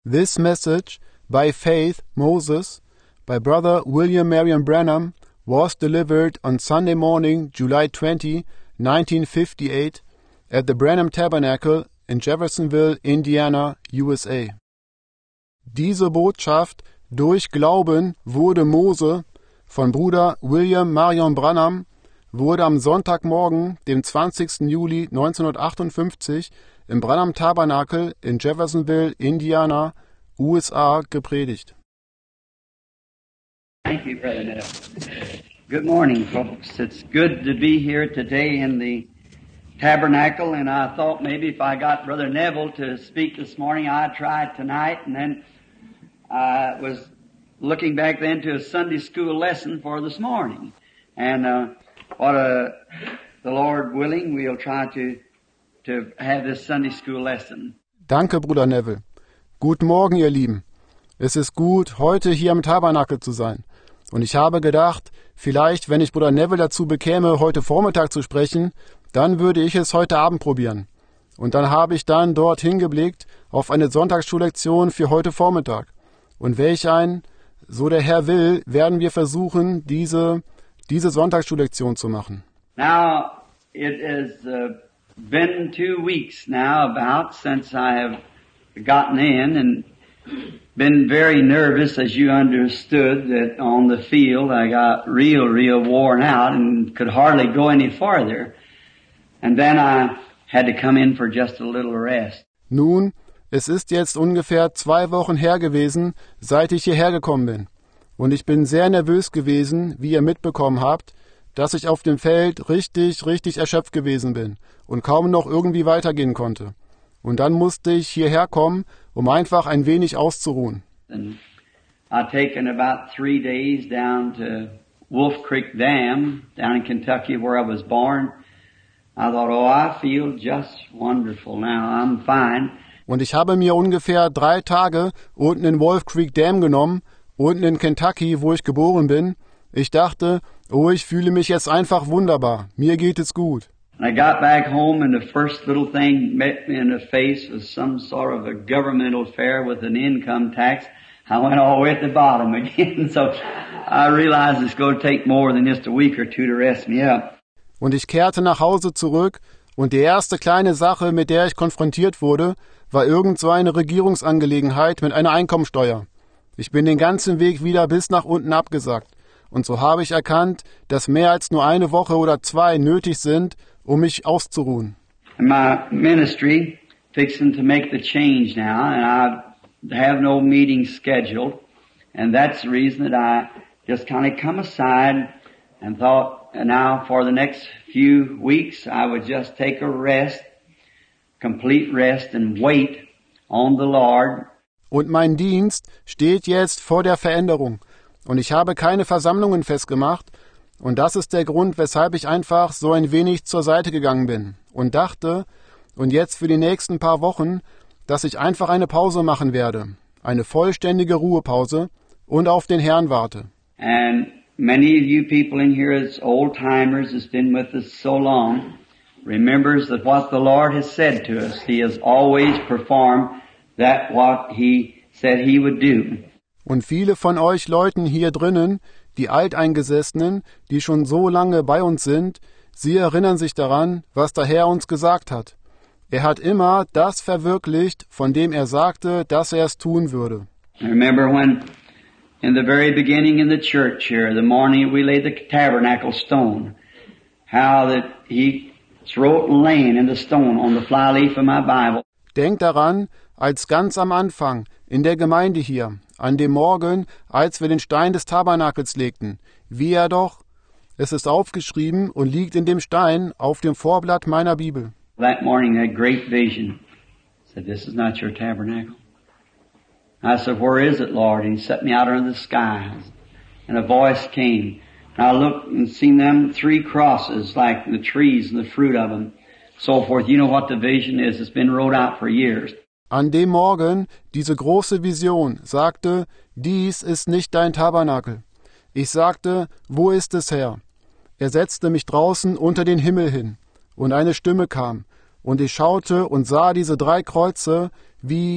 This message, by Faith Moses, by Brother William Marion Branham, was delivered on Sunday morning, July 20, 1958, at the Branham Tabernacle in Jeffersonville, Indiana, USA. Diese Botschaft durch Glauben wurde Mose von Bruder William Marion Branham wurde am Sonntagmorgen, dem 20. Juli 1958, im Branham Tabernakel in Jeffersonville, Indiana, USA, gepredigt. Thank you, Brother Neville. Good morning, folks. It's good to be here today in the tabernacle, and I thought maybe if I got Brother Neville to speak this morning, I'd try it tonight, and then I was looking back then to a Sunday school lesson for this morning. And the Lord willing, we'll try to have this Sunday school lesson. Danke, Bruder Neville. Guten Morgen, ihr Lieben. Es ist gut, heute hier im Tabernakel zu sein. Und ich habe gedacht, vielleicht, wenn ich Bruder Neville dazu bekäme, heute Vormittag zu sprechen, dann würde ich es heute Abend probieren. Und dann habe ich dann dort hingeblickt auf eine Sonntagsschullektion für heute Vormittag. Und welch ein, so der Herr will, werden wir versuchen, diese Sonntagsschullektion zu machen. Now, it has been 2 weeks now about since I have gotten in and been very nervous, as you understood, that on the field I got real worn out and could hardly go any farther. And then I had to come in for just a little rest. Nun, es ist jetzt ungefähr 2 Wochen her gewesen, seit ich hierher gekommen bin. Und ich bin sehr nervös gewesen, wie ihr mitbekommen habt, dass ich auf dem Feld richtig erschöpft gewesen bin und kaum noch irgendwie weitergehen konnte. Und dann musste ich hierher kommen, um einfach ein wenig auszuruhen. And I've taken about 3 days down to Wolf Creek Dam down in Kentucky where I was born. I thought, I feel just wonderful now. I'm fine. Und ich habe mir ungefähr 3 Tage unten in Wolf Creek Dam genommen, unten in Kentucky, wo ich geboren bin. Ich dachte, ich fühle mich jetzt einfach wunderbar. Mir geht es gut. I got back home and the first little thing met me in the face was some sort of a governmental fair with an income tax. I went all the way at the bottom again. So I realized it's going to take more than just a week or two to rest me up. Und ich kehrte nach Hause zurück und die erste kleine Sache, mit der ich konfrontiert wurde, war irgend so eine Regierungsangelegenheit mit einer Einkommensteuer. Ich bin den ganzen Weg wieder bis nach unten abgesackt. Und so habe ich erkannt, dass mehr als nur 1 Woche oder 2 nötig sind, um mich auszuruhen. And my ministry fixing to make the change now, and I have no meeting scheduled, and that's the reason that I just kind of come aside and thought, and now for the next few weeks I would just take a rest, complete rest, and wait on the Lord. Und mein Dienst steht jetzt vor der Veränderung. Und ich habe keine Versammlungen festgemacht. Und das ist der Grund, weshalb ich einfach so ein wenig zur Seite gegangen bin. Und dachte, und jetzt für die nächsten paar Wochen, dass ich einfach eine Pause machen werde. Eine vollständige Ruhepause und auf den Herrn warte. And many of you people in here as old timers has been with us so long, remembers that what the Lord has said to us, He has always performed that what He said He would do. Und viele von euch Leuten hier drinnen, die Alteingesessenen, die schon so lange bei uns sind, sie erinnern sich daran, was der Herr uns gesagt hat. Er hat immer das verwirklicht, von dem er sagte, dass er es tun würde. I remember when in the very beginning in the church here, the morning we laid the tabernacle stone, how that He wrote and laying in the stone on the flyleaf of my Bible. Denkt daran, als ganz am Anfang, in der Gemeinde hier, an dem Morgen, als wir den Stein des Tabernakels legten, wie er doch, es ist aufgeschrieben und liegt in dem Stein auf dem Vorblatt meiner Bibel. That morning, that great vision said, "This is not your tabernacle." I said, "Where is it, Lord?" And He set me out under the skies, and a voice came. And I looked and seen them 3 crosses, like the trees and the fruit of them, so forth. You know what the vision is? It's been wrote out for years. An dem Morgen, diese große Vision, sagte, dies ist nicht dein Tabernakel. Ich sagte, wo ist es, Herr? Er setzte mich draußen unter den Himmel hin, und eine Stimme kam, und ich schaute und sah diese 3 Kreuze wie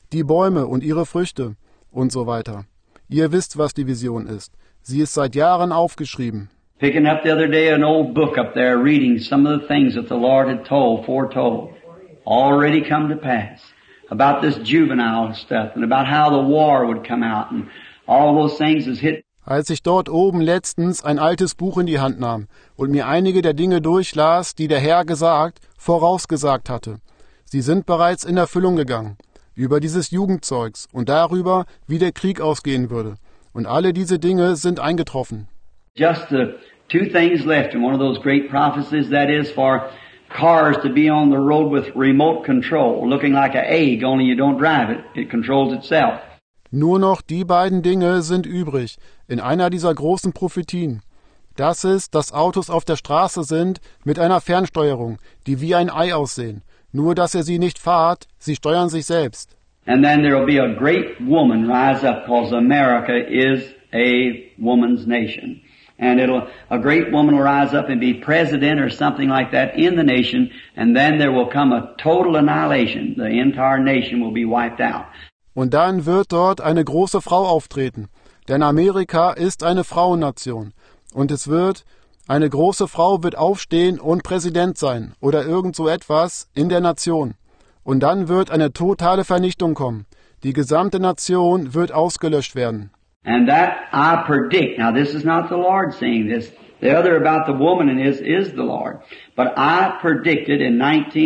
die Bäume und ihre Früchte und so weiter. Ihr wisst, was die Vision ist. Sie ist seit Jahren aufgeschrieben. Picking up the other day an old book up there, reading some of the things that the Lord had foretold, already come to pass. About this juvenile stuff and about how the war would come out and all those things is hit. Als ich dort oben letztens ein altes Buch in die Hand nahm und mir einige der Dinge durchlas, die der Herr vorausgesagt hatte. Sie sind bereits in Erfüllung gegangen. Über dieses Jugendzeugs und darüber, wie der Krieg ausgehen würde. Und alle diese Dinge sind eingetroffen. Just two things left in one of those great prophecies, that is for cars to be on the road with remote control, looking like an egg, only you don't drive it. It controls itself. Nur noch die beiden Dinge sind übrig in einer dieser großen Prophetien. Das ist, dass Autos auf der Straße sind mit einer Fernsteuerung, die wie ein Ei aussehen. Nur, dass ihr sie nicht fahrt, sie steuern sich selbst. And then there will be a great woman rise up, because America is a woman's nation. And a great woman will rise up and be president or something like that in the nation, and then there will come a total annihilation. The entire nation will be wiped out. Und dann wird dort eine große Frau auftreten, denn Amerika ist eine Frauennation. Und eine große Frau wird aufstehen und Präsident sein oder irgend so etwas in der Nation. Und dann wird eine totale Vernichtung kommen. Die gesamte Nation wird ausgelöscht werden. And that I predict. Now this is not the Lord saying this. The other about the woman in this is the Lord. But I predicted in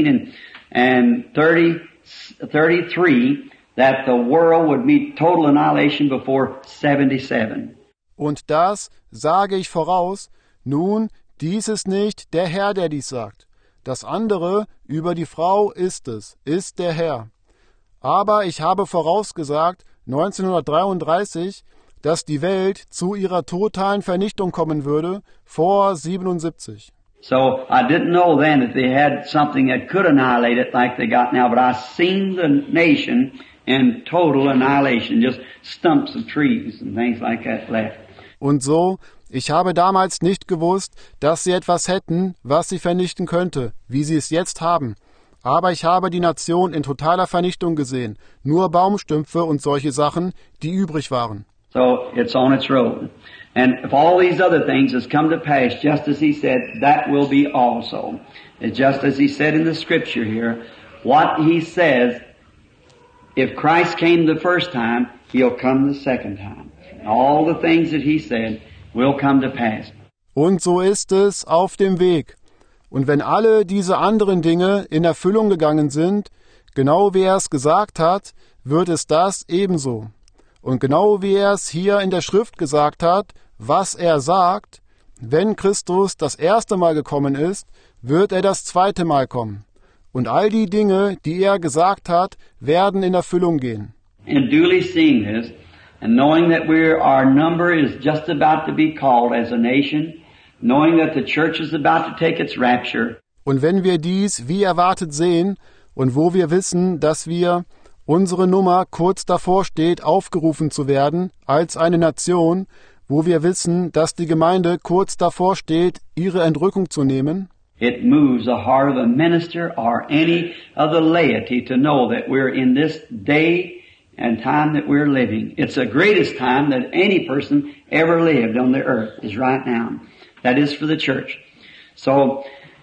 1933 that the world would meet total annihilation before 77. Und das sage ich voraus. Nun, dies ist nicht der Herr, der dies sagt. Das andere über die Frau ist der Herr. Aber ich habe vorausgesagt, 1933, dass die Welt zu ihrer totalen Vernichtung kommen würde, vor 77. So I didn't know then that they had something that could annihilate it like they got now, but I seen the nation in total annihilation, just stumps of trees and things like that left. Und so, ich habe damals nicht gewusst, dass sie etwas hätten, was sie vernichten könnte, wie sie es jetzt haben. Aber ich habe die Nation in totaler Vernichtung gesehen, nur Baumstümpfe und solche Sachen, die übrig waren. So it's on its road. And if all these other things has come to pass, just as he said, that will be also. It's just as he said in the scripture here, what he says, if Christ came the first time, he'll come the second time. And all the things that he said will come to pass. Und so ist es auf dem Weg. Und wenn alle diese anderen Dinge in Erfüllung gegangen sind, genau wie er es gesagt hat, wird es das ebenso. Und genau wie er es hier in der Schrift gesagt hat, was er sagt, wenn Christus das erste Mal gekommen ist, wird er das zweite Mal kommen. Und all die Dinge, die er gesagt hat, werden in Erfüllung gehen. And duly seeing this, and knowing that our number is just about to be called as a nation, knowing that the church is about to take its rapture. Und wenn wir dies wie erwartet sehen, und wo wir wissen, dass unsere Nummer kurz davor steht, aufgerufen zu werden, als eine Nation, wo wir wissen, dass die Gemeinde kurz davor steht, ihre Entrückung zu nehmen. It moves the heart of a minister or any of the laity to know that we're in this day and time that we're living. It's the greatest time that any person ever lived on the earth is right now. That is for the church. So,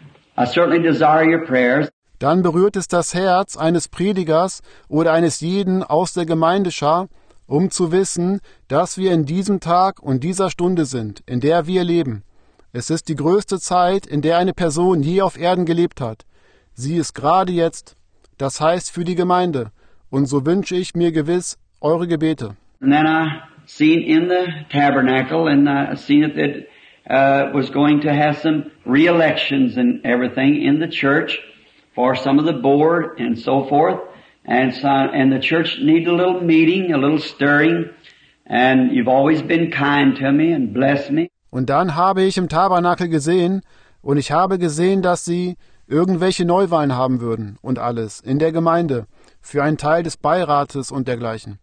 I certainly desire your prayers. Dann berührt es das Herz eines Predigers oder eines jeden aus der Gemeindeschar, um zu wissen, dass wir in diesem Tag und dieser Stunde sind, in der wir leben. Es ist die größte Zeit, in der eine Person je auf Erden gelebt hat. Sie ist gerade jetzt, das heißt für die Gemeinde. Und so wünsche ich mir gewiss eure Gebete. And then I seen in the tabernacle, and I seen it that was going to have some re-elections and everything in the church for some of the board and so forth. And the church needed a little meeting, a little stirring. And you've always been kind to me and blessed me. Und dann habe ich im Tabernakel gesehen, und ich habe gesehen, dass sie irgendwelche Neuwahlen haben würden und alles in der Gemeinde für einen Teil des Beirates und dergleichen.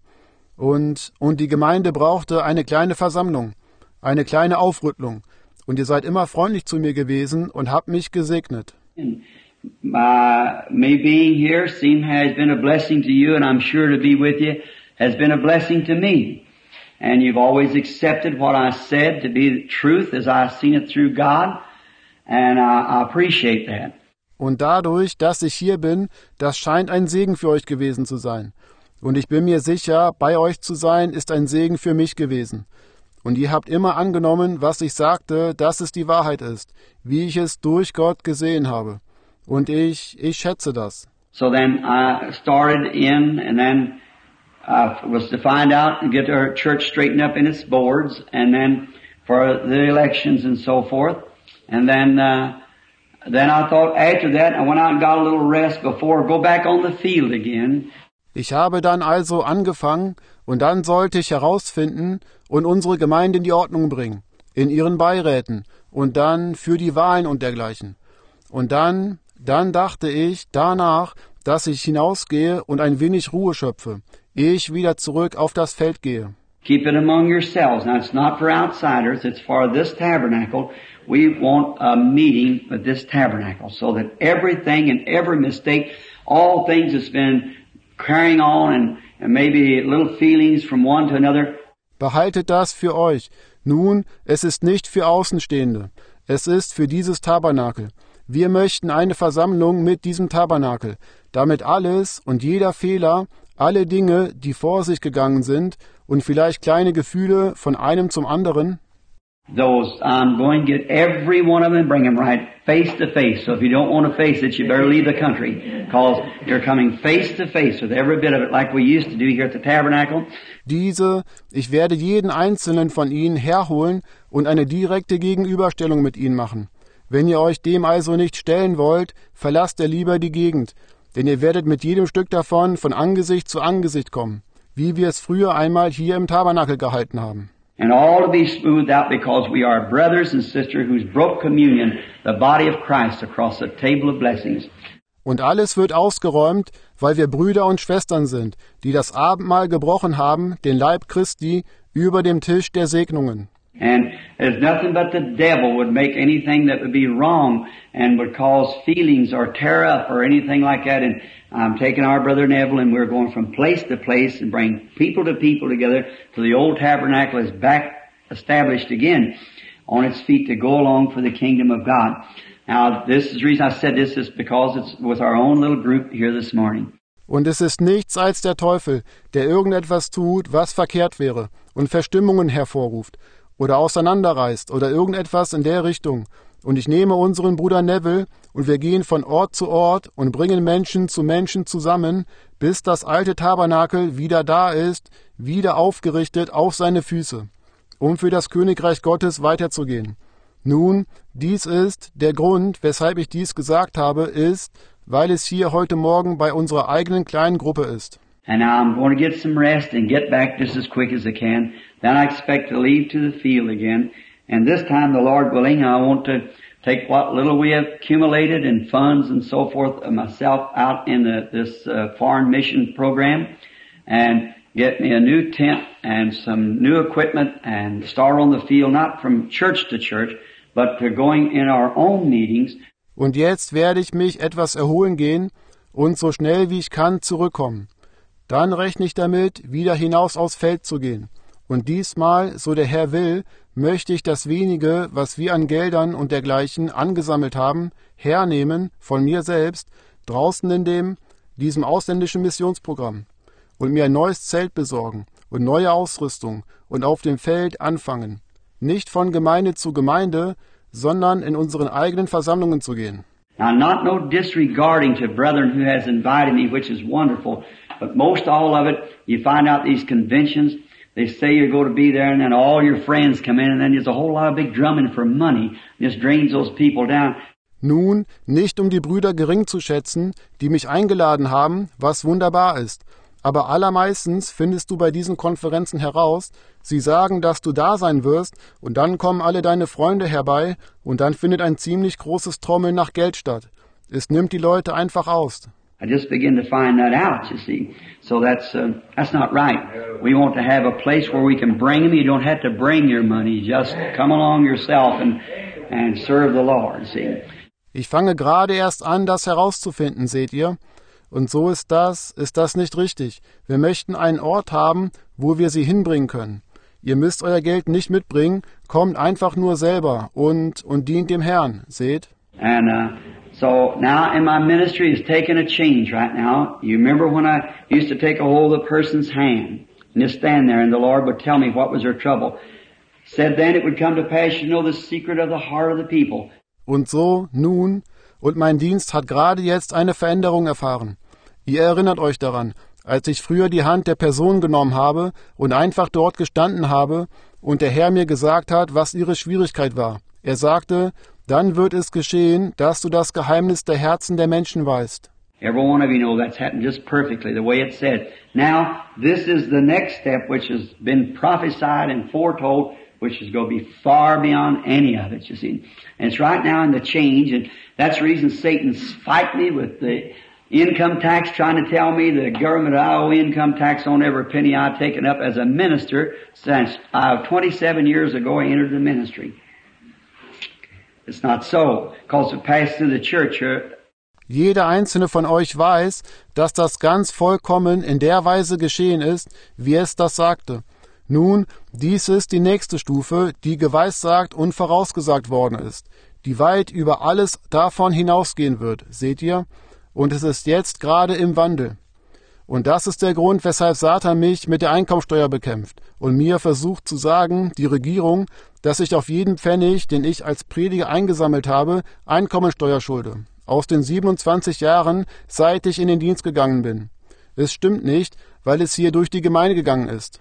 Und die Gemeinde brauchte eine kleine Versammlung, eine kleine Aufrüttelung. Und ihr seid immer freundlich zu mir gewesen und habt mich gesegnet. Me being here has been a blessing to you, and I'm sure to be with you has been a blessing to me. And you've always accepted what I said to be the truth as I've seen it through God, and I appreciate that. Und dadurch, dass ich hier bin, das scheint ein Segen für euch gewesen zu sein. Und ich bin mir sicher, bei euch zu sein, ist ein Segen für mich gewesen. Und ihr habt immer angenommen, was ich sagte, dass es die Wahrheit ist, wie ich es durch Gott gesehen habe. Und ich schätze das. So then I started in, and then was to find out and get our church straightened up in its boards, and then for the elections and so forth. And then I thought after that, I went out and got a little rest before I go back on the field again. Ich habe dann also angefangen, und dann sollte ich herausfinden und unsere Gemeinde in die Ordnung bringen, in ihren Beiräten und dann für die Wahlen und dergleichen. Und dann dachte ich danach, dass ich hinausgehe und ein wenig Ruhe schöpfe, ehe ich wieder zurück auf das Feld gehe. Keep it among yourselves. Now it's not for outsiders, it's for this tabernacle. We want a meeting with this tabernacle so that everything and every mistake, all things that's been carrying on and maybe little feelings from one to another. Behaltet das für euch. Nun, es ist nicht für Außenstehende. Es ist für dieses Tabernakel. Wir möchten eine Versammlung mit diesem Tabernakel, damit alles und jeder Fehler, alle Dinge, die vor sich gegangen sind und vielleicht kleine Gefühle von einem zum anderen, Those, I'm going to get every one of them and bring them right face to face. So if you don't want to face it, you better leave the country, because you're coming face to face with every bit of it like we used to do here at the tabernacle. Ich werde jeden einzelnen von ihnen herholen und eine direkte Gegenüberstellung mit ihnen machen. Wenn ihr euch dem also nicht stellen wollt, verlasst ihr lieber die Gegend, denn ihr werdet mit jedem Stück davon von Angesicht zu Angesicht kommen, wie wir es früher einmal hier im Tabernakel gehalten haben. And all to be smoothed out because we are brothers and sisters who's broke communion, the body of Christ across the table of blessings. Und alles wird ausgeräumt, weil wir Brüder und Schwestern sind, die das Abendmahl gebrochen haben, den Leib Christi, über dem Tisch der Segnungen. And there's nothing but the devil would make anything that would be wrong and would cause feelings or tear up or anything like that. And I'm taking our brother Neville and we're going from place to place and bring people to people together till the old tabernacle is back established again on its feet to go along for the kingdom of God. Now, this is the reason I said this is because it's with our own little group here this morning. Und es ist nichts als der Teufel, der irgendetwas tut, was verkehrt wäre und Verstimmungen hervorruft oder auseinanderreißt oder irgendetwas in der Richtung. Und ich nehme unseren Bruder Neville und wir gehen von Ort zu Ort und bringen Menschen zu Menschen zusammen, bis das alte Tabernakel wieder da ist, wieder aufgerichtet auf seine Füße, um für das Königreich Gottes weiterzugehen. Nun, dies ist der Grund, weshalb ich dies gesagt habe, ist, weil es hier heute Morgen bei unserer eigenen kleinen Gruppe ist. And now I'm going to get some rest and get back just as quick as I can. Then I expect to leave to the field again. And this time, the Lord willing, I want to take what little we have accumulated in funds and so forth of myself out in this foreign mission program and get me a new tent and some new equipment and start on the field, not from church to church, but to going in our own meetings. Und jetzt werde ich mich etwas erholen gehen und so schnell wie ich kann zurückkommen. Dann rechne ich damit, wieder hinaus aufs Feld zu gehen. Und diesmal, so der Herr will, möchte ich das wenige, was wir an Geldern und dergleichen angesammelt haben, hernehmen von mir selbst, draußen in diesem ausländischen Missionsprogramm und mir ein neues Zelt besorgen und neue Ausrüstung und auf dem Feld anfangen. Nicht von Gemeinde zu Gemeinde, sondern in unseren eigenen Versammlungen zu gehen. Now, not no disregarding to brethren who has invited me, which is wonderful, but most all of it, you find out these conventions, they say you're going to be there and then all your friends come in and then there's a whole lot of big drumming for money. Just drains those people down. Nun, nicht um die Brüder gering zu schätzen, die mich eingeladen haben, was wunderbar ist. Aber allermeistens findest du bei diesen Konferenzen heraus, sie sagen, dass du da sein wirst und dann kommen alle deine Freunde herbei und dann findet ein ziemlich großes Trommeln nach Geld statt. Es nimmt die Leute einfach aus. I just begin to find that out, you see. So that's not right. We want to have a place where we can bring them. You don't have to bring your money. Just come along yourself and serve the Lord, see. Ich fange gerade erst an, das herauszufinden, seht ihr? Und so ist das nicht richtig. Wir möchten einen Ort haben, wo wir sie hinbringen können. Ihr müsst euer Geld nicht mitbringen, kommt einfach nur selber und dient dem Herrn, seht? And so now in my ministry is taking a change right now. You remember when I used to take a hold of a person's hand and just stand there and the Lord would tell me what was their trouble. Said then it would come to pass, you know the secret of the heart of the people. Und so, nun, und mein Dienst hat gerade jetzt eine Veränderung erfahren. Ihr erinnert euch daran, als ich früher die Hand der Person genommen habe und einfach dort gestanden habe und der Herr mir gesagt hat, was ihre Schwierigkeit war. Er sagte, dann wird es geschehen, dass du das Geheimnis der Herzen der Menschen weißt. Every one of you know that's happened just perfectly, the way it said. Now, this is the next step which has been prophesied and foretold, which is going to be far beyond any of it, you see. And it's right now in the change, and that's the reason Satan's fighting me with the income tax, trying to tell me the government I owe income tax on every penny I've taken up as a minister since 27 years ago I entered the ministry. It's not so, because it passed through the church. Jeder einzelne von euch weiß, dass das ganz vollkommen in der Weise geschehen ist, wie es das sagte. Nun, dies ist die nächste Stufe, die geweissagt und vorausgesagt worden ist, die weit über alles davon hinausgehen wird, seht ihr? Und es ist jetzt gerade im Wandel. Und das ist der Grund, weshalb Satan mich mit der Einkommensteuer bekämpft und mir versucht zu sagen, die Regierung, dass ich auf jeden Pfennig, den ich als Prediger eingesammelt habe, Einkommensteuer schulde. Aus den 27 Jahren, seit ich in den Dienst gegangen bin. Es stimmt nicht, weil es hier durch die Gemeinde gegangen ist.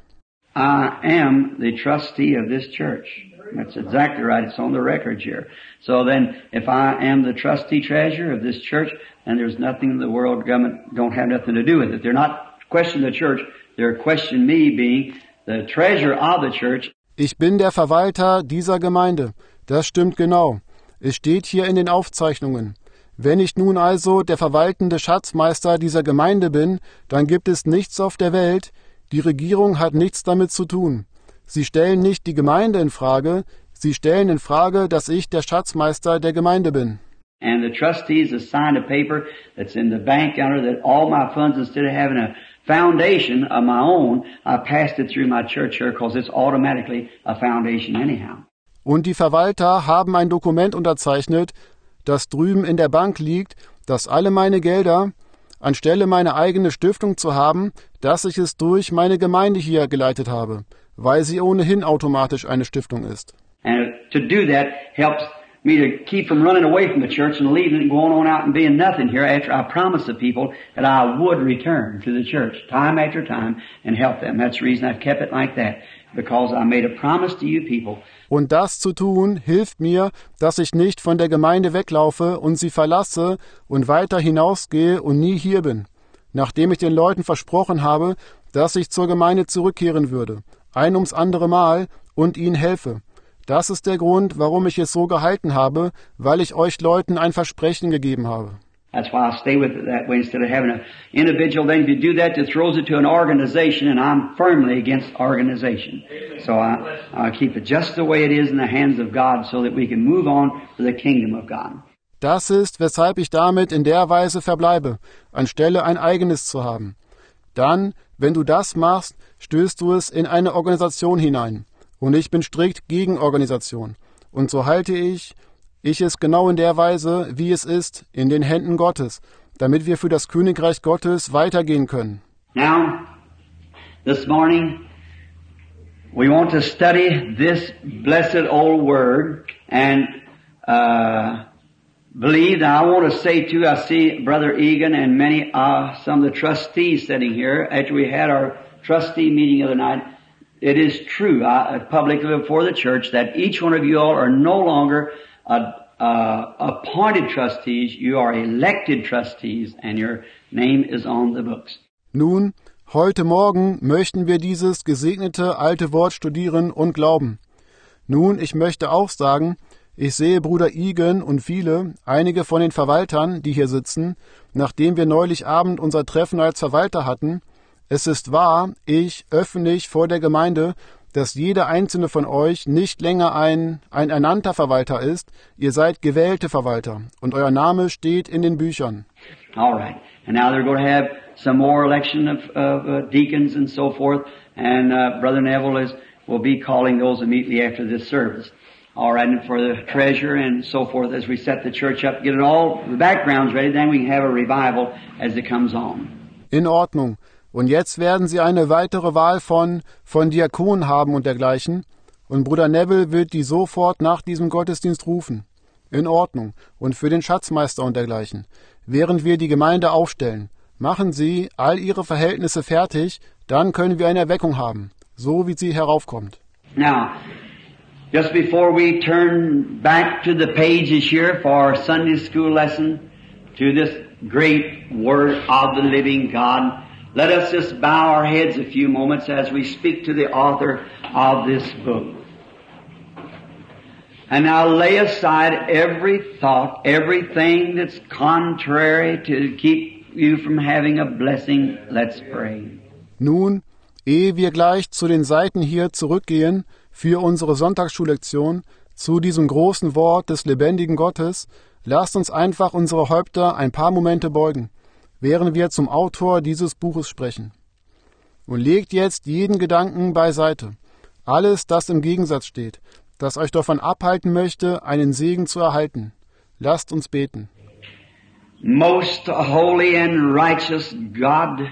I am the trustee of this church. That's exactly right. It's on the record here. So then, if I am the trustee treasurer of this church, then there's nothing the world government don't have nothing to do with it. They're not questioning the church. They're questioning me being the treasurer of the church. Ich bin der Verwalter dieser Gemeinde. Das stimmt genau. Es steht hier in den Aufzeichnungen. Wenn ich nun also der verwaltende Schatzmeister dieser Gemeinde bin, dann gibt es nichts auf der Welt. Die Regierung hat nichts damit zu tun. Sie stellen nicht die Gemeinde in Frage, sie stellen in Frage, dass ich der Schatzmeister der Gemeinde bin. And the trustees have signed a paper that's in the bank under that all my funds, instead of having a foundation of my own, I passed it through my church here because it's automatically a foundation anyhow. Und die Verwalter haben ein Dokument unterzeichnet, das drüben in der Bank liegt, dass alle meine Gelder, anstelle meine eigene Stiftung zu haben, dass ich es durch meine Gemeinde hier geleitet habe, weil sie ohnehin automatisch eine Stiftung ist. And to do that helps me to keep from running away from the church and leaving it and going on out and being nothing here after I promised the people that I would return to the church time after time and help them. That's the reason I've kept it like that, because I made a promise to you people. Und das zu tun, hilft mir, dass ich nicht von der Gemeinde weglaufe und sie verlasse und weiter hinausgehe und nie hier bin, nachdem ich den Leuten versprochen habe, dass ich zur Gemeinde zurückkehren würde, ein ums andere Mal und ihnen helfe. Das ist der Grund, warum ich es so gehalten habe, weil ich euch Leuten ein Versprechen gegeben habe. That's why I stay with it that way instead of having an individual. Then if you do that, it throws it to an organization, and I'm firmly against organization. So I keep it just the way it is in the hands of God so that we can move on to the kingdom of God. Das ist, weshalb ich damit in der Weise verbleibe, anstelle ein eigenes zu haben. Dann, wenn du das machst, stößt du es in eine Organisation hinein. Und ich bin strikt gegen Organisation. Und so halte ich es genau in der Weise, wie es ist, in den Händen Gottes, damit wir für das Königreich Gottes weitergehen können. Now, this morning, we want to study this blessed old word and believe that I want to say too, I see Brother Egan and many, some of the trustees sitting here after we had our trustee meeting the other night. It is true, publicly before the church, that each one of you all are no longer appointed trustees. You are elected trustees, and your name is on the books. Nun, heute Morgen möchten wir dieses gesegnete alte Wort studieren und glauben. Nun, ich möchte auch sagen, ich sehe Bruder Egan und einige von den Verwaltern, die hier sitzen, nachdem wir neulich Abend unser Treffen als Verwalter hatten. Es ist wahr, ich öffentlich vor der Gemeinde, dass jeder einzelne von euch nicht länger ein ernannter Verwalter ist, ihr seid gewählte Verwalter und euer Name steht in den Büchern. All right. And now they're going to have some more election of deacons and so forth, and Brother Neville will be calling those immediately after this service. All right, and for the treasurer and so forth as we set the church up, get it all, the backgrounds ready, then we can have a revival as it comes on. In Ordnung. Und jetzt werden sie eine weitere Wahl von Diakonen haben und dergleichen. Und Bruder Neville wird die sofort nach diesem Gottesdienst rufen. In Ordnung. Und für den Schatzmeister und dergleichen. Während wir die Gemeinde aufstellen, machen Sie all Ihre Verhältnisse fertig, dann können wir eine Erweckung haben, so wie sie heraufkommt. Now, just before we turn back to the pages here for our Sunday school lesson, to this great Word of the living God, let us just bow our heads a few moments as we speak to the author of this book. And now lay aside every thought, everything that's contrary to keep you from having a blessing. Let's pray. Nun, ehe wir gleich zu den Seiten hier zurückgehen für unsere Sonntagsschulektion, zu diesem großen Wort des lebendigen Gottes, lasst uns einfach unsere Häupter ein paar Momente beugen, während wir zum Autor dieses Buches sprechen. Und legt jetzt jeden Gedanken beiseite, alles, das im Gegensatz steht, das euch davon abhalten möchte, einen Segen zu erhalten. Lasst uns beten. Most holy and righteous God,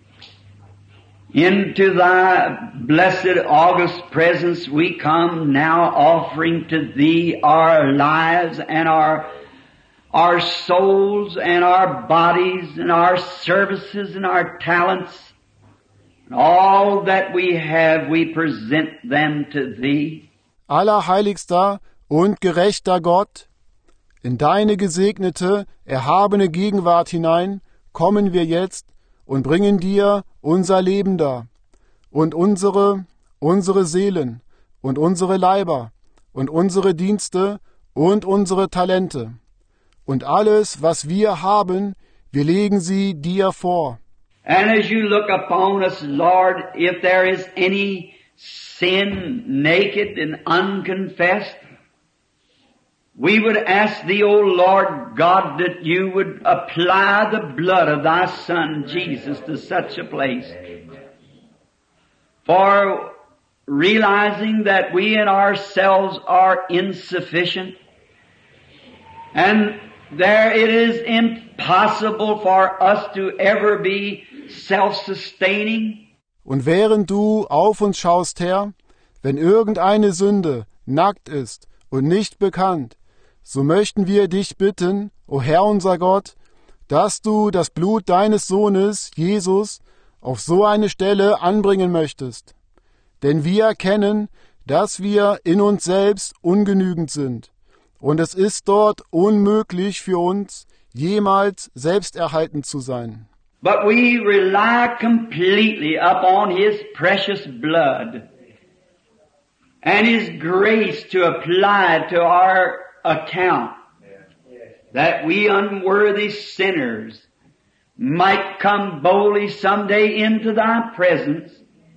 into thy blessed august presence we come now, offering to thee our lives and our souls and our bodies and our services and our talents. And all that we have, we present them to thee. Allerheiligster und gerechter Gott, in deine gesegnete, erhabene Gegenwart hinein kommen wir jetzt und bringen dir unser Leben dar und unsere Seelen und unsere Leiber und unsere Dienste und unsere Talente und alles, was wir haben, wir legen sie dir vor. And as you look upon us, Lord, if there is any sin naked and unconfessed, we would ask thee, O Lord God, that you would apply the blood of thy Son Jesus to such a place. For realizing that we in ourselves are insufficient, and there it is impossible for us to ever be self-sustaining. Und während du auf uns schaust, Herr, wenn irgendeine Sünde nackt ist und nicht bekannt, so möchten wir dich bitten, o Herr unser Gott, dass du das Blut deines Sohnes, Jesus, auf so eine Stelle anbringen möchtest. Denn wir erkennen, dass wir in uns selbst ungenügend sind. Und es ist dort unmöglich für uns, jemals selbsterhaltend zu sein. But we rely completely upon His precious blood and His grace to apply to our account, that we unworthy sinners might come boldly someday into Thy presence,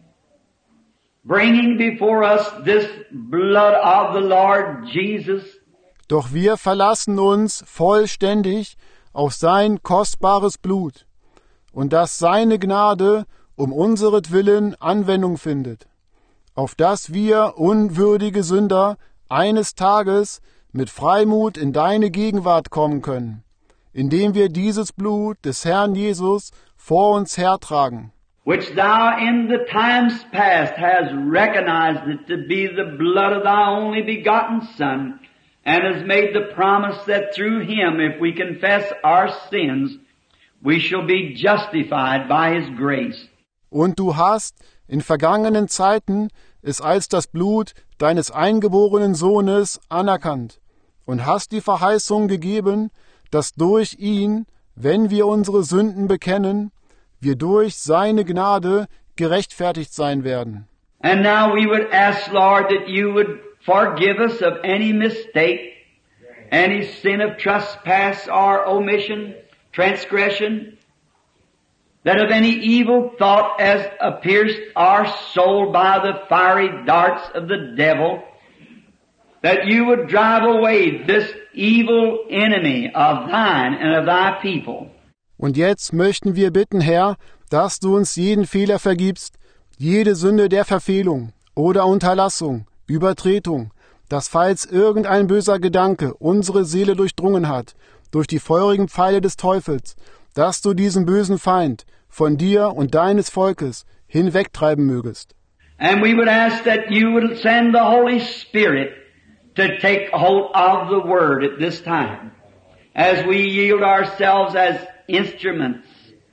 bringing before us this blood of the Lord Jesus. Doch wir verlassen uns vollständig auf sein kostbares Blut und dass seine Gnade um unseretwillen Anwendung findet, auf dass wir unwürdige Sünder eines Tages mit Freimut in deine Gegenwart kommen können, indem wir dieses Blut des Herrn Jesus vor uns hertragen, which thou in the times past hast recognized it to be the blood of thy only begotten Son, and has made the promise that through him, if we confess our sins, we shall be justified by his grace. Und du hast in vergangenen Zeiten es als das Blut deines eingeborenen Sohnes anerkannt und hast die Verheißung gegeben, dass durch ihn, wenn wir unsere Sünden bekennen, wir durch seine Gnade gerechtfertigt sein werden. And now we would ask, Lord, that you would forgive us of any mistake, any sin of trespass or omission, transgression, that of any evil thought as pierced our soul by the fiery darts of the devil, that you would drive away this evil enemy of thine and of thy people. Und jetzt möchten wir bitten, Herr, dass du uns jeden Fehler vergibst, jede Sünde der Verfehlung oder Unterlassung, Übertretung, dass falls irgendein böser Gedanke unsere Seele durchdrungen hat, durch die feurigen Pfeile des Teufels, dass du diesen bösen Feind von dir und deines Volkes hinwegtreiben mögest. And we would ask that you would send the Holy Spirit to take hold of the Word at this time, as we yield ourselves as instruments,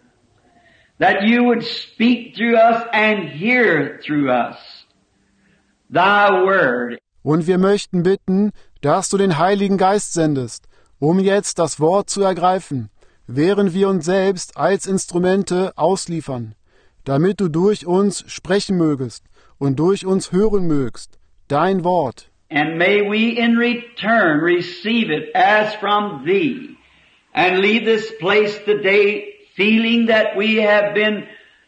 that you would speak through us and hear through us thy Word. Und wir möchten bitten, dass du den Heiligen Geist sendest, um jetzt das Wort zu ergreifen, während wir uns selbst als Instrumente ausliefern, damit du durch uns sprechen mögest und durch uns hören mögst, dein Wort. And may we in return receive it as from thee, and leave this place today feeling that we have been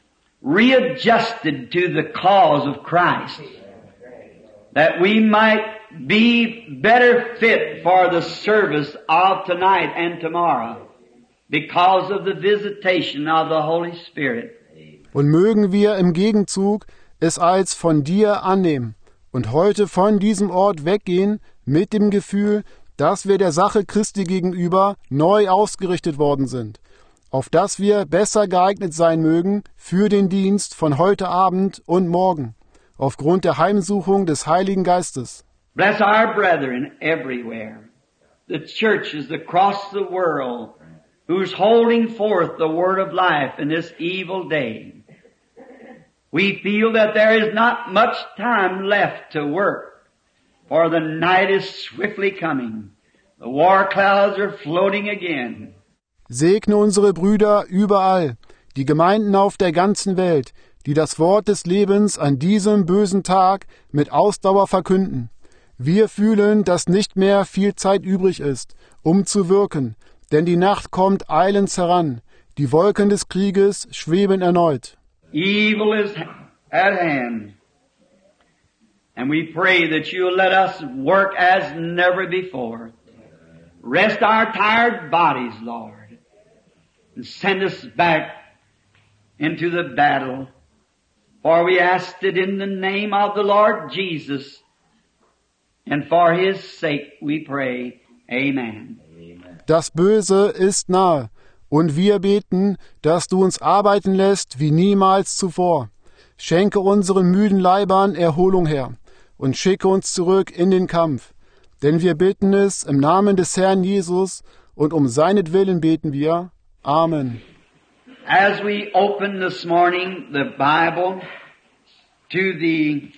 readjusted to the cause of Christ, that we might be better fit for the service of tonight and tomorrow because of the visitation of the Holy Spirit. Und mögen wir im Gegenzug es als von dir annehmen und heute von diesem Ort weggehen mit dem Gefühl, dass wir der Sache Christi gegenüber neu ausgerichtet worden sind, auf dass wir besser geeignet sein mögen für den Dienst von heute Abend und morgen, aufgrund der Heimsuchung des Heiligen Geistes. Bless our brethren everywhere, the churches across the world, who's holding forth the word of life in this evil day. We feel that there is not much time left to work, for the night is swiftly coming. The war clouds are floating again. Segne unsere Brüder überall, die Gemeinden auf der ganzen Welt, die das Wort des Lebens an diesem bösen Tag mit Ausdauer verkünden. Wir fühlen, dass nicht mehr viel Zeit übrig ist, um zu wirken, denn die Nacht kommt eilends heran, die Wolken des Krieges schweben erneut. Evil is at hand, and we pray that you'll let us work as never before. Rest our tired bodies, Lord, and send us back into the battle. For we asked it in the name of the Lord Jesus, and for His sake we pray. Amen. Das Böse ist nahe, und wir beten, dass du uns arbeiten lässt wie niemals zuvor. Schenke unseren müden Leibern Erholung her und schicke uns zurück in den Kampf. Denn wir bitten es im Namen des Herrn Jesus und um seinetwillen beten wir. Amen. As we open this morning the Bible to the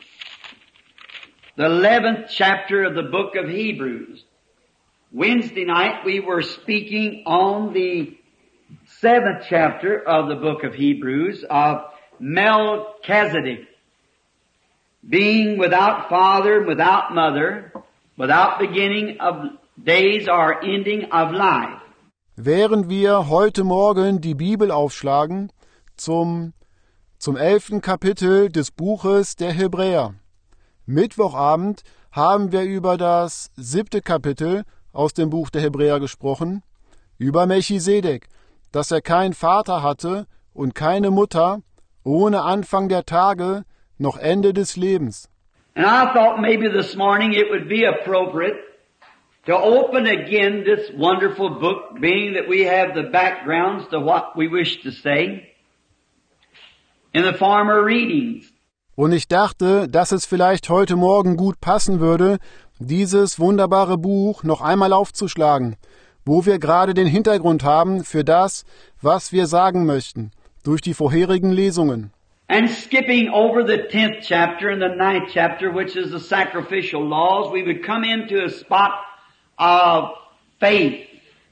11th chapter of the book of Hebrews. Wednesday night we were speaking on the 7th chapter of the book of Hebrews of Melchizedek, being without father, without mother, without beginning of days or ending of life. Während wir heute Morgen die Bibel aufschlagen zum 11. Kapitel des Buches der Hebräer. Mittwochabend haben wir über das 7. Kapitel aus dem Buch der Hebräer gesprochen, über Melchisedek, dass er keinen Vater hatte und keine Mutter, ohne Anfang der Tage noch Ende des Lebens. And I thought maybe this morning it would be appropriate to open again this wonderful book, being that we have the backgrounds to what we wish to say in the former readings. Und ich dachte, dass es vielleicht heute Morgen gut passen würde, dieses wunderbare Buch noch einmal aufzuschlagen, wo wir gerade den Hintergrund haben für das, was wir sagen möchten, durch die vorherigen Lesungen. And skipping over the 10th chapter and the 9th chapter, which is the sacrificial laws, we would come into a spot of faith.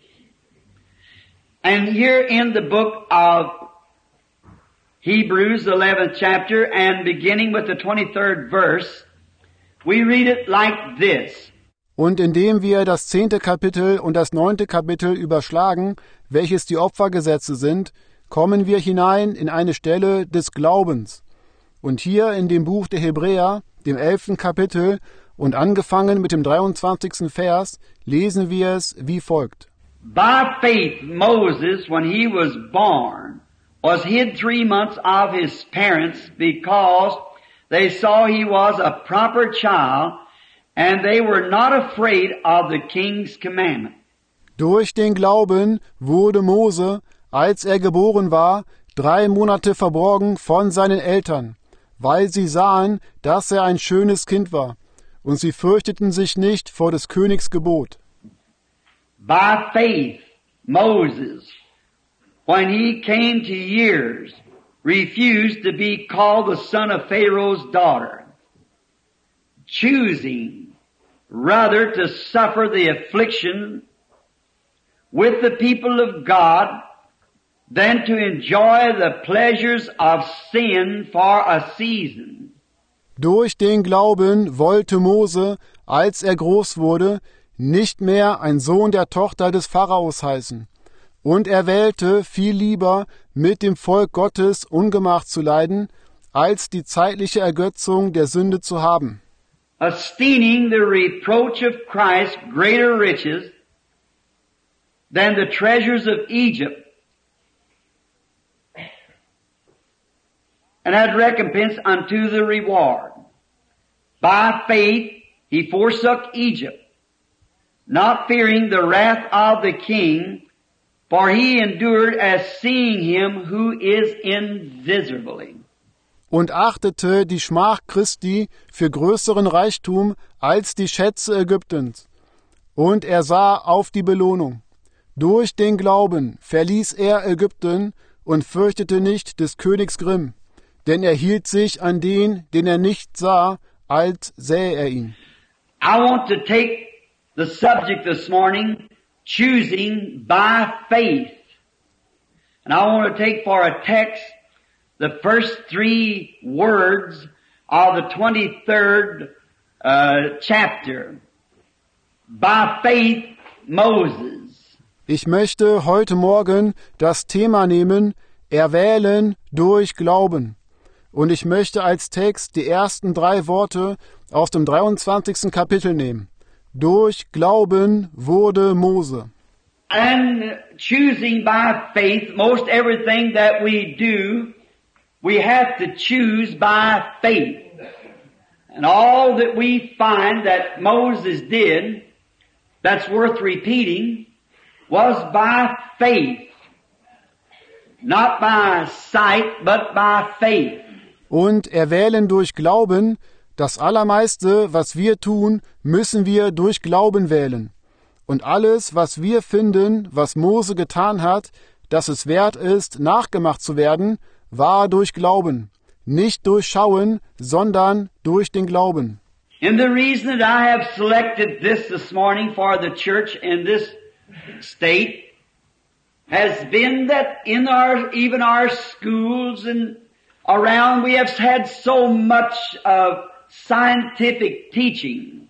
And here in the book of Hebrews, the 11th chapter, and beginning with the 23rd verse, we read it like this. Und indem wir das 10. Kapitel und das 9. Kapitel überschlagen, welches die Opfergesetze sind, kommen wir hinein in eine Stelle des Glaubens. Und hier in dem Buch der Hebräer, dem 11. Kapitel und angefangen mit dem 23. Vers, lesen wir es wie folgt. By faith Moses, when he was born, was hid 3 months of his parents because they saw he was a proper child and they were not afraid of the king's commandment. Durch den Glauben wurde Mose, als er geboren war, 3 Monate verborgen von seinen Eltern, weil sie sahen, dass er ein schönes Kind war, und sie fürchteten sich nicht vor des Königs Gebot. By faith Moses, when he came to years, refused to be called the son of Pharaoh's daughter, choosing rather to suffer the affliction with the people of God than to enjoy the pleasures of sin for a season. Durch den Glauben wollte Mose, als er groß wurde, nicht mehr ein Sohn der Tochter des Pharaos heißen. Und er wählte viel lieber, mit dem Volk Gottes Ungemach zu leiden, als die zeitliche Ergötzung der Sünde zu haben. Esteeming the reproach of Christ greater riches than the treasures of Egypt, and had recompense unto the reward. By faith he forsook Egypt, not fearing the wrath of the king, for he endured as seeing him who is invisible. Und achtete die Schmach Christi für größeren Reichtum als die Schätze Ägyptens. Und er sah auf die Belohnung. Durch den Glauben verließ er Ägypten und fürchtete nicht des Königs Grimm, denn er hielt sich an den er nicht sah, als sähe er ihn. I want to take the subject this morning, choosing by faith. And I want to take for a text the first 3 words of the 23rd chapter. By faith, Moses. Ich möchte heute Morgen das Thema nehmen, erwählen durch Glauben. Und ich möchte als Text die ersten 3 Worte aus dem 23. Kapitel nehmen. Durch Glauben wurde Mose. And choosing by faith, most everything that we do, we have to choose by faith. And all that we find that Moses did, that's worth repeating, was by faith. Not by sight, but by faith. Und erwählen durch Glauben, das Allermeiste, was wir tun, müssen wir durch Glauben wählen. Und alles, was wir finden, was Mose getan hat, dass es wert ist, nachgemacht zu werden, war durch Glauben. Nicht durch Schauen, sondern durch den Glauben. And the reason that I have selected this morning for the church in this state has been that in even our schools and around we have had so much of scientific teaching.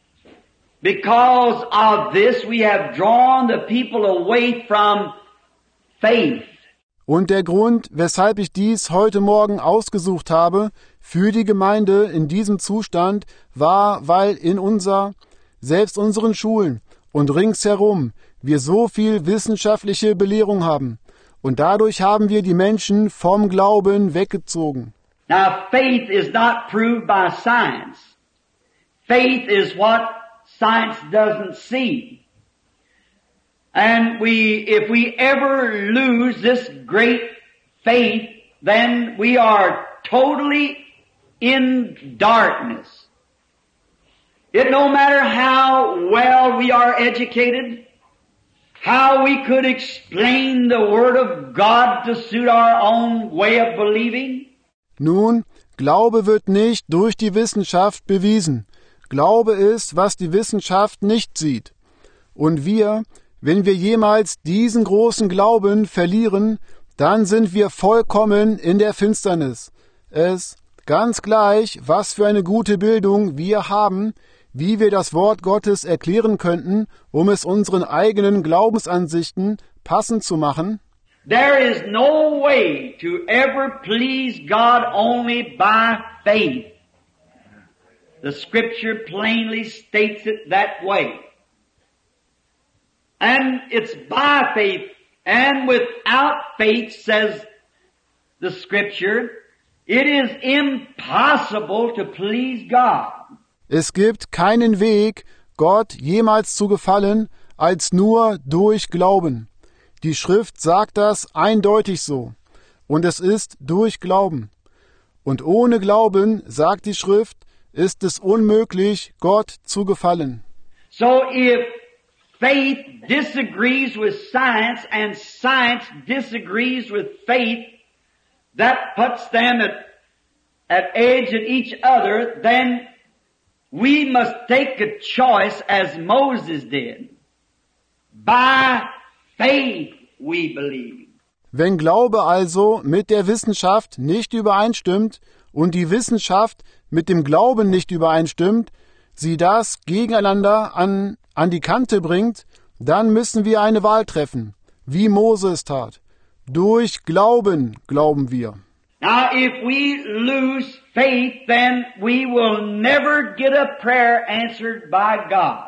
Because of this we have drawn the people away from faith. Und der Grund, weshalb ich dies heute Morgen ausgesucht habe für die Gemeinde in diesem Zustand, war, weil in selbst unseren Schulen und ringsherum wir so viel wissenschaftliche Belehrung haben. Und dadurch haben wir die Menschen vom Glauben weggezogen. Now faith is not proved by science. Faith is what science doesn't see. And if we ever lose this great faith, then we are totally in darkness. It no matter how well we are educated, how we could explain the Word of God to suit our own way of believing. Nun, Glaube wird nicht durch die Wissenschaft bewiesen. Glaube ist, was die Wissenschaft nicht sieht. Und wenn wir jemals diesen großen Glauben verlieren, dann sind wir vollkommen in der Finsternis. Es ganz gleich, was für eine gute Bildung wir haben, wie wir das Wort Gottes erklären könnten, um es unseren eigenen Glaubensansichten passend zu machen. There is no way to ever please God only by faith. The Scripture plainly states it that way. And it's by faith, and without faith, says the Scripture, it is impossible to please God. Es gibt keinen Weg, Gott jemals zu gefallen, als nur durch Glauben. Die Schrift sagt das eindeutig so. Und es ist durch Glauben. Und ohne Glauben, sagt die Schrift, ist es unmöglich, Gott zu gefallen. So if faith disagrees with science and science disagrees with faith, that puts them at edge at each other, then we must take a choice as Moses did. By faith we believe. Wenn Glaube also mit der Wissenschaft nicht übereinstimmt und die Wissenschaft mit dem Glauben nicht übereinstimmt, sie das gegeneinander an die Kante bringt, dann müssen wir eine Wahl treffen, wie Mose es tat. Durch Glauben glauben wir. Now if we lose faith, then we will never get a prayer answered by God.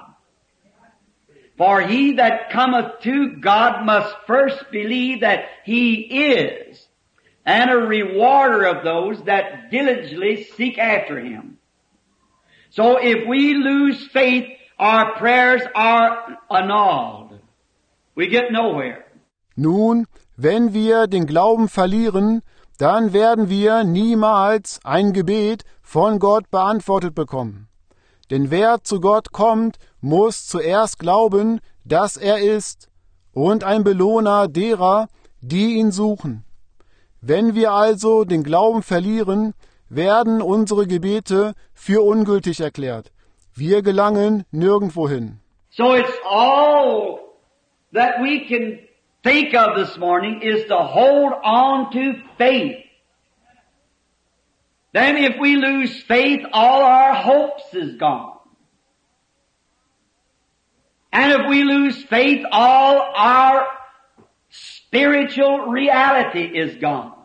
For he that cometh to God must first believe that he is, and a rewarder of those that diligently seek after him. So if we lose faith, our prayers are annulled. We get nowhere. Nun, wenn wir den Glauben verlieren, dann werden wir niemals ein Gebet von Gott beantwortet bekommen. Denn wer zu Gott kommt, muss zuerst glauben, dass er ist, und ein Belohner derer, die ihn suchen. Wenn wir also den Glauben verlieren, werden unsere Gebete für ungültig erklärt. Wir gelangen nirgendwo hin. So it's all that we can think of this morning is to hold on to faith. Then if we lose faith, all our hopes is gone. And if we lose faith, all our spiritual reality is gone.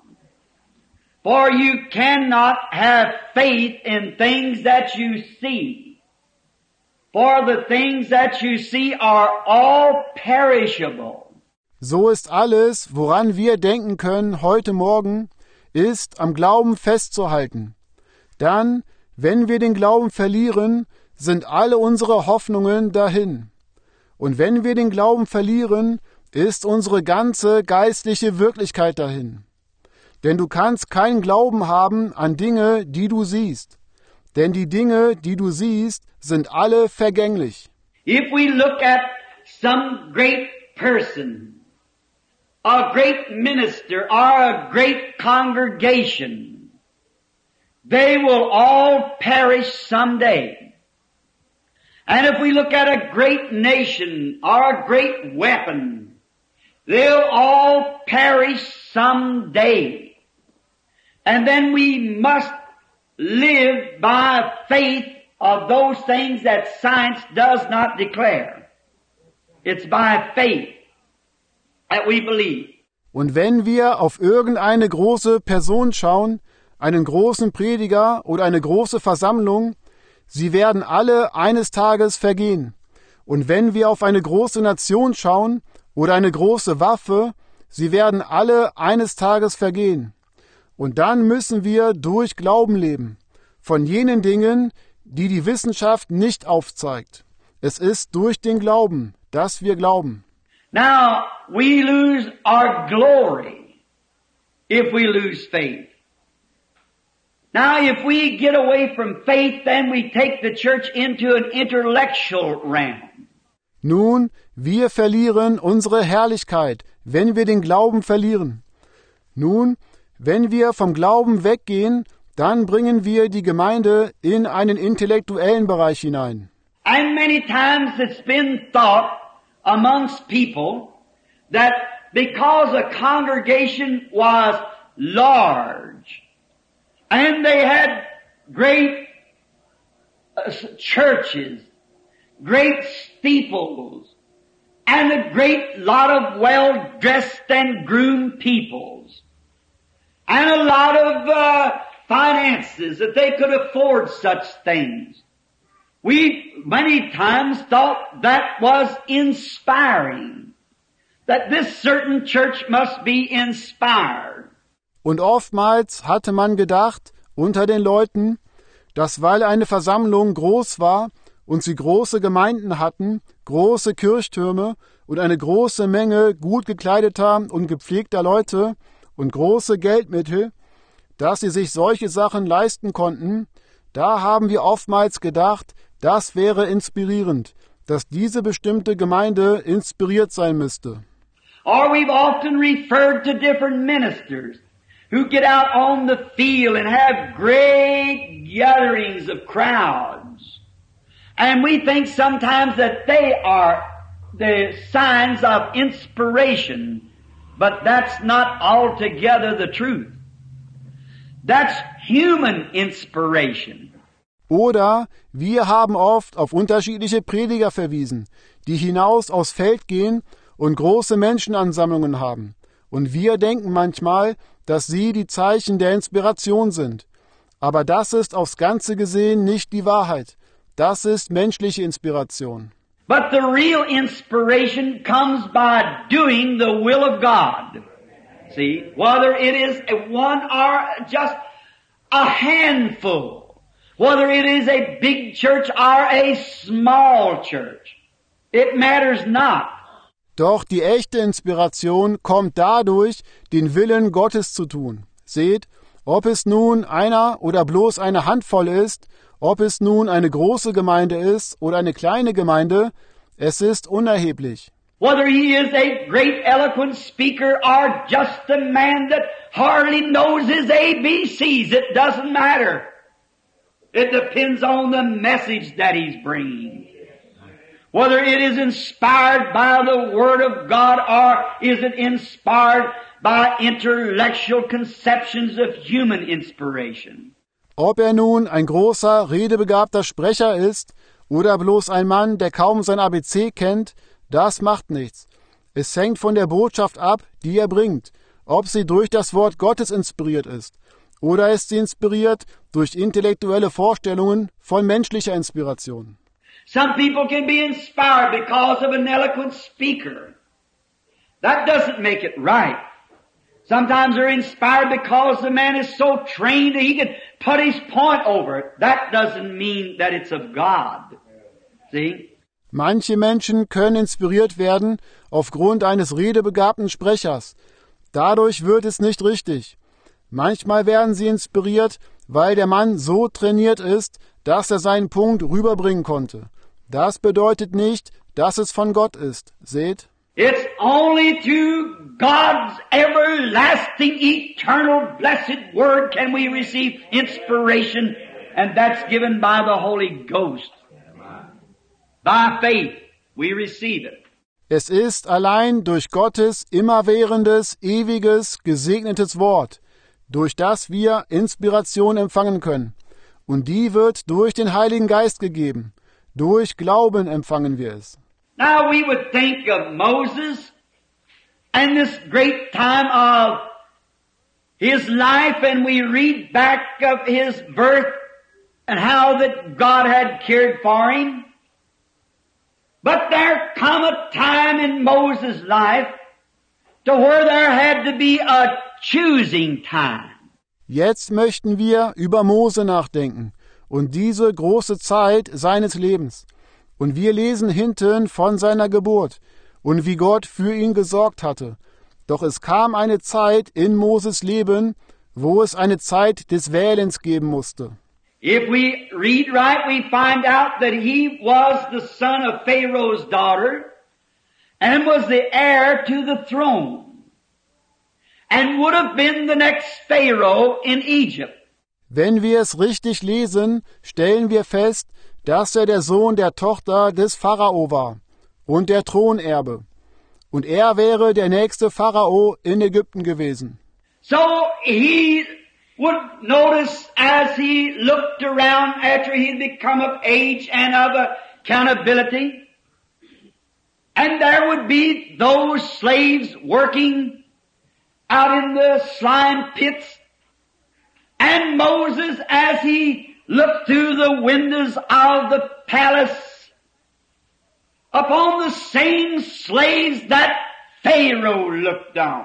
For you cannot have faith in things that you see. For the things that you see are all perishable. So ist alles, woran wir denken können heute Morgen, ist am Glauben festzuhalten. Dann, wenn wir den Glauben verlieren, sind alle unsere Hoffnungen dahin. Und wenn wir den Glauben verlieren, ist unsere ganze geistliche Wirklichkeit dahin. Denn du kannst keinen Glauben haben an Dinge, die du siehst. Denn die Dinge, die du siehst, sind alle vergänglich. If we look at some great person, a great minister, or a great congregation, they will all perish someday. And if we look at a great nation or a great weapon, they'll all perish someday. And then we must live by faith of those things that science does not declare. It's by faith that we believe. Und wenn wir auf irgendeine große Person schauen, einen großen Prediger oder eine große Versammlung, sie werden alle eines Tages vergehen. Und wenn wir auf eine große Nation schauen oder eine große Waffe, sie werden alle eines Tages vergehen. Und dann müssen wir durch Glauben leben, von jenen Dingen, die die Wissenschaft nicht aufzeigt. Es ist durch den Glauben, dass wir glauben. Now, we lose our glory if we lose faith. Now, if we get away from faith, then we take the church into an intellectual realm. Nun, wir verlieren unsere Herrlichkeit, wenn wir den Glauben verlieren. Nun, wenn wir vom Glauben weggehen, dann bringen wir die Gemeinde in einen intellektuellen Bereich hinein. And many times it's been thought amongst people that because a congregation was large and they had great churches, great steeples, and a great lot of well-dressed and groomed peoples, and a lot of finances that they could afford such things. We many times thought that was inspiring, that this certain church must be inspired. Und oftmals hatte man gedacht, unter den Leuten, dass weil eine Versammlung groß war und sie große Gemeinden hatten, große Kirchtürme und eine große Menge gut gekleideter und gepflegter Leute und große Geldmittel, dass sie sich solche Sachen leisten konnten, da haben wir oftmals gedacht, das wäre inspirierend, dass diese bestimmte Gemeinde inspiriert sein müsste. Or we've often referred to different ministers who get out on the field and have great gatherings of crowds. And we think sometimes that they are the signs of inspiration, but that's not altogether the truth. That's human inspiration. Oder wir haben oft auf unterschiedliche Prediger verwiesen, die hinaus aufs Feld gehen und große Menschenansammlungen haben. Und wir denken manchmal, dass sie die Zeichen der Inspiration sind. Aber das ist aufs Ganze gesehen nicht die Wahrheit. Das ist menschliche Inspiration. But the real inspiration comes by doing the will of God. See, whether it is one or just a handful, whether it is a big church or a small church, it matters not. Doch die echte Inspiration kommt dadurch, den Willen Gottes zu tun. Seht, ob es nun einer oder bloß eine Handvoll ist, ob es nun eine große Gemeinde ist oder eine kleine Gemeinde, es ist unerheblich. Whether he is a great eloquent speaker or just a man that hardly knows his ABCs, it doesn't matter. It depends on the message that he's bringing. Whether it is inspired by the Word of God or is it inspired by intellectual conceptions of human inspiration. Ob er nun ein großer, redebegabter Sprecher ist oder bloß ein Mann, der kaum sein ABC kennt, das macht nichts. Es hängt von der Botschaft ab, die er bringt, ob sie durch das Wort Gottes inspiriert ist oder ist sie inspiriert durch intellektuelle Vorstellungen von menschlicher Inspiration. Some people can be inspired because of an eloquent speaker. That doesn't make it right. Sometimes they're inspired because the man is so trained that he can put his point over it. That doesn't mean that it's of God. See? Manche Menschen können inspiriert werden aufgrund eines redebegabten Sprechers. Dadurch wird es nicht richtig. Manchmal werden sie inspiriert, weil der Mann so trainiert ist, dass er seinen Punkt rüberbringen konnte. Das bedeutet nicht, dass es von Gott ist. Seht? It's only through God's everlasting, eternal, blessed Word can we receive inspiration, and that's given by the Holy Ghost. By faith, we receive it. Es ist allein durch Gottes immerwährendes, ewiges, gesegnetes Wort, durch das wir Inspiration empfangen können. Und die wird durch den Heiligen Geist gegeben. Durch Glauben empfangen wir es. Now we would think of Moses and this great time of his life, and we read back of his birth and how that God had cared for him. But there come a time in Moses' life to where there had to be a choosing time. Jetzt möchten wir über Mose nachdenken und diese große Zeit seines Lebens. Und wir lesen hinten von seiner Geburt und wie Gott für ihn gesorgt hatte. Doch es kam eine Zeit in Moses Leben, wo es eine Zeit des Wählens geben musste. If we read right, we find out that he was the son of Pharaoh's daughter and was the heir to the throne and would have been the next Pharaoh in Egypt. Wenn wir es richtig lesen, stellen wir fest, dass er der Sohn der Tochter des Pharao war und der Thronerbe. Und er wäre der nächste Pharao in Ägypten gewesen. So he would notice as he looked around after he had become of age and of accountability, And there would be those slaves working out in the slime pits. And Moses, as he looked through the windows of the palace upon the same slaves that Pharaoh looked on.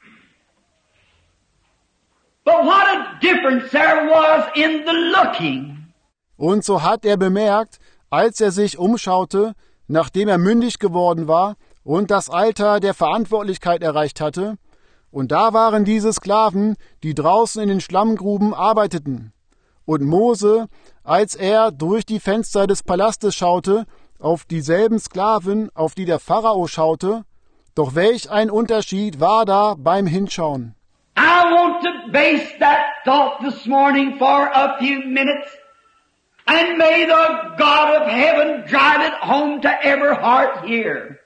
But what a difference there was in the looking. Und so hat er bemerkt, als er sich umschaute, nachdem er mündig geworden war und das Alter der Verantwortlichkeit erreicht hatte, und da waren diese Sklaven, die draußen in den Schlammgruben arbeiteten. Und Mose, als er durch die Fenster des Palastes schaute, auf dieselben Sklaven, auf die der Pharao schaute, doch welch ein Unterschied war da beim Hinschauen. I want to base that thought this morning for a few minutes, and may the God of heaven drive it home to every heart here.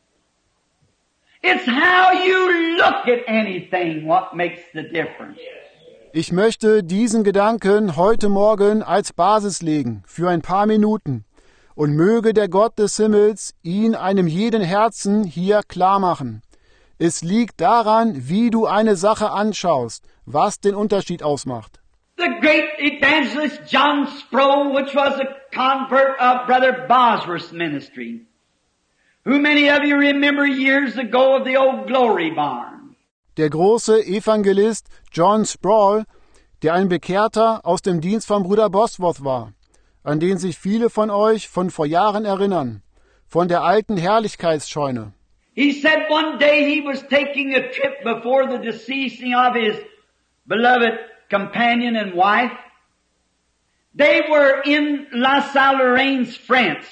It's how you look at anything what makes the difference. Ich möchte diesen Gedanken heute Morgen als Basis legen, für ein paar Minuten, und möge der Gott des Himmels ihn einem jeden Herzen hier klar machen. Es liegt daran, wie du eine Sache anschaust, was den Unterschied ausmacht. The great evangelist John Sproul, which was a convert of Brother Bosworth's ministry, who many of you remember years ago of the old Glory Barn. Der große Evangelist John Sproul, der ein Bekehrter aus dem Dienst von Bruder Bosworth war, an den sich viele von euch von vor Jahren erinnern, von der alten Herrlichkeitsscheune. He said one day he was taking a trip before the deceasing of his beloved companion and wife. They were in La Salle-Lorraine's, France.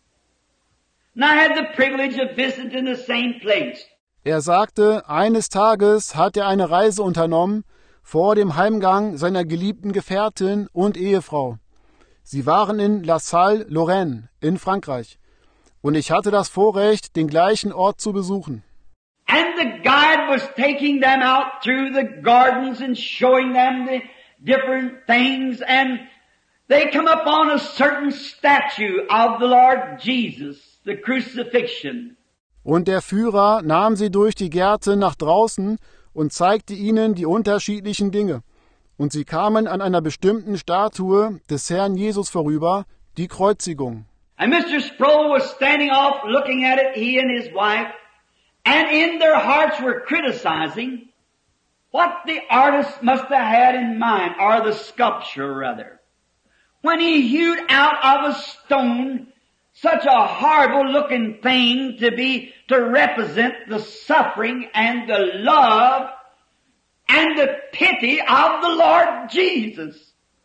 And I had the privilege of visiting the same place. Er sagte, eines Tages hat er eine Reise unternommen vor dem Heimgang seiner geliebten Gefährtin und Ehefrau. Sie waren in La Salle-Lorraine in Frankreich. Und ich hatte das Vorrecht, den gleichen Ort zu besuchen. And the guide was taking them out through the gardens and showing them the different things, and they come upon a certain statue of the Lord Jesus, the crucifixion. Und der Führer nahm sie durch die Gärten nach draußen und zeigte ihnen die unterschiedlichen Dinge. Und sie kamen an einer bestimmten Statue des Herrn Jesus vorüber, die Kreuzigung. And Mr. Sproul was standing off looking at it, he and his wife, and in their hearts were criticizing what the artist must have had in mind, or the sculpture rather, when he hewed out of a stone such a horrible looking thing to represent the suffering and the love and the pity of the Lord Jesus.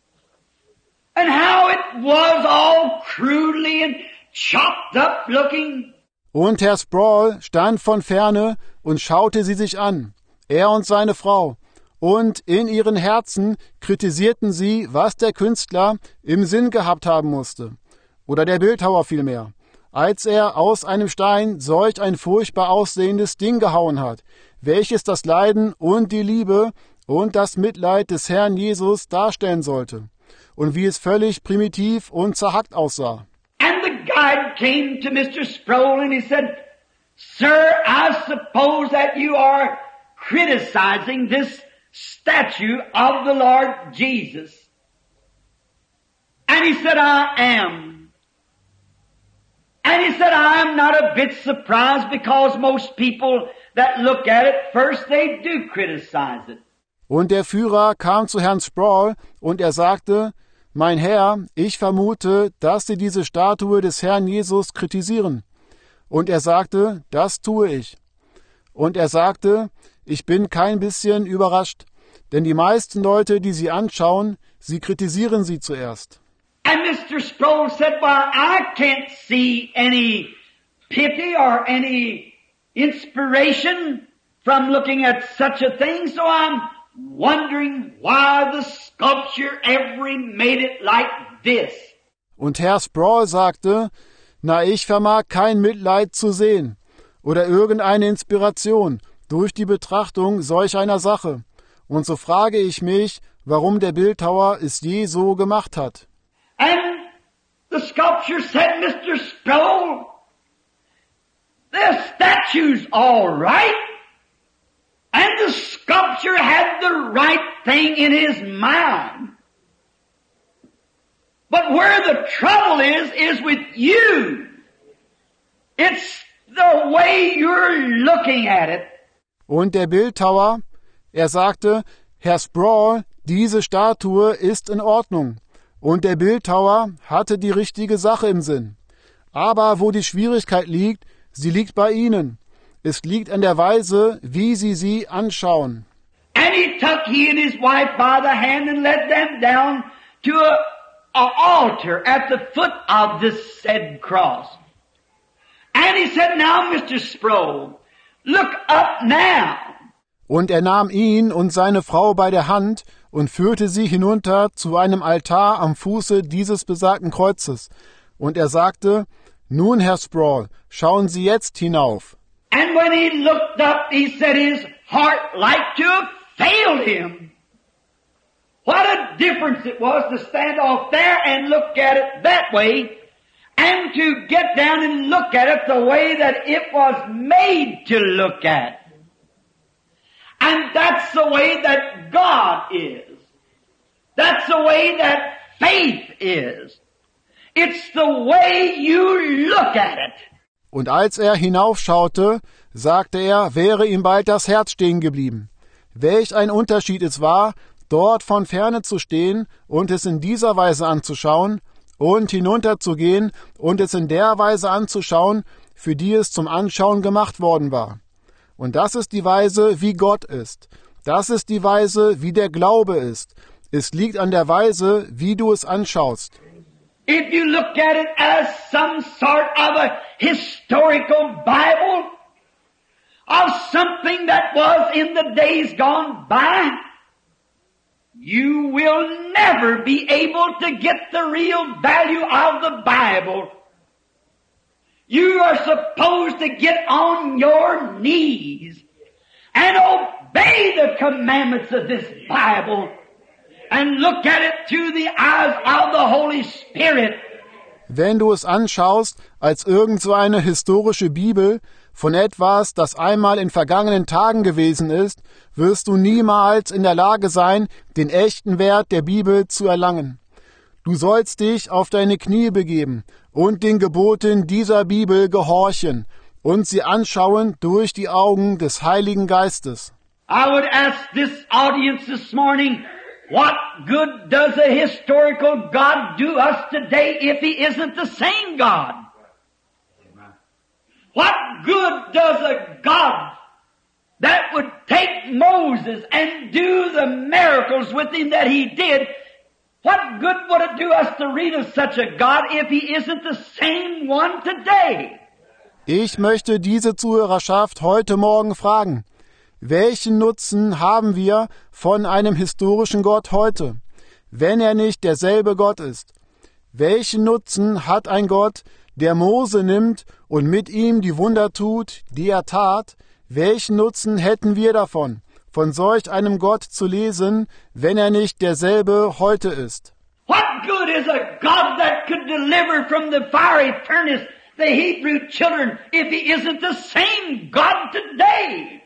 And how it was all crudely and chopped up looking. Und Herr Sproul stand von ferne und schaute sie sich an, er und seine Frau, und in ihren Herzen kritisierten sie, was der Künstler im Sinn gehabt haben musste, oder der Bildhauer vielmehr, als er aus einem Stein solch ein furchtbar aussehendes Ding gehauen hat, welches das Leiden und die Liebe und das Mitleid des Herrn Jesus darstellen sollte. Und wie es völlig primitiv und zerhackt aussah. And the guide came to Mr. Sproul and he said, Sir, I suppose that you are criticizing this statue of the Lord Jesus. And he said, I am. And he said, I am not a bit surprised because most people that look at it first, they do criticize it. Und der Führer kam zu Herrn Sproul und er sagte, mein Herr, ich vermute, dass Sie diese Statue des Herrn Jesus kritisieren. Und er sagte, das tue ich. Und er sagte, ich bin kein bisschen überrascht, denn die meisten Leute, die Sie anschauen, sie kritisieren sie zuerst. And Mr. Sproul said, well, I can't see any pity or any inspiration from looking at such a thing, so I'm wondering why the sculpture ever made it like this. Und Herr Sproul sagte, na, ich vermag kein Mitleid zu sehen oder irgendeine Inspiration durch die Betrachtung solch einer Sache. Und so frage ich mich, warum der Bildhauer es je so gemacht hat. And the sculpture said, Mr. Sproul, The statue's all right. And the sculpture had the right thing in his mind. But where the trouble is with you. It's the way you're looking at it. Und der Bildhauer, er sagte, Herr Sproul, diese Statue ist in Ordnung. Und der Bildhauer hatte die richtige Sache im Sinn. Aber wo die Schwierigkeit liegt, sie liegt bei Ihnen. Es liegt an der Weise, wie Sie sie anschauen. And he and his wife by the hand and led them down to an altar at the foot of this said cross. And he said, now, Mr. Sproul, look up now. Und er nahm ihn und seine Frau bei der Hand und führte sie hinunter zu einem Altar am Fuße dieses besagten Kreuzes. Und er sagte, nun, Herr Sproul, schauen Sie jetzt hinauf. And when he looked up, he said his heart like to have failed him. What a difference it was to stand off there and look at it that way, and to get down and look at it the way that it was made to look at. And that's the way that God is. That's the way that faith is. It's the way you look at it. Und als er hinaufschaute, sagte er, wäre ihm bald das Herz stehen geblieben. Welch ein Unterschied es war, dort von ferne zu stehen und es in dieser Weise anzuschauen und hinunterzugehen und es in der Weise anzuschauen, für die es zum Anschauen gemacht worden war. Und das ist die Weise, wie Gott ist. Das ist die Weise, wie der Glaube ist. Es liegt an der Weise, wie du es anschaust. If you look at it as some sort of a historical Bible of something that was in the days gone by, you will never be able to get the real value of the Bible. You are supposed to get on your knees and obey the commandments of this Bible and look at it through the eyes of the Holy Spirit. Wenn du es anschaust als irgend so eine historische Bibel von etwas, das einmal in vergangenen Tagen gewesen ist, wirst du niemals in der Lage sein, den echten Wert der Bibel zu erlangen. Du sollst dich auf deine Knie begeben und den Geboten dieser Bibel gehorchen und sie anschauen durch die Augen des Heiligen Geistes. I would ask this audience this morning, what good does a historical God do us today if He isn't the same God? What good does a God that would take Moses and do the miracles with him that He did, what good would it do us to read of such a God if He isn't the same one today? Ich möchte diese Zuhörerschaft heute Morgen fragen. Welchen Nutzen haben wir von einem historischen Gott heute, wenn er nicht derselbe Gott ist? Welchen Nutzen hat ein Gott, der Mose nimmt und mit ihm die Wunder tut, die er tat? Welchen Nutzen hätten wir davon, von solch einem Gott zu lesen, wenn er nicht derselbe heute ist? What good is a God that could deliver from the fiery furnace the Hebrew children if He isn't the same God today?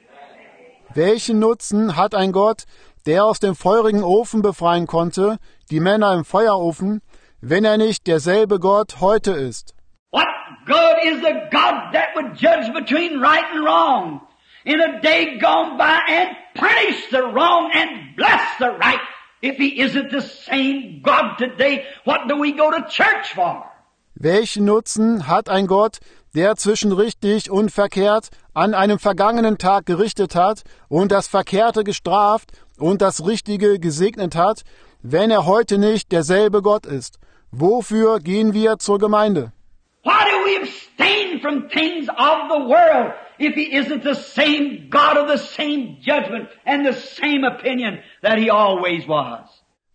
Welchen Nutzen hat ein Gott, der aus dem feurigen Ofen befreien konnte, die Männer im Feuerofen, wenn er nicht derselbe Gott heute ist? What good is a God that would judge between right and wrong in a day gone by and punish the wrong and bless the right if He isn't the same God today? What do we go to church for? Welchen Nutzen hat ein Gott, der zwischen richtig und verkehrt an einem vergangenen Tag gerichtet hat und das Verkehrte gestraft und das Richtige gesegnet hat, wenn er heute nicht derselbe Gott ist? Wofür gehen wir zur Gemeinde? Why do we abstain from things of the world if He isn't the same God of the same judgment and the same opinion that He always was?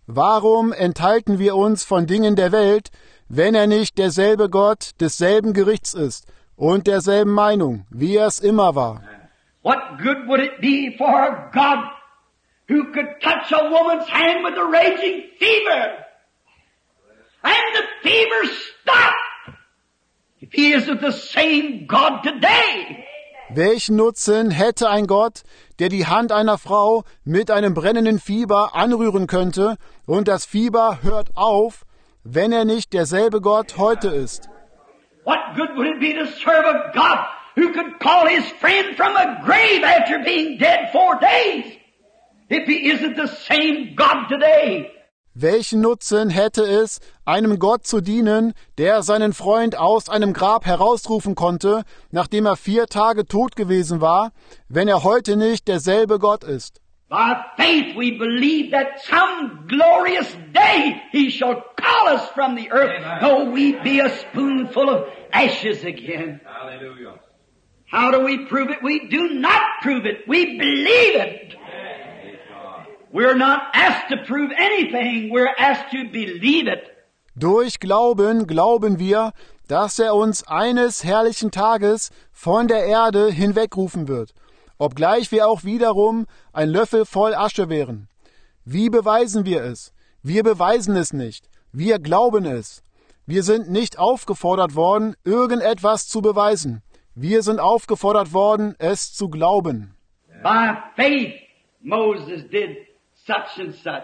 Warum enthalten wir uns von Dingen der Welt, wenn er nicht derselbe Gott desselben Gerichts ist und derselben Meinung, wie er es immer war? What good would it be for a God who could touch a woman's hand with a raging fever and the fever stopped if He He isn't the same God today. Welchen Nutzen hätte ein Gott, der die Hand einer Frau mit einem brennenden Fieber anrühren könnte und das Fieber hört auf, wenn er nicht derselbe Gott heute ist? What good would it be to serve a God who could call his friend from a grave after being dead 4 days, if he isn't the same God today? Welchen Nutzen hätte es, einem Gott zu dienen, der seinen Freund aus einem Grab herausrufen konnte, nachdem er 4 Tage tot gewesen war, wenn er heute nicht derselbe Gott ist? By faith we believe that some glorious day he shall call us from the earth, though we be a spoonful of ashes again. Hallelujah. How do we prove it? We do not prove it. We believe it. We're not asked to prove anything. We're asked to believe it. Durch Glauben glauben wir, dass er uns eines herrlichen Tages von der Erde hinwegrufen wird, obgleich wir auch wiederum ein Löffel voll Asche wären. Wie beweisen wir es? Wir beweisen es nicht. Wir glauben es. Wir sind nicht aufgefordert worden, irgendetwas zu beweisen. Wir sind aufgefordert worden, es zu glauben. By faith, Moses did such and such.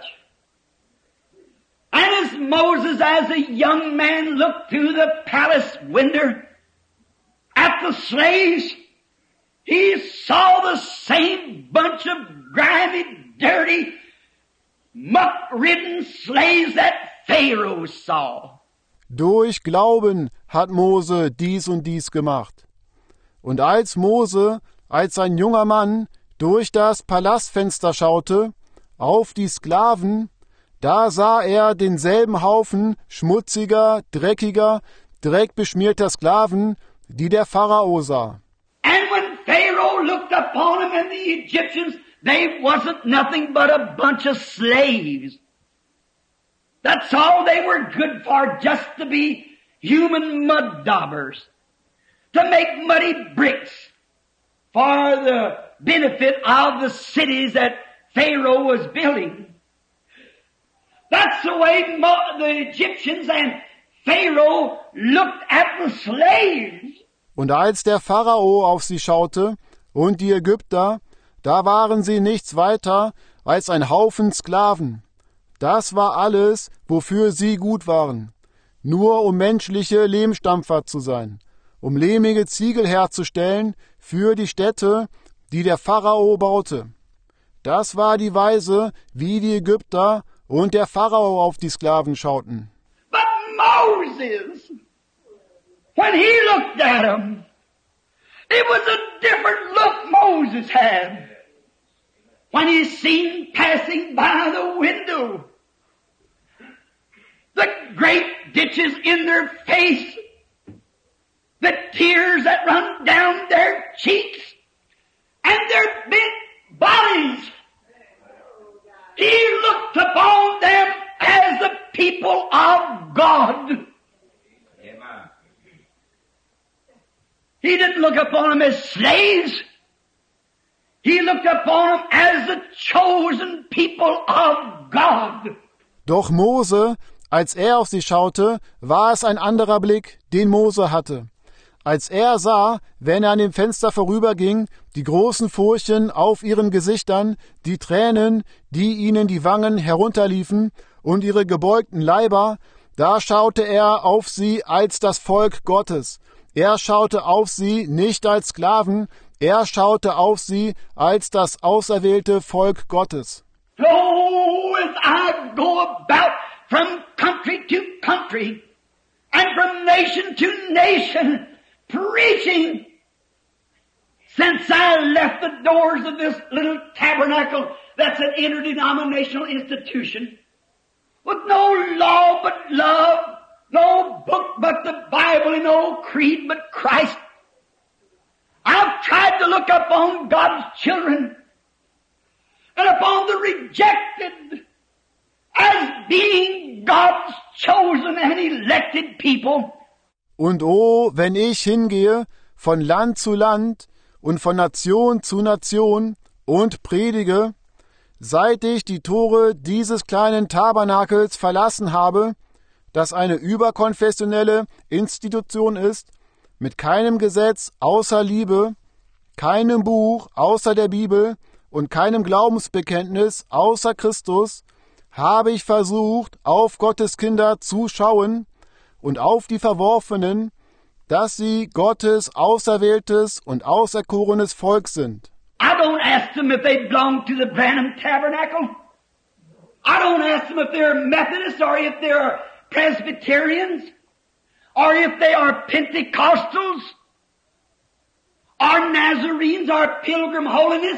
And as Moses, as a young man, looked through the palace window at the slaves, he saw the same bunch of grimy, dirty, muck-ridden slaves that Pharaoh saw. Durch Glauben hat Mose dies und dies gemacht. Und als Mose, als ein junger Mann, durch das Palastfenster schaute, auf die Sklaven, da sah er denselben Haufen schmutziger, dreckiger, dreckbeschmierter Sklaven, die der Pharao sah. And when Pharaoh looked upon him and the Egyptians, they wasn't nothing but a bunch of slaves. That's all they were good for, just to be human mud daubers, to make muddy bricks for the benefit of the cities that Pharaoh was building. That's the way the Egyptians and Pharaoh looked at the slaves. Und als der Pharao auf sie schaute und die Ägypter, da waren sie nichts weiter als ein Haufen Sklaven. Das war alles, wofür sie gut waren. Nur um menschliche Lehmstampfer zu sein, um lehmige Ziegel herzustellen für die Städte, die der Pharao baute. Das war die Weise, wie die Ägypter und der Pharao auf die Sklaven schauten. But Moses, when he looked at them, it was a different look Moses had. When he seen passing by the window, the great ditches in their face, the tears that run down their cheeks, and their bent bodies. He looked upon them as the people of God. Amen. He didn't look upon them as slaves. He looked upon them as the chosen people of God. Doch Mose, als er auf sie schaute, war es ein anderer Blick, den Mose hatte. Als er sah, wenn er an dem Fenster vorüberging, die großen Furchen auf ihren Gesichtern, die Tränen, die ihnen die Wangen herunterliefen und ihre gebeugten Leiber, da schaute er auf sie als das Volk Gottes. Er schaute auf sie nicht als Sklaven, er schaute auf sie als das auserwählte Volk Gottes. Oh, as I go about from country to country and from nation to nation, preaching, since I left the doors of this little tabernacle that's an interdenominational institution, with no law but love, no book but the Bible, and no creed but Christ. I've tried to look upon God's children and upon the rejected as being God's chosen and elected people. Und oh, wenn ich hingehe von Land zu Land und von Nation zu Nation und predige, seit ich die Tore dieses kleinen Tabernakels verlassen habe, das eine überkonfessionelle Institution ist, mit keinem Gesetz außer Liebe, keinem Buch außer der Bibel und keinem Glaubensbekenntnis außer Christus habe ich versucht, auf Gottes Kinder zu schauen und auf die Verworfenen, dass sie Gottes auserwähltes und auserkorenes Volk sind. I don't ask them if they belong to the Branham Tabernacle. I don't ask them if they're Methodists or if they're Presbyterians or if they are Pentecostals or Nazarenes or Pilgrim Holiness.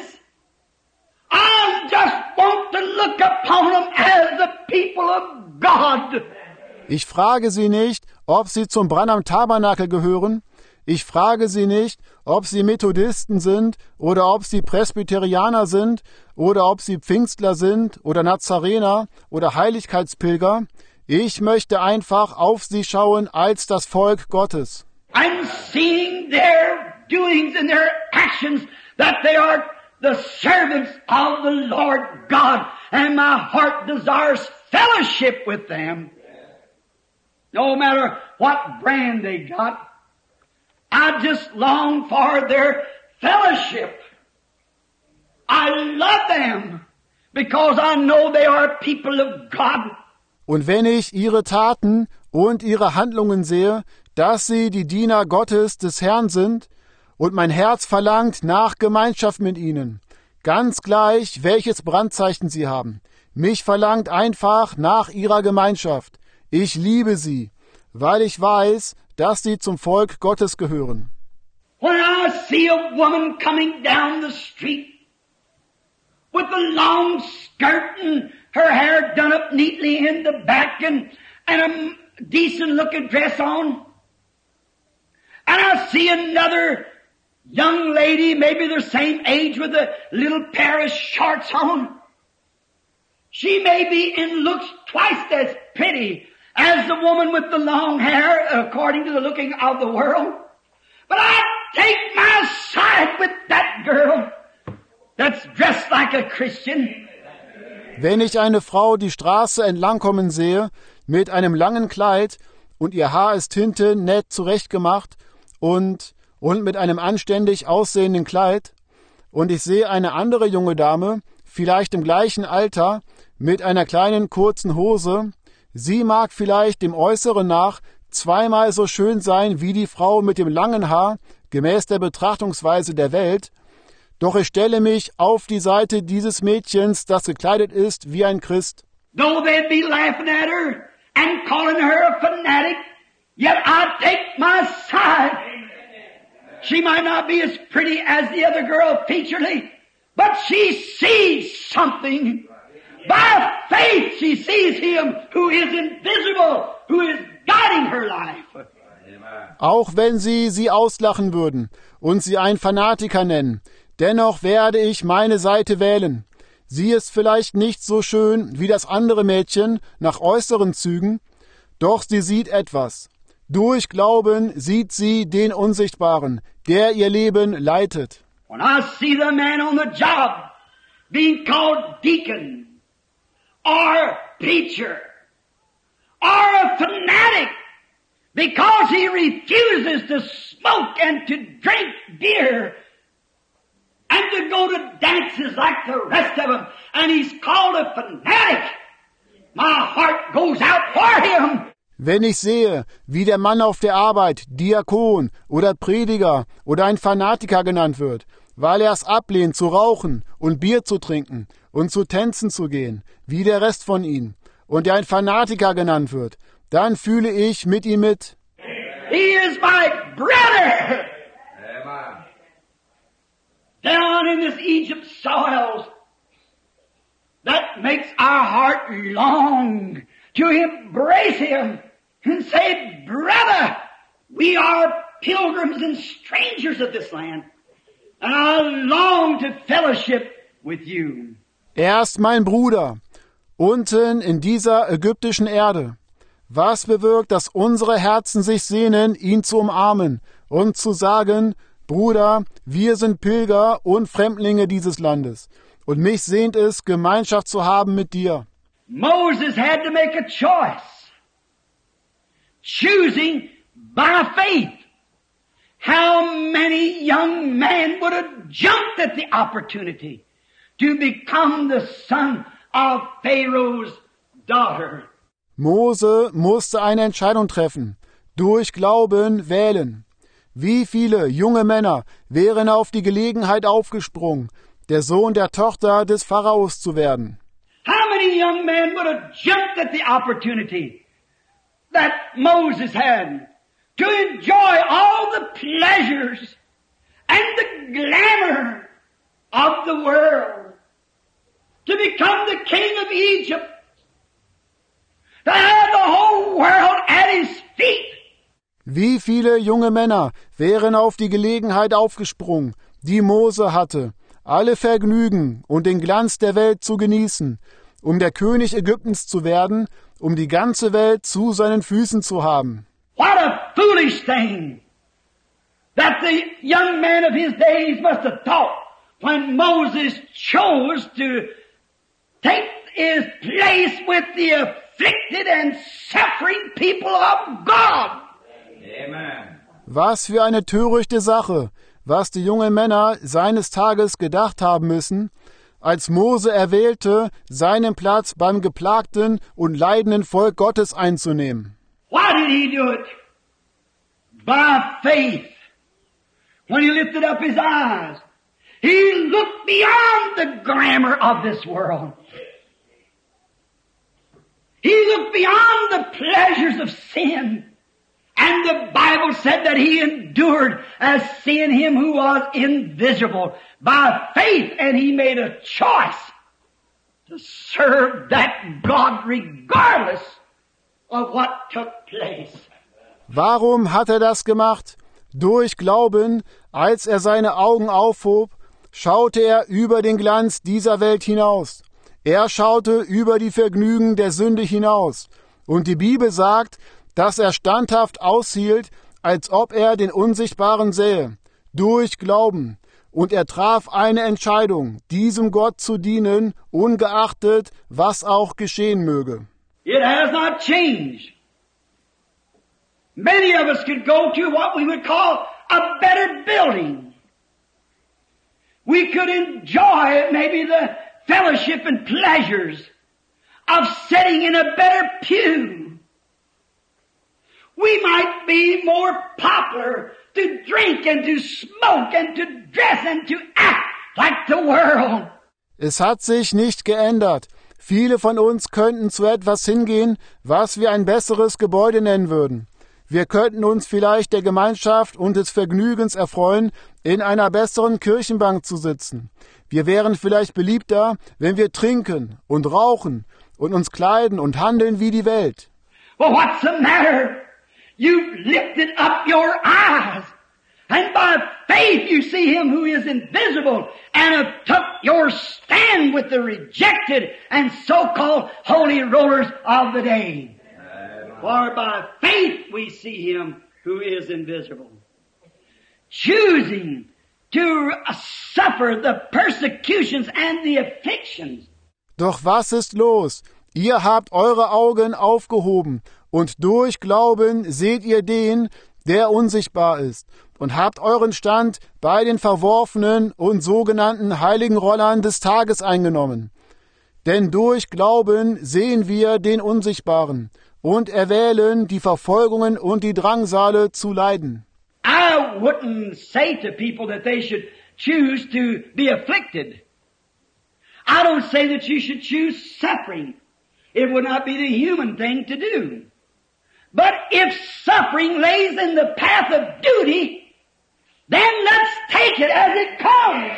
I just want to look upon them as the people of God. Ich frage sie nicht, ob sie zum Branham Tabernakel gehören. Ich frage sie nicht, ob sie Methodisten sind oder ob sie Presbyterianer sind oder ob sie Pfingstler sind oder Nazarener oder Heiligkeitspilger. Ich möchte einfach auf sie schauen als das Volk Gottes. I'm seeing their doings and their actions that they are the servants of the Lord God, and my heart desires fellowship with them. No matter what brand they got, I just long for their fellowship. I love them because I know they are people of God. Und wenn ich ihre Taten und ihre Handlungen sehe, dass sie die Diener Gottes des Herrn sind, und mein Herz verlangt nach Gemeinschaft mit ihnen, ganz gleich, welches Brandzeichen sie haben. Mich verlangt einfach nach ihrer Gemeinschaft. Ich liebe sie, weil ich weiß, dass sie zum Volk Gottes gehören. When I see a woman coming down the street with a long skirt and her hair done up neatly in the back and a decent looking dress on, and I see another young lady, maybe the same age, with a little pair of shorts on. She may be in looks twice as pretty as the woman with the long hair, according to the looking of the world. But I take my side with that girl that's dressed like a Christian. Wenn ich eine Frau die Straße entlangkommen sehe, mit einem langen Kleid, und ihr Haar ist hinten nett zurechtgemacht und mit einem anständig aussehenden Kleid, und ich sehe eine andere junge Dame, vielleicht im gleichen Alter, mit einer kleinen kurzen Hose, sie mag vielleicht dem Äußeren nach zweimal so schön sein wie die Frau mit dem langen Haar, gemäß der Betrachtungsweise der Welt, doch ich stelle mich auf die Seite dieses Mädchens, das gekleidet ist wie ein Christ. Though they'd be laughing at her and calling her a fanatic, yet I take my side. She might not be as pretty as the other girl featurely, but she sees something. By faith she sees Him who is invisible, who is guiding her life. Auch wenn sie auslachen würden und sie einen Fanatiker nennen, dennoch werde ich meine Seite wählen. Sie ist vielleicht nicht so schön wie das andere Mädchen nach äußeren Zügen, doch sie sieht etwas. Durch Glauben sieht sie den Unsichtbaren, der ihr Leben leitet. When I see the man on the job being called deacon or preacher or a fanatic because he refuses to smoke and to drink beer and to go to dances like the rest of them, and he's called a fanatic, my heart goes out for him. Wenn ich sehe, wie der Mann auf der Arbeit Diakon oder Prediger oder ein Fanatiker genannt wird, weil er es ablehnt zu rauchen und Bier zu trinken und zu Tänzen zu gehen, wie der Rest von ihnen, und er ein Fanatiker genannt wird, dann fühle ich mit ihm mit. He is my brother. Amen. Down in this Egypt soils, that makes our heart long to embrace him and say, brother, we are pilgrims and strangers of this land, and I long to fellowship with you. Er ist mein Bruder, unten in dieser ägyptischen Erde. Was bewirkt, dass unsere Herzen sich sehnen, ihn zu umarmen und zu sagen, Bruder, wir sind Pilger und Fremdlinge dieses Landes, und mich sehnt es, Gemeinschaft zu haben mit dir. Moses had to make a choice, choosing by faith how many young men would have jumped at the opportunity to become the son of Pharaoh's daughter. Mose musste eine Entscheidung treffen. Durch Glauben wählen. Wie viele junge Männer wären auf die Gelegenheit aufgesprungen, der Sohn der Tochter des Pharaos zu werden? How many young men would have jumped at the opportunity that Moses had to enjoy all the pleasures and the glamour of the world, to become the king of Egypt, to have the whole world at his feet? Wie viele junge Männer wären auf die Gelegenheit aufgesprungen, die Mose hatte, alle Vergnügen und den Glanz der Welt zu genießen, um der König Ägyptens zu werden, um die ganze Welt zu seinen Füßen zu haben. What a foolish thing that the young man of his days must have thought when Moses chose to take his place with the afflicted and suffering people of God. Amen. Was für eine törichte Sache, was die jungen Männer seines Tages gedacht haben müssen, als Mose erwählte, seinen Platz beim geplagten und leidenden Volk Gottes einzunehmen. Why did he do it? By faith. When he lifted up his eyes, he looked beyond the glamour of this world. He looked beyond the pleasures of sin. And the Bible said that he endured as seeing him who was invisible by faith, and he made a choice to serve that God regardless of what took place. Warum hat er das gemacht? Durch Glauben, als er seine Augen aufhob, schaute er über den Glanz dieser Welt hinaus. Er schaute über die Vergnügen der Sünde hinaus. Und die Bibel sagt, dass er standhaft aushielt, als ob er den Unsichtbaren sähe, durch Glauben. Und er traf eine Entscheidung, diesem Gott zu dienen, ungeachtet, was auch geschehen möge. It has not changed. Many of us could go to what we would call a better building. We could enjoy maybe the fellowship and pleasures of sitting in a better pew. We might be more popular to drink and to smoke and to dress and to act like the world. Es hat sich nicht geändert. Viele von uns könnten zu etwas hingehen, was wir ein besseres Gebäude nennen würden. Wir könnten uns vielleicht der Gemeinschaft und des Vergnügens erfreuen, in einer besseren Kirchenbank zu sitzen. Wir wären vielleicht beliebter, wenn wir trinken und rauchen und uns kleiden und handeln wie die Welt. Well, what's the matter? You've lifted up your eyes, and by faith you see him who is invisible, and have took your stand with the rejected and so-called holy rollers of the day. For by faith we see him who is invisible. Choosing to suffer the persecutions and the afflictions. Doch was ist los? Ihr habt eure Augen aufgehoben, und durch Glauben seht ihr den, der unsichtbar ist, und habt euren Stand bei den verworfenen und sogenannten heiligen Rollern des Tages eingenommen. Denn durch Glauben sehen wir den Unsichtbaren und erwählen, die Verfolgungen und die Drangsale zu leiden. I wouldn't say to people that they should choose to be afflicted. I don't say that you should choose suffering. It would not be the human thing to do. But if suffering lays in the path of duty, then let's take it as it comes.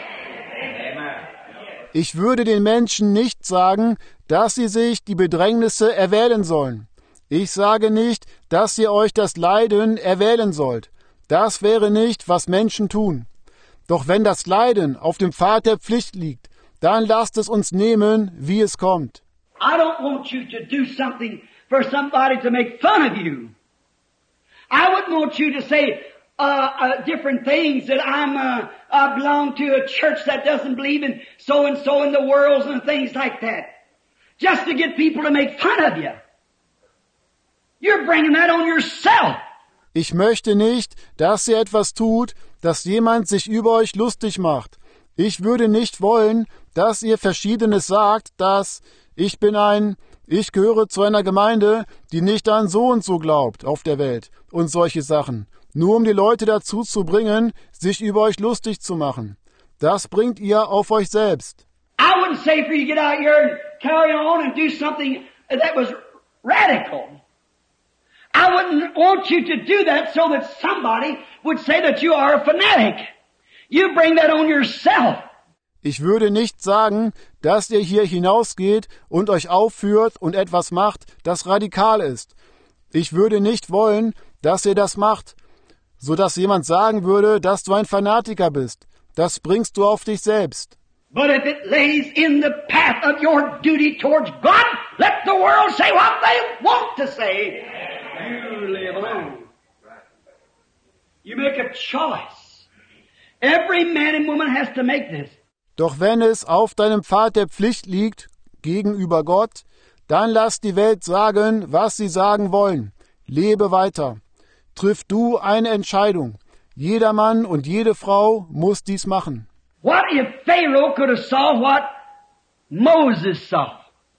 Ich würde den Menschen nicht sagen, dass sie sich die Bedrängnisse erwählen sollen. Ich sage nicht, dass ihr euch das Leiden erwählen sollt. Das wäre nicht, was Menschen tun. Doch wenn das Leiden auf dem Pfad der Pflicht liegt, dann lasst es uns nehmen, wie es kommt. I don't want you to do something for somebody to make fun of you. I wouldn't want you to say different things that I belong to a church that doesn't believe in so and so in the world and things like that, just to get people to make fun of you. You're bringing that on yourself. Ich möchte nicht, dass ihr etwas tut, dass jemand sich über euch lustig macht. Ich würde nicht wollen, dass ihr Verschiedenes sagt, dass ich gehöre zu einer Gemeinde, die nicht an so und so glaubt auf der Welt und solche Sachen. Nur um die Leute dazu zu bringen, sich über euch lustig zu machen. Das bringt ihr auf euch selbst. I wouldn't say for you to get out here and carry on and do something that was radical. I wouldn't want you to do that so that somebody would say that you are a fanatic. You bring that on yourself. Ich würde nicht sagen, dass ihr hier hinausgeht und euch aufführt und etwas macht, das radikal ist. Ich würde nicht wollen, dass ihr das macht, so dass jemand sagen würde, dass du ein Fanatiker bist. Das bringst du auf dich selbst. But if it lays in the path of your duty towards God, let the world say what they want to say. You live alone. You make a choice. Every man and woman has to make this. Doch wenn es auf deinem Pfad der Pflicht liegt, gegenüber Gott, dann lass die Welt sagen, was sie sagen wollen. Lebe weiter. Triff du eine Entscheidung. Jeder Mann und jede Frau muss dies machen. What if Pharaoh could have saw what Moses saw?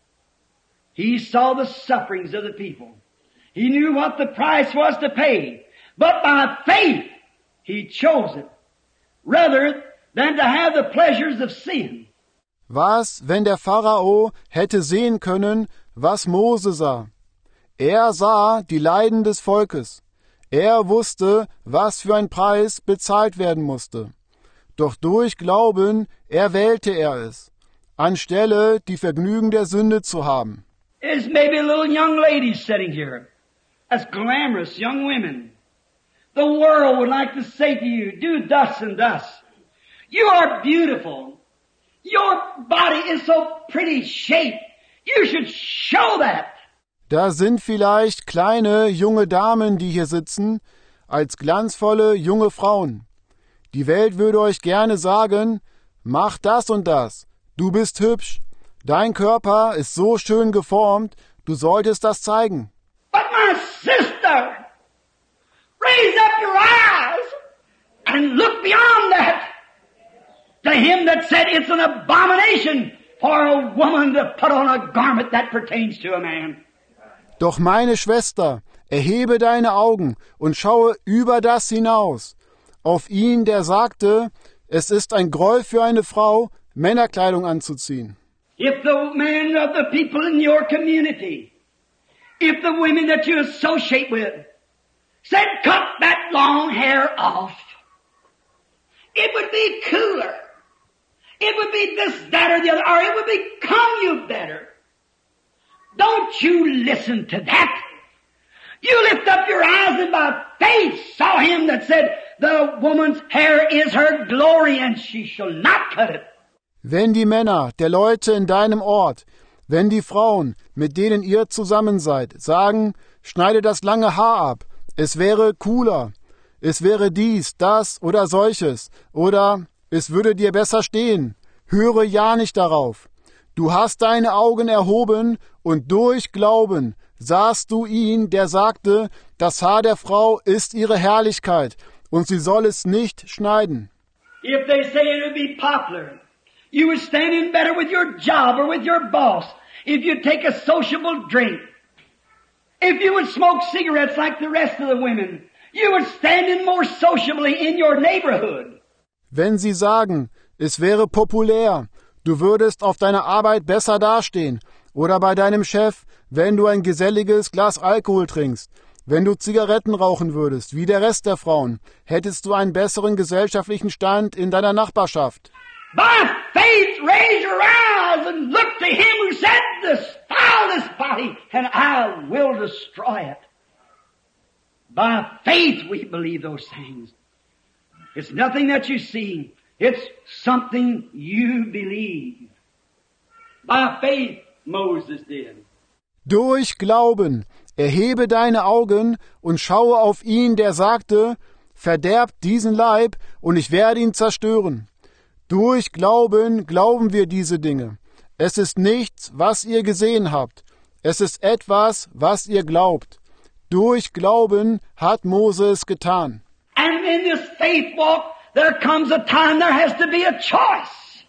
He saw the sufferings of the people. He knew what the price was to pay. But by faith, he chose it, rather than to have the pleasures of sin. Was, wenn der Pharao hätte sehen können, was Mose sah? Er sah die Leiden des Volkes. Er wusste, was für ein Preis bezahlt werden musste. Doch durch Glauben erwählte er es, anstelle die Vergnügen der Sünde zu haben. There's maybe little young ladies sitting here, as glamorous young women. The world would like to say to you, do thus and thus. You are beautiful. Your body is so pretty shaped. You should show that. Da sind vielleicht kleine, junge Damen, die hier sitzen, als glanzvolle, junge Frauen. Die Welt würde euch gerne sagen, mach das und das. Du bist hübsch. Dein Körper ist so schön geformt, du solltest das zeigen. But my sister, raise up your eyes and look beyond that. To him that said it's an abomination for a woman to put on a garment that pertains to a man. Doch meine Schwester, erhebe deine Augen und schaue über das hinaus. Auf ihn, der sagte, es ist ein Gräuel für eine Frau, Männerkleidung anzuziehen. If the men of the people in your community, if the women that you associate with, said cut that long hair off, it would be cooler. It would be this, that, or the other, or it would become you better. Don't you listen to that. You lift up your eyes and by faith saw him that said, the woman's hair is her glory and she shall not cut it. Wenn die Männer der Leute in deinem Ort, wenn die Frauen, mit denen ihr zusammen seid, sagen, schneide das lange Haar ab, es wäre cooler, es wäre dies, das oder solches, oder es würde dir besser stehen, höre ja nicht darauf. Du hast deine Augen erhoben und durch Glauben sahst du ihn, der sagte, das Haar der Frau ist ihre Herrlichkeit und sie soll es nicht schneiden. If they say it would be popular, you would stand in better with your job or with your boss if you take a sociable drink. If you would smoke cigarettes like the rest of the women, you would stand in more sociably in your neighborhood. Wenn sie sagen, es wäre populär, du würdest auf deiner Arbeit besser dastehen oder bei deinem Chef, wenn du ein geselliges Glas Alkohol trinkst, wenn du Zigaretten rauchen würdest, wie der Rest der Frauen, hättest du einen besseren gesellschaftlichen Stand in deiner Nachbarschaft. By faith, raise your eyes and look to him who said, defile this body, and I will destroy it. By faith we believe those things. It's nothing that you see. It's something you believe. By faith, Moses did. Durch Glauben erhebe deine Augen und schaue auf ihn, der sagte, verderbt diesen Leib und ich werde ihn zerstören. Durch Glauben glauben wir diese Dinge. Es ist nichts, was ihr gesehen habt. Es ist etwas, was ihr glaubt. durch Glauben hat Mose es getan. And in this faith walk, there comes a time there has to be a choice.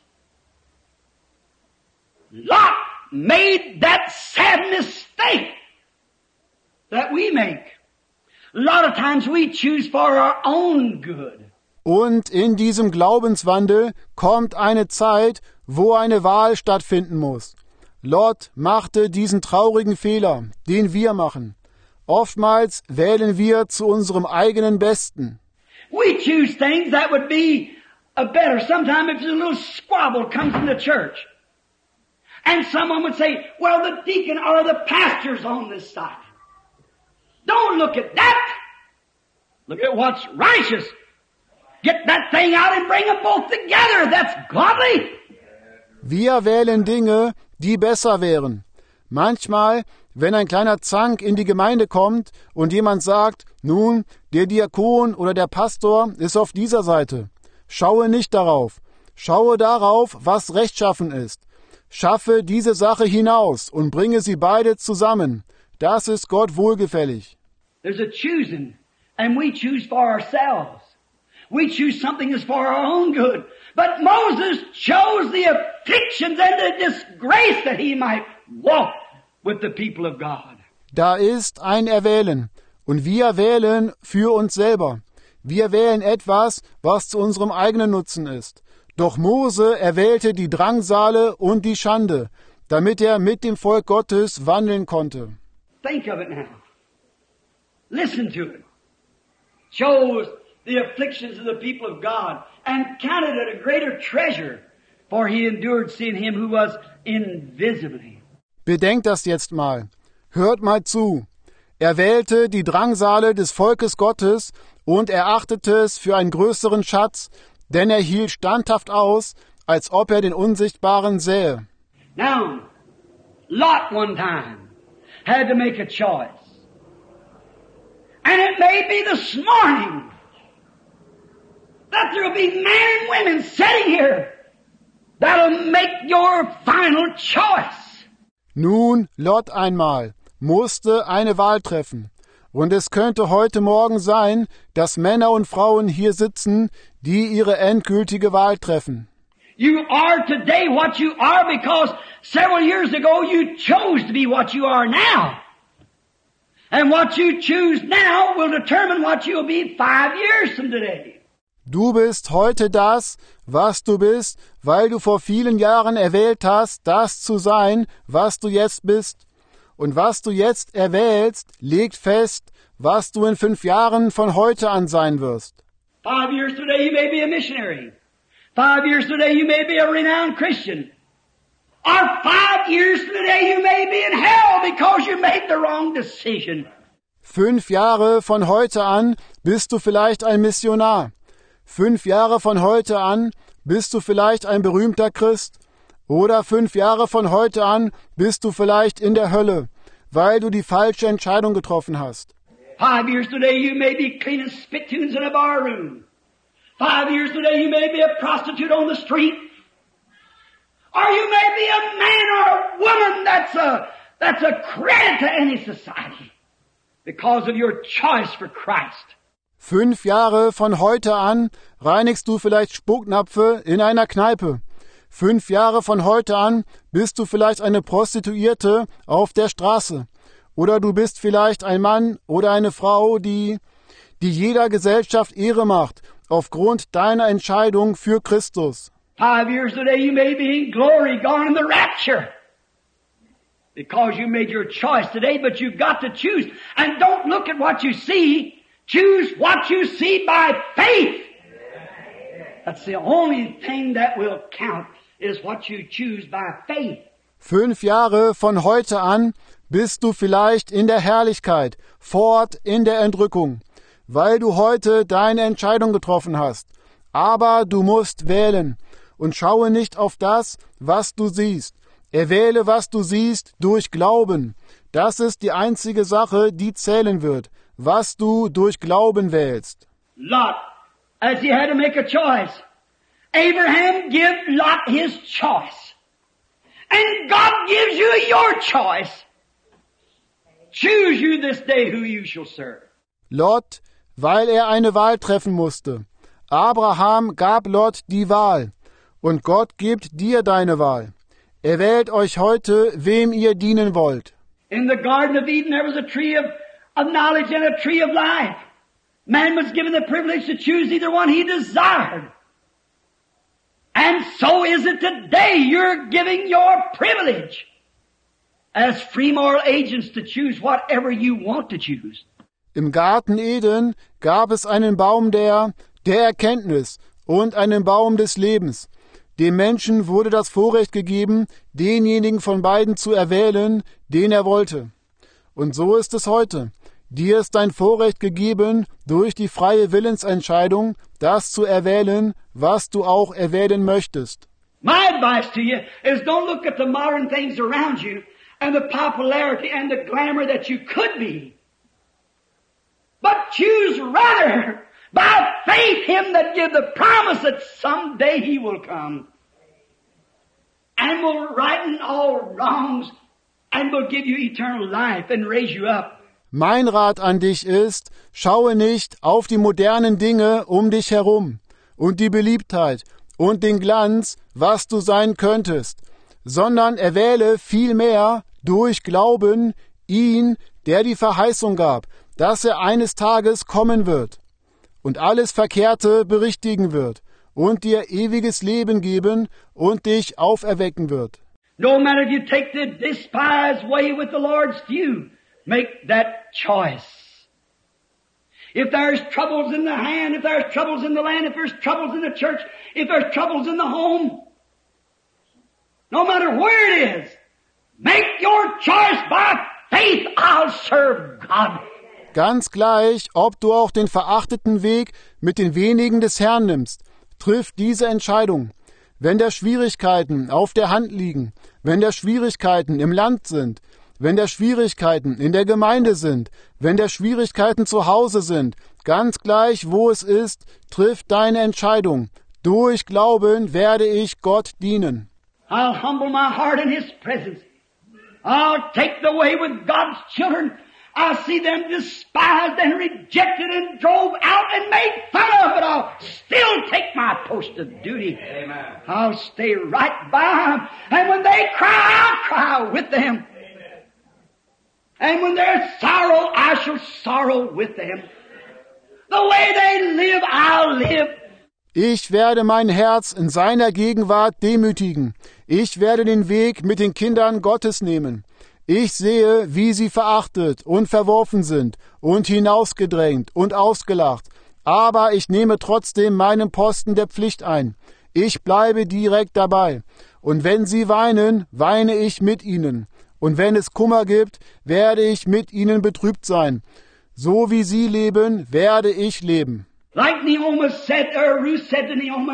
Lot made that sad mistake that we make. A lot of times we choose for our own good. Und in diesem Glaubenswandel kommt eine Zeit, wo eine Wahl stattfinden muss. Lot machte diesen traurigen Fehler, den wir machen. Oftmals wählen wir zu unserem eigenen Besten. We choose things that would be better. Sometimes if a little squabble comes in the church, and someone would say, well, the deacon or the pastor's on this side. Don't look at that. Look at what's righteous. Get that thing out and bring them both together. That's godly. Wir wählen Dinge, die besser wären. Manchmal, wenn ein kleiner Zank in die Gemeinde kommt und jemand sagt, nun, der Diakon oder der Pastor ist auf dieser Seite. Schaue nicht darauf. Schaue darauf, was rechtschaffen ist. Schaffe diese Sache hinaus und bringe sie beide zusammen. Das ist Gott wohlgefällig. There's a choosing, and we choose for ourselves. We choose something that's for our own good. But Moses chose the afflictions and the disgrace that he might walk with the people of God. Da ist ein Erwählen. Und wir wählen für uns selber. Wir wählen etwas, was zu unserem eigenen Nutzen ist. Doch Mose erwählte die Drangsale und die Schande, damit er mit dem Volk Gottes wandeln konnte. Think of it now. Listen to it. Chose the afflictions of the people of God and counted it a greater treasure, for he endured seeing him who was invisibly. Bedenkt das jetzt mal. Hört mal zu. Er wählte die Drangsale des Volkes Gottes und erachtete es für einen größeren Schatz, denn er hielt standhaft aus, als ob er den Unsichtbaren sähe. Now, Lot one time had to make a choice. And it may be this morning that there will be men and women sitting here that'll make your final choice. Nun, Lot einmal musste eine Wahl treffen. Und es könnte heute Morgen sein, dass Männer und Frauen hier sitzen, die ihre endgültige Wahl treffen. You are today what you are because several years ago you chose to be what you are now. And what you choose now will determine what you'll be 5 years from today. Du bist heute das, was du bist, weil du vor vielen Jahren erwählt hast, das zu sein, was du jetzt bist. Und was du jetzt erwählst, legt fest, was du in 5 Jahren von heute an sein wirst. 5 years today you may be a missionary. 5 years today you may be a renowned Christian. Or 5 years today you may be in hell because you made the wrong decision. 5 Jahre von heute an bist du vielleicht ein Missionar. 5 Jahre von heute an bist du vielleicht ein berühmter Christ. Oder 5 Jahre von heute an bist du vielleicht in der Hölle, weil du die falsche Entscheidung getroffen hast. 5 years today you may be cleaning spittoons in a bar room. 5 years today you may be a prostitute on the street. Or you may be a man or a woman that's a credit to any society because of your choice for Christ. 5 Jahre von heute an reinigst du vielleicht Spucknapfe in einer Kneipe. 5 Jahre von heute an bist du vielleicht eine Prostituierte auf der Straße. Oder du bist vielleicht ein Mann oder eine Frau, die jeder Gesellschaft Ehre macht, aufgrund deiner Entscheidung für Christus. 5 years today you may be in glory, gone in the rapture. Because you made your choice today, but you've got to choose. And don't look at what you see. Choose what you see by faith. That's the only thing that will count, is what you choose by faith. 5 Jahre von heute an bist du vielleicht in der Herrlichkeit, fort in der Entrückung, weil du heute deine Entscheidung getroffen hast. Aber du musst wählen und schaue nicht auf das, was du siehst. Erwähle, was du siehst, durch Glauben. Das ist die einzige Sache, die zählen wird, was du durch Glauben wählst. Lot, as he had to make a choice, Abraham gave Lot his choice. And God gives you your choice. choose you this day who you shall serve. Lot, weil er eine Wahl treffen musste. Abraham gab Lot die Wahl. Und Gott gibt dir deine Wahl. Er wählt euch heute, wem ihr dienen wollt. In the Garden of Eden there was a tree of knowledge and a tree of life. Man was given the privilege to choose either one he desired. And so is it today. You're giving your privilege as free moral agents to choose whatever you want to choose. Im Garten Eden gab es einen Baum der Erkenntnis und einen Baum des Lebens. Dem Menschen wurde das Vorrecht gegeben, denjenigen von beiden zu erwählen, den er wollte. Und so ist es heute. Dir ist ein Vorrecht gegeben, durch die freie Willensentscheidung, das zu erwählen, was du auch erwählen möchtest. My advice to you is don't look at the modern things around you and the popularity and the glamour that you could be. But choose rather by faith him that give the promise that someday he will come and will righten all wrongs and will give you eternal life and raise you up. Mein Rat an dich ist, schaue nicht auf die modernen Dinge um dich herum und die Beliebtheit und den Glanz, was du sein könntest, sondern erwähle vielmehr durch Glauben ihn, der die Verheißung gab, dass er eines Tages kommen wird und alles Verkehrte berichtigen wird und dir ewiges Leben geben und dich auferwecken wird. No matter if you take the despised way with the Lord's few, make that choice. If there's troubles in the hand, if there's troubles in the land, if there's troubles in the church, if there's troubles in the home, no matter where it is, make your choice by faith. I'll serve God. Ganz gleich, ob du auch den verachteten Weg mit den wenigen des Herrn nimmst, triff diese Entscheidung. Wenn da Schwierigkeiten auf der Hand liegen, wenn da Schwierigkeiten im Land sind, wenn da Schwierigkeiten in der Gemeinde sind, wenn da Schwierigkeiten zu Hause sind, ganz gleich, wo es ist, triff deine Entscheidung. Durch Glauben werde ich Gott dienen. I'll humble my heart in His presence. I'll take the way with God's children. I see them despised and rejected and drove out and made fun of, but I'll still take my post of duty. Amen. I'll stay right by them. And when they cry, I'll cry with them. And when there's sorrow, I shall sorrow with them. The way they live, I'll live. Ich werde mein Herz in seiner Gegenwart demütigen. Ich werde den Weg mit den Kindern Gottes nehmen. Ich sehe, wie sie verachtet und verworfen sind und hinausgedrängt und ausgelacht. Aber ich nehme trotzdem meinen Posten der Pflicht ein. Ich bleibe direkt dabei. Und wenn sie weinen, weine ich mit ihnen. Und wenn es Kummer gibt, werde ich mit ihnen betrübt sein. So wie sie leben, werde ich leben. Like Ruth said to Naomi,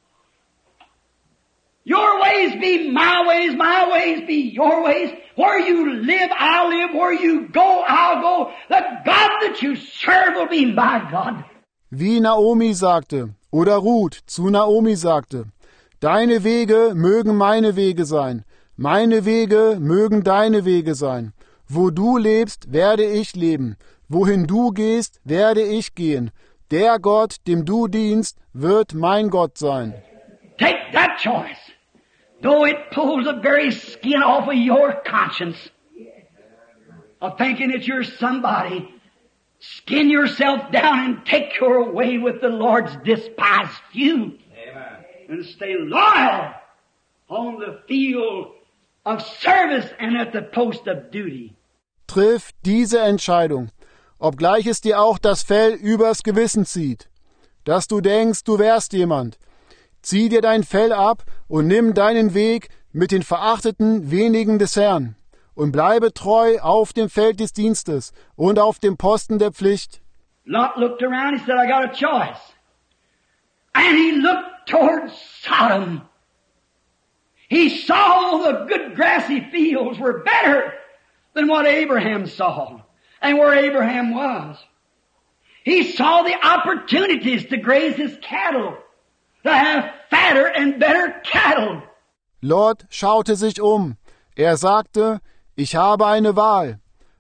your ways be my ways be your ways. Where you live, I'll live. Where you go, I'll go. The God that you serve will be my God. Wie Naomi sagte, oder Ruth zu Naomi sagte, deine Wege mögen meine Wege sein, meine Wege mögen deine Wege sein. Wo du lebst, werde ich leben. Wohin du gehst, werde ich gehen. Der Gott, dem du dienst, wird mein Gott sein. Take that choice. Though it pulls the very skin off of your conscience of thinking that you're somebody, skin yourself down and take your way with the Lord's despised few. Amen. And stay loyal on the field of service and at the post of duty. Triff diese Entscheidung, obgleich es dir auch das Fell übers Gewissen zieht, dass du denkst, du wärst jemand. Zieh dir dein Fell ab und nimm deinen Weg mit den verachteten wenigen des Herrn und bleibe treu auf dem Feld des Dienstes und auf dem Posten der Pflicht. Lot looked around, he said, I got a choice. And he looked toward Sodom. He saw the good grassy fields were better than what Abraham saw and where Abraham was. He saw the opportunities to graze his cattle, to have fatter and better cattle. Lot schaute sich um. Er sagte, ich habe eine Wahl.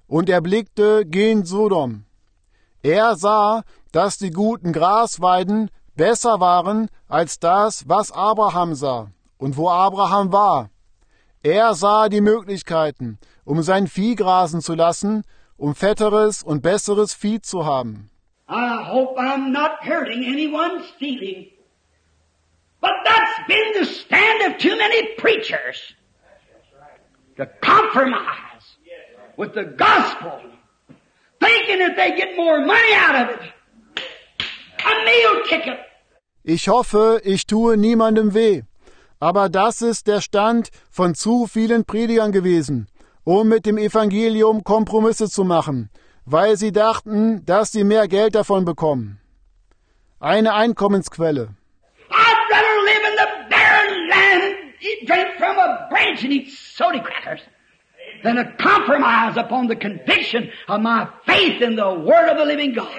und er blickte gen Sodom. Er sah, dass die guten Grasweiden besser waren als das, was Abraham sah und wo Abraham war. Er sah die Möglichkeiten, um sein Vieh grasen zu lassen, um fetteres und besseres Vieh zu haben. I hope I'm not hurting anyone's feeling. But that's been the stand of too many preachers. To compromise with the gospel, thinking that they get more money out of it. A meal ticket. Ich hoffe, ich tue niemandem weh. Aber das ist der Stand von zu vielen Predigern gewesen, um mit dem Evangelium Kompromisse zu machen, weil sie dachten, dass sie mehr Geld davon bekommen. Eine Einkommensquelle. I'd rather live in the barren land and drink from a branch and eat soda crackers than to compromise upon the conviction of my faith in the Word of the living God.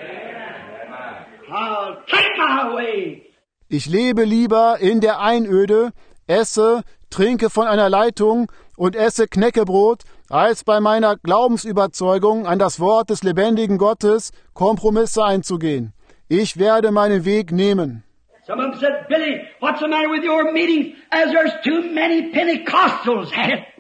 I'll take my way. Ich lebe lieber in der Einöde, esse, trinke von einer Leitung und esse Knäckebrot, als bei meiner Glaubensüberzeugung an das Wort des lebendigen Gottes Kompromisse einzugehen. Ich werde meinen Weg nehmen. Some of them said, Billy, what's the matter with your meeting as there's too many Pentecostals at it?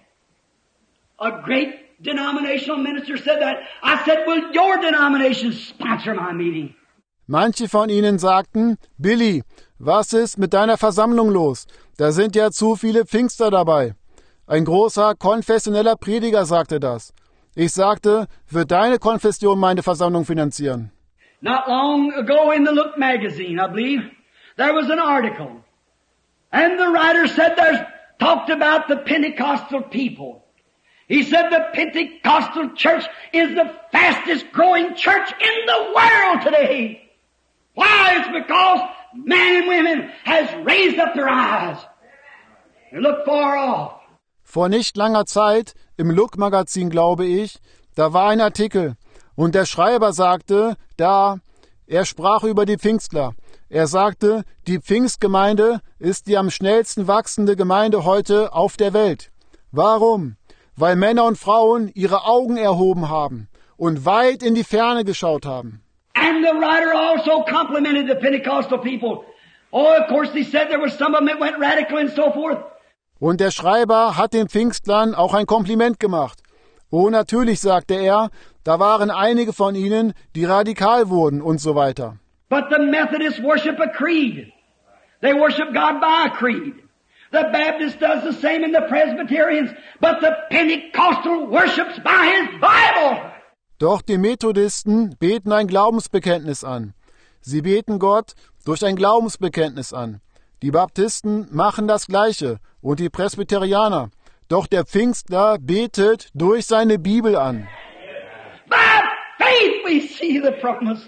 A great denominational minister said that. I said, will your denomination sponsor my meeting? Manche von ihnen sagten, Billy, was ist mit deiner Versammlung los? Da sind ja zu viele Pfingster dabei. Ein großer konfessioneller Prediger sagte das. Ich sagte, wird deine Konfession meine Versammlung finanzieren? Not long ago in the Look magazine, I believe, there was an article. And the writer said talked about the Pentecostal people. He said the Pentecostal church is the fastest growing church in the world today. Why? It's because men and women has raised up their eyes and look far off. Vor nicht langer Zeit, im Look-Magazin, glaube ich, da war ein Artikel und der Schreiber sagte, er sprach über die Pfingstler. Er sagte, die Pfingstgemeinde ist die am schnellsten wachsende Gemeinde heute auf der Welt. Warum? Weil Männer und Frauen ihre Augen erhoben haben und weit in die Ferne geschaut haben. And the writer also complimented the Pentecostal people. Oh, of course, he said there were some of them that went radical and so forth. Und der Schreiber hat den Pfingstlern auch ein Kompliment gemacht. Oh, natürlich, sagte er, da waren einige von ihnen, die radikal wurden und so weiter. But the Methodists worship a creed. They worship God by a creed. The Baptist does the same in the Presbyterians, but the Pentecostal worships by his Bible. Doch die Methodisten beten ein Glaubensbekenntnis an. Sie beten Gott durch ein Glaubensbekenntnis an. Die Baptisten machen das Gleiche und die Presbyterianer. Doch der Pfingstler betet durch seine Bibel an. By faith we see the promise.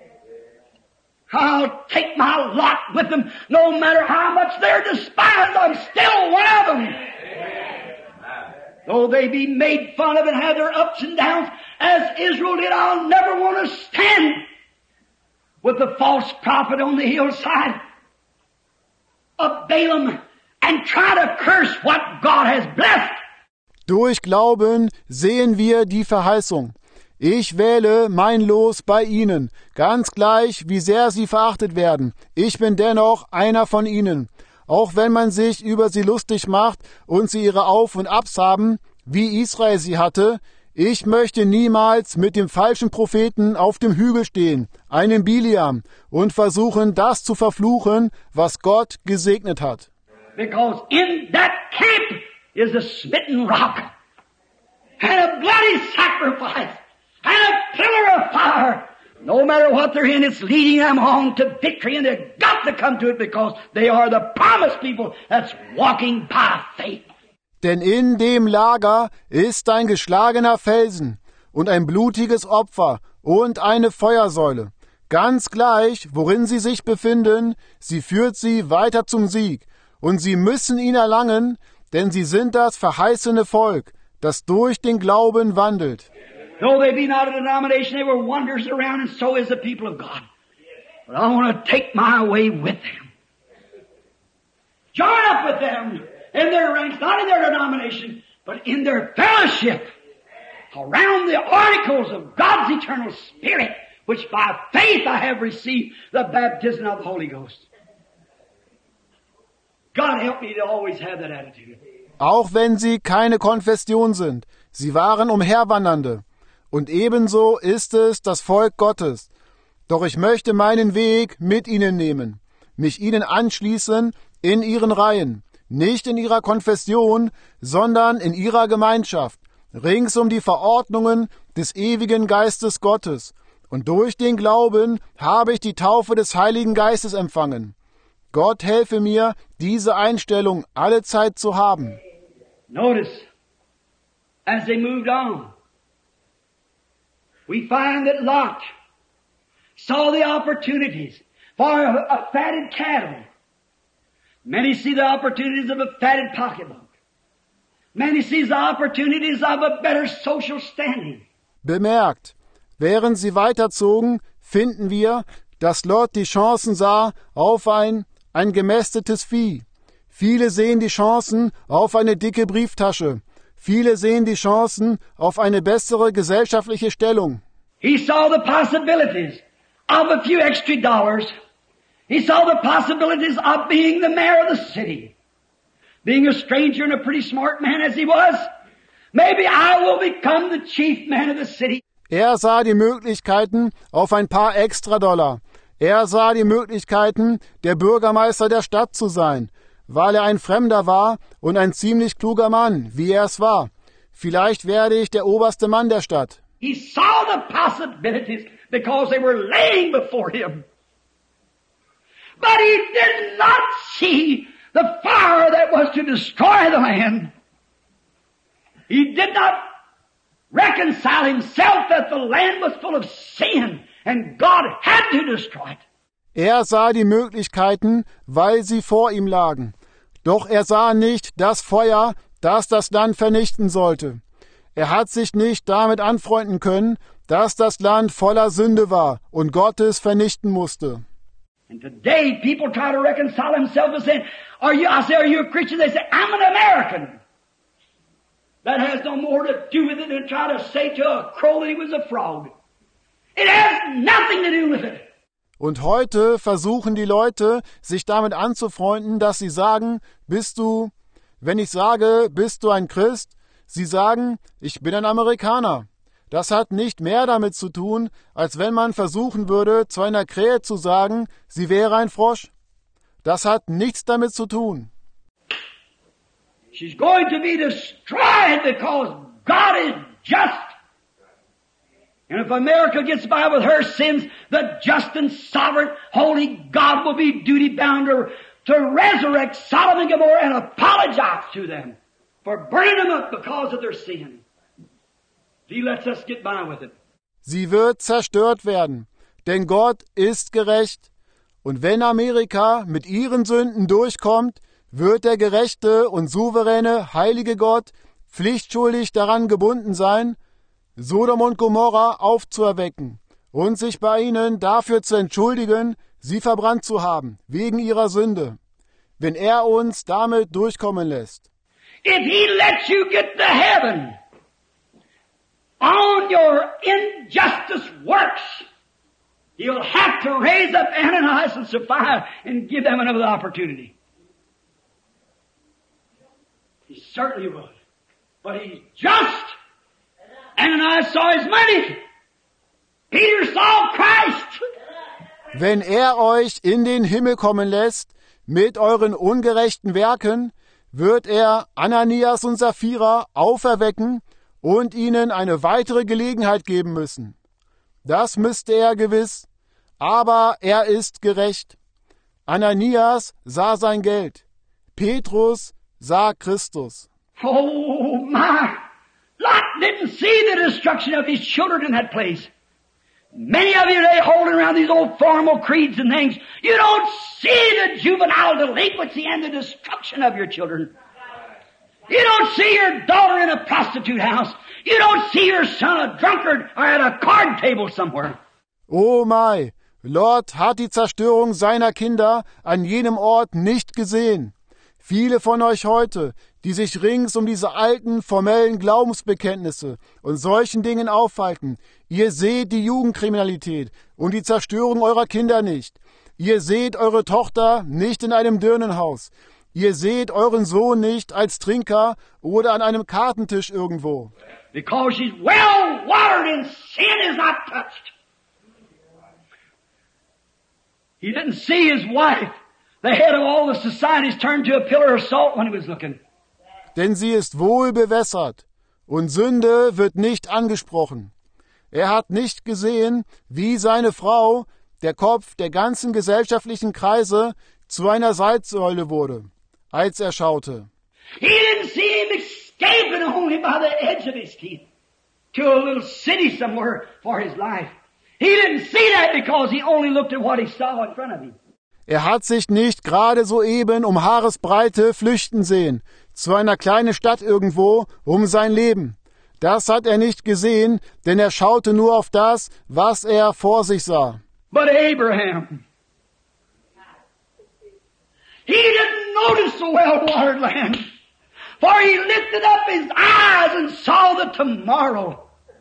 I'll take my lot with them, no matter how much they're despised, I'm still one of them. Though they be made fun of and have their ups and downs, as Israel did, I'll never want to stand with the false prophet on the hillside of Balaam and try to curse what God has blessed. Durch Glauben sehen wir die Verheißung. Ich wähle mein Los bei ihnen, ganz gleich, wie sehr sie verachtet werden. Ich bin dennoch einer von ihnen. Auch wenn man sich über sie lustig macht und sie ihre Auf- und Abs haben, wie Israel sie hatte, ich möchte niemals mit dem falschen Propheten auf dem Hügel stehen, einem Biliam, und versuchen, das zu verfluchen, was Gott gesegnet hat. Because in that camp is a smitten rock and a bloody sacrifice and a pillar of fire. No matter what they're in, it's leading them on to victory, and they've got to come to it because they are the promised people that's walking by faith. Denn in dem Lager ist ein geschlagener Felsen und ein blutiges Opfer und eine Feuersäule. Ganz gleich, worin sie sich befinden, sie führt sie weiter zum Sieg. Und sie müssen ihn erlangen, denn sie sind das verheißene Volk, das durch den Glauben wandelt. Though they be not a denomination, they were wonders around, and so is the people of God. But I want to take my way with them. Join up with them in their ranks, not in their denomination, but in their fellowship. around the articles of God's eternal Spirit, which by faith I have received the baptism of the Holy Ghost. God help me to always have that attitude. Auch wenn sie keine Konfession sind, sie waren Umherwandernde. Und ebenso ist es das Volk Gottes. Doch ich möchte meinen Weg mit ihnen nehmen, mich ihnen anschließen in ihren Reihen, nicht in ihrer Konfession, sondern in ihrer Gemeinschaft, rings um die Verordnungen des ewigen Geistes Gottes. Und durch den Glauben habe ich die Taufe des Heiligen Geistes empfangen. Gott helfe mir, diese Einstellung allezeit zu haben. Notice, as they moved on, we find that Lot saw the opportunities for a fatted cattle. Many see the opportunities of a fatted pocketbook. Many see the opportunities of a better social standing. Bemerkt, während sie weiterzogen, finden wir, dass Lot die Chancen sah auf ein gemästetes Vieh. Viele sehen die Chancen auf eine dicke Brieftasche. Viele sehen die Chancen auf eine bessere gesellschaftliche Stellung. He saw the possibilities of a few extra dollars. He saw the possibilities of being the mayor of the city. Being a stranger and a pretty smart man as he was, maybe I will become the chief man of the city. Er sah die Möglichkeiten auf ein paar Extradollar. Er sah die Möglichkeiten, der Bürgermeister der Stadt zu sein, weil er ein Fremder war und ein ziemlich kluger Mann, wie er es war. Vielleicht werde ich der oberste Mann der Stadt. He saw the possibilities because they were laying before him. But he did not see the fire that was to destroy the land. He did not reconcile himself that the land was full of sin and God had to destroy it. Er sah die Möglichkeiten, weil sie vor ihm lagen. Doch er sah nicht das Feuer, das das Land vernichten sollte. Er hat sich nicht damit anfreunden können, dass das Land voller Sünde war und Gott es vernichten musste. And today people try to reconcile themselves and say, are you a Christian? They say, I'm an American. That has no more to do with it than try to say to a crow that he was a frog. It has nothing to do with it. Und heute versuchen die Leute, sich damit anzufreunden, dass sie sagen, wenn ich sage, bist du ein Christ? Sie sagen, ich bin ein Amerikaner. Das hat nicht mehr damit zu tun, als wenn man versuchen würde, zu einer Krähe zu sagen, sie wäre ein Frosch. Das hat nichts damit zu tun. She's going to be destroyed because God is just. And if America gets by with her sins, the just and sovereign, holy God will be duty-bound to resurrect Sodom and Gomorrah and apologize to them for burning them up because of their sin. He lets us get by with it. Sie wird zerstört werden, denn Gott ist gerecht. Und wenn Amerika mit ihren Sünden durchkommt, wird der gerechte und souveräne, heilige Gott pflichtschuldig daran gebunden sein, Sodom und Gomorra aufzuerwecken und sich bei ihnen dafür zu entschuldigen, sie verbrannt zu haben, wegen ihrer Sünde, wenn er uns damit durchkommen lässt. If he lets you get to heaven on your injustice works, he'll have to raise up Ananias and Sapphira and give them another opportunity. He certainly would. But he's just. Ananias saw his money. Peter saw Christ. Wenn er euch in den Himmel kommen lässt, mit euren ungerechten Werken, wird er Ananias und Sapphira auferwecken und ihnen eine weitere Gelegenheit geben müssen. Das müsste er gewiss, aber er ist gerecht. Ananias sah sein Geld. Petrus sah Christus. Oh my! Lot didn't see the destruction of his children in that place. Many of you today holding around these old formal creeds and things, you don't see the juvenile delinquency and the destruction of your children. You don't see your daughter in a prostitute house. You don't see your son a drunkard or at a card table somewhere. Oh my! Lot hat die Zerstörung seiner Kinder an jenem Ort nicht gesehen. Viele von euch heute, die sich rings um diese alten, formellen Glaubensbekenntnisse und solchen Dingen aufhalten, ihr seht die Jugendkriminalität und die Zerstörung eurer Kinder nicht. Ihr seht eure Tochter nicht in einem Dirnenhaus. Ihr seht euren Sohn nicht als Trinker oder an einem Kartentisch irgendwo. Because she's well watered and sin is not touched. He didn't see his wife, the head of all the societies, turned to a pillar of salt when he was looking. Denn sie ist wohl bewässert und Sünde wird nicht angesprochen. Er hat nicht gesehen, wie seine Frau, der Kopf der ganzen gesellschaftlichen Kreise, zu einer Salzsäule wurde, als er schaute. He didn't see him escaping only by the edge of his teeth to a little city somewhere for his life. He didn't see that because he only looked at what he saw in front of him. Er hat sich nicht gerade soeben um Haaresbreite flüchten sehen, zu einer kleinen Stadt irgendwo, um sein Leben. Das hat er nicht gesehen, denn er schaute nur auf das, was er vor sich sah. But Abraham, he didn't notice the well-watered land, for he lifted up his eyes and saw the tomorrow.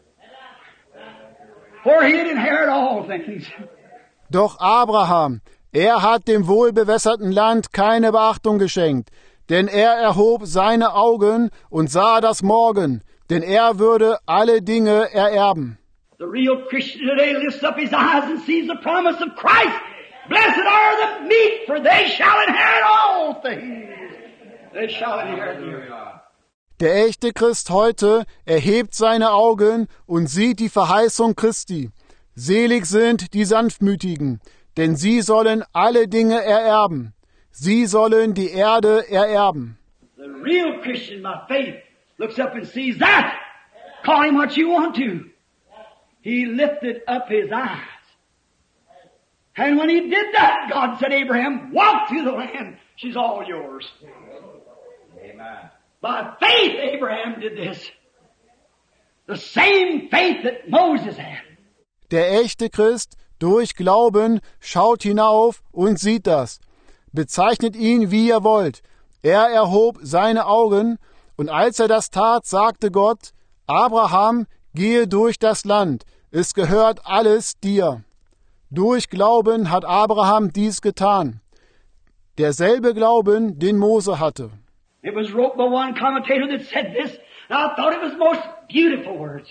For he had inherited all things. Doch Abraham, er hat dem wohlbewässerten Land keine Beachtung geschenkt, denn er erhob seine Augen und sah das Morgen, denn er würde alle Dinge ererben. The real Christian today lifts up his eyes and sees the promise of Christ. Blessed are the meek, for they shall inherit all things. They shall inherit the earth. Der echte Christ heute erhebt seine Augen und sieht die Verheißung Christi. Selig sind die Sanftmütigen, denn sie sollen alle Dinge ererben. Sie sollen die Erde ererben. The real Christian by faith looks up and sees that. Call him what you want to. He lifted up his eyes. And when he did that, God said, Abraham, walk through the land. She's all yours. Amen. By faith, Abraham did this. The same faith that Moses had. Der echte Christ durch Glauben schaut hinauf und sieht das. Bezeichnet ihn, wie ihr wollt. Er erhob seine Augen, und als er das tat, sagte Gott, Abraham, gehe durch das Land, es gehört alles dir. Durch Glauben hat Abraham dies getan. Derselbe Glauben, den Mose hatte. It was wrote by one commentator that said this, and I thought it was most beautiful words.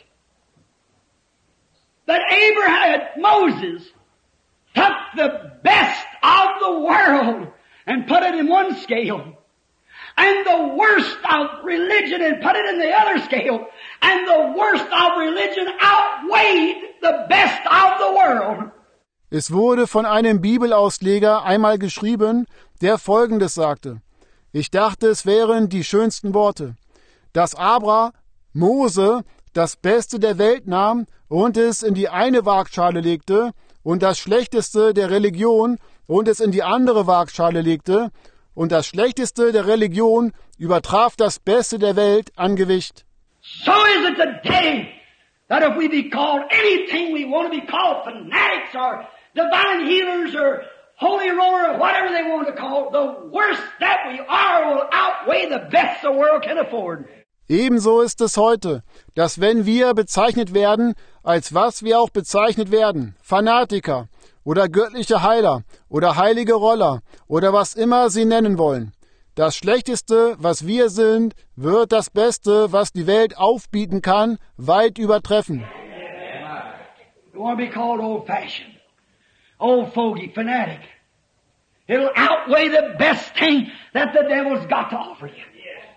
That Moses took the best of the world and put it in one scale, and the worst of religion and put it in the other scale, and the worst of religion outweighed the best of the world. Es wurde von einem Bibelausleger einmal geschrieben, der Folgendes sagte. Ich dachte, es wären die schönsten Worte. Dass Mose das Beste der Welt nahm und es in die eine Waagschale legte und das Schlechteste der Religion und es in die andere Waagschale legte und das Schlechteste der Religion übertraf das Beste der Welt an Gewicht. So is it today that if we be called anything we want to be called, fanatics or divine healers or holy roller or whatever they want to call it, the worst that we are will outweigh the best the world can afford. Ebenso ist es heute, dass wenn wir bezeichnet werden, als was wir auch bezeichnet werden, Fanatiker oder göttliche Heiler oder heilige Roller oder was immer sie nennen wollen, das Schlechteste, was wir sind, wird das Beste, was die Welt aufbieten kann, weit übertreffen. You want to be called old-fashioned, old fogey, fanatic. It'll outweigh the best thing that the devil's got to offer you.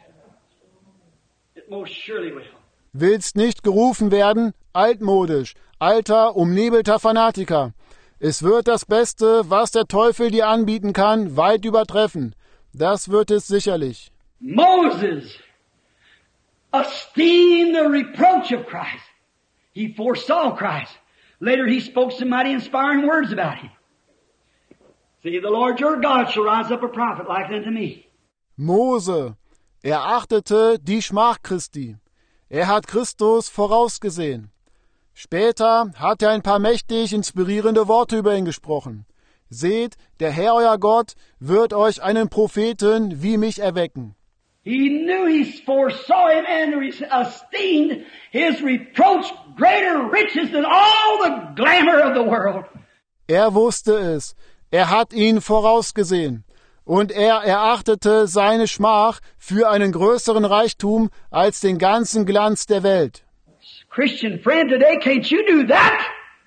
It most surely will. Willst nicht gerufen werden, altmodisch, alter, umnebelter Fanatiker. Es wird das Beste, was der Teufel dir anbieten kann, weit übertreffen. Das wird es sicherlich. Moses esteemed the reproach of Christ. He foresaw Christ. Later he spoke some mighty inspiring words about him. See, the Lord your God shall rise up a prophet like unto me. Mose, er achtete die Schmach Christi. Er hat Christus vorausgesehen. Später hat er ein paar mächtig inspirierende Worte über ihn gesprochen. seht, der Herr euer Gott wird euch einen Propheten wie mich erwecken. He knew he foresaw him and esteemed his reproach greater riches than all the glamour of the world. Er wusste es, er hat ihn vorausgesehen, und er erachtete seine Schmach für einen größeren Reichtum als den ganzen Glanz der Welt. Christian friend, today can't you do that?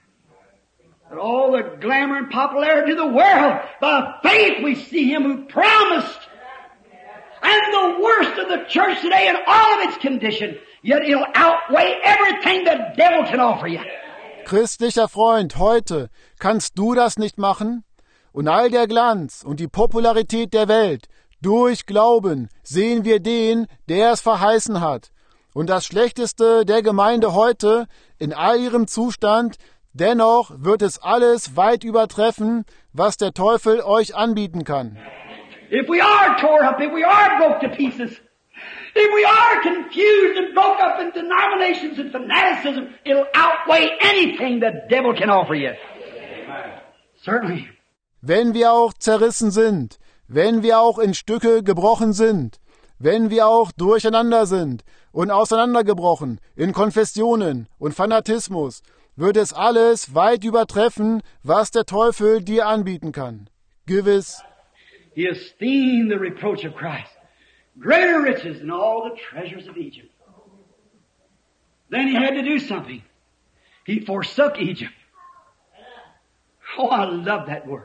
But all the glamour and popularity of the world, by faith we see him who promised. And the worst of the church today in all of its condition, yet it'll outweigh everything the devil can offer you. Christlicher Freund, heute kannst du das nicht machen? Und all der Glanz und die Popularität der Welt, durch Glauben sehen wir den, der es verheißen hat. Und das Schlechteste der Gemeinde heute, in all ihrem Zustand, dennoch wird es alles weit übertreffen, was der Teufel euch anbieten kann. If we are tore up, if we are broke to pieces, if we are confused and broke up in denominations and fanaticism, it'll outweigh anything the devil can offer you. Certainly. Wenn wir auch zerrissen sind, wenn wir auch in Stücke gebrochen sind, wenn wir auch durcheinander sind und auseinandergebrochen in Konfessionen und Fanatismus, wird es alles weit übertreffen, was der Teufel dir anbieten kann. Gewiss. He esteemed the reproach of Christ greater riches than all the treasures of Egypt. Then he had to do something. He forsook Egypt. Oh, I love that word.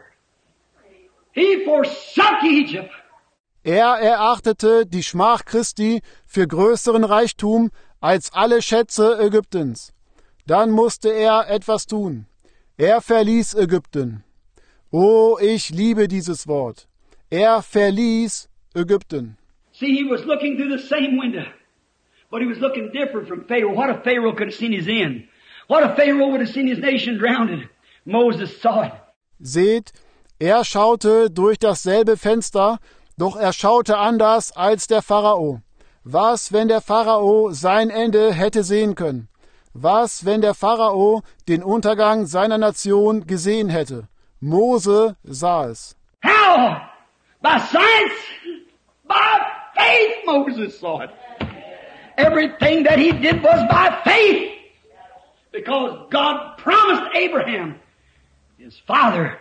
He forsook Egypt. Er erachtete die Schmach Christi für größeren Reichtum als alle Schätze Ägyptens. Dann musste er etwas tun. Er verließ Ägypten. Oh, ich liebe dieses Wort. Er verließ Ägypten. See, he was looking through the same window, but he was looking different from Pharaoh. What if Pharaoh could have seen his end? What if Pharaoh would have seen his nation drowned? Moses saw it. Seht, er schaute durch dasselbe Fenster, doch er schaute anders als der Pharao. Was, wenn der Pharao sein Ende hätte sehen können? Was, wenn der Pharao den Untergang seiner Nation gesehen hätte? Mose sah es. How? By science? By faith Moses saw it. Everything that he did was by faith. Because God promised Abraham, his father,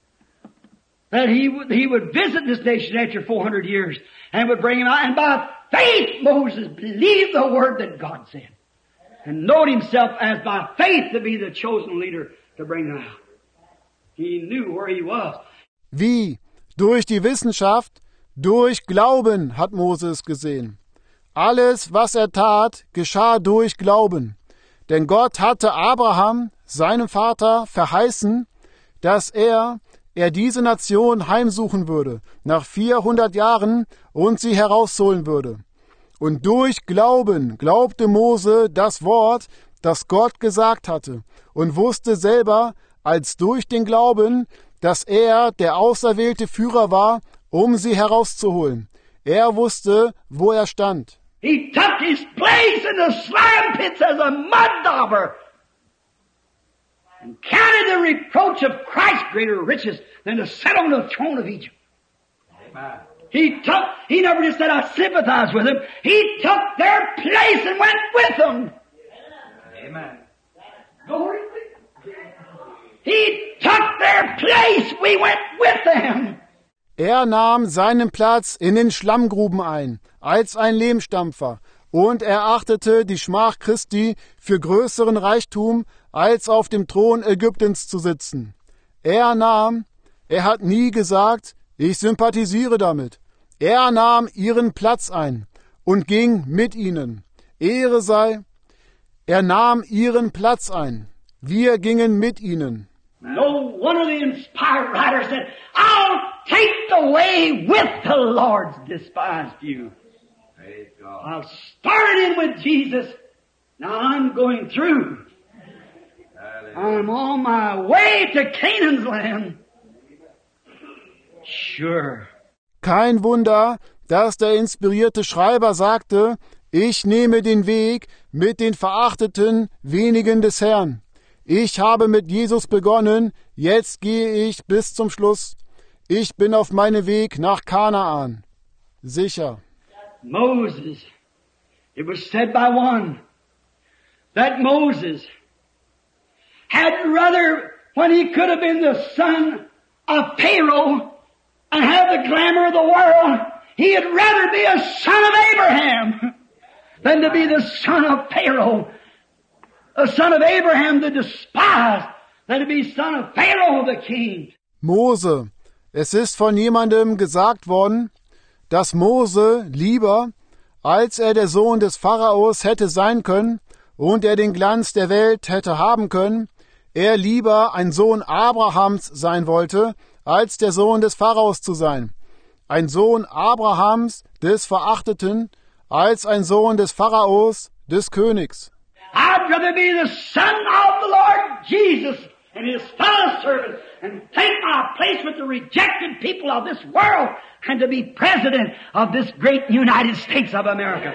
that he would visit this nation after 400 years and would bring him out. And by faith Moses believed the word that God said. And knowed himself as by faith to be the chosen leader to bring them out. He knew where he was. Wie? Durch die Wissenschaft, durch Glauben hat Moses gesehen. Alles, was er tat, geschah durch Glauben. Denn Gott hatte Abraham, seinem Vater, verheißen, dass er diese Nation heimsuchen würde, nach 400 Jahren, und sie herausholen würde. Und durch Glauben glaubte Mose das Wort, das Gott gesagt hatte, und wusste selber, als durch den Glauben, dass er der auserwählte Führer war, um sie herauszuholen. Er wusste, wo er stand. He took his place in the slime pits as a mud dauber and counted the reproach of Christ greater riches than to sit on the throne of Egypt. Amen. He never just said, I sympathize with them. He took their place and went with them. Amen. He took their place. We went with them. Er nahm seinen Platz in den Schlammgruben ein, als ein Lehmstampfer, und er achtete die Schmach Christi für größeren Reichtum, als auf dem Thron Ägyptens zu sitzen. Er hat nie gesagt, ich sympathisiere damit. Er nahm ihren Platz ein und ging mit ihnen. Ehre sei, er nahm ihren Platz ein. Wir gingen mit ihnen. No one of the inspired writers said, I'll take the way with the Lord's despised few. Praise God. I've started in with Jesus. Now I'm going through. Hallelujah. I'm on my way to Canaan's land. Sure. Kein Wunder, dass der inspirierte Schreiber sagte, ich nehme den Weg mit den verachteten wenigen des Herrn. Ich habe mit Jesus begonnen, jetzt gehe ich bis zum Schluss. Ich bin auf meinem Weg nach Kanaan. Sicher. Moses, it was said by one that Moses had rather, when he could have been the son of Pharaoh and have the glamour of the world, he had rather be a son of Abraham than to be the son of Pharaoh. A son of Abraham, the despised, than to be son of Pharaoh, the king. Mose. Es ist von jemandem gesagt worden, dass Mose lieber, als er der Sohn des Pharaos hätte sein können und er den Glanz der Welt hätte haben können, er lieber ein Sohn Abrahams sein wollte, als der Sohn des Pharaos zu sein. Ein Sohn Abrahams, des Verachteten, als ein Sohn des Pharaos, des Königs. I'd rather be the son of the Lord Jesus and his fellow servants and take my place with the rejected people of this world and to be president of this great United States of America.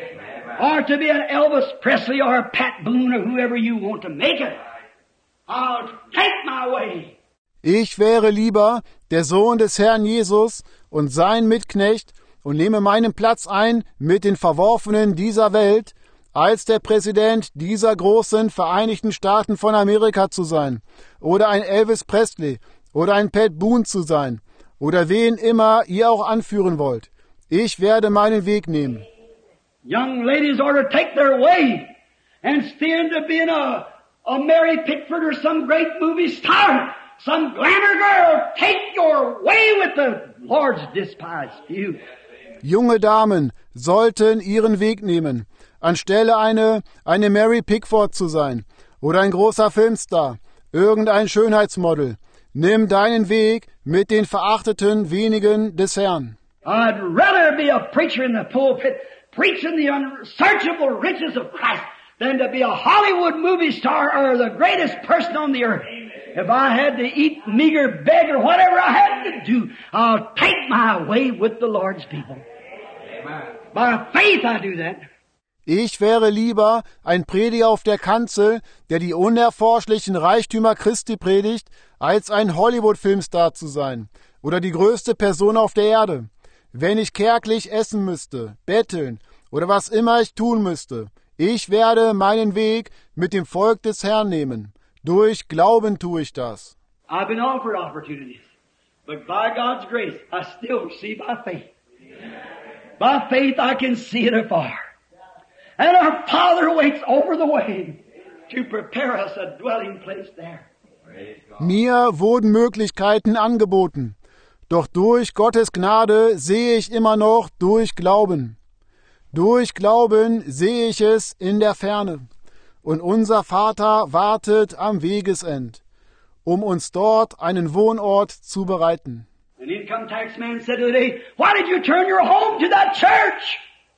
Or to be an Elvis Presley or a Pat Boone or whoever you want to make it. I'll take my way. Ich wäre lieber der Sohn des Herrn Jesus und sein Mitknecht und nehme meinen Platz ein mit den Verworfenen dieser Welt, als der Präsident dieser großen Vereinigten Staaten von Amerika zu sein, oder ein Elvis Presley, oder ein Pat Boone zu sein, oder wen immer ihr auch anführen wollt. Ich werde meinen Weg nehmen. Young ladies ought to take their way and stand to being a Mary Pickford or some great movie star, some glamour girl. Take your way with the Lord's despised few. Junge Damen sollten ihren Weg nehmen, anstelle eine Mary Pickford zu sein oder ein großer Filmstar, irgendein Schönheitsmodel. Nimm deinen Weg mit den verachteten wenigen des Herrn. I'd rather be a preacher in the pulpit, preaching the unsearchable riches of Christ, than to be a Hollywood movie star or the greatest person on the earth. If I had to eat, meager, beg, or whatever I had to do, I'll take my way with the Lord's people. Amen. By faith I do that. Ich wäre lieber ein Prediger auf der Kanzel, der die unerforschlichen Reichtümer Christi predigt, als ein Hollywood-Filmstar zu sein oder die größte Person auf der Erde. Wenn ich kärglich essen müsste, betteln oder was immer ich tun müsste, ich werde meinen Weg mit dem Volk des Herrn nehmen. Durch Glauben tue ich das. I've been offered opportunities, but by God's grace, I still see by faith. By faith I can see it afar. And our Father waits over the way to prepare us a dwelling place there. Mir wurden Möglichkeiten angeboten, doch durch Gottes Gnade sehe ich immer noch durch Glauben. Durch Glauben sehe ich es in der Ferne. Und unser Vater wartet am Wegesend, um uns dort einen Wohnort zu bereiten. An income tax man said the other day, why did you turn your home to that church?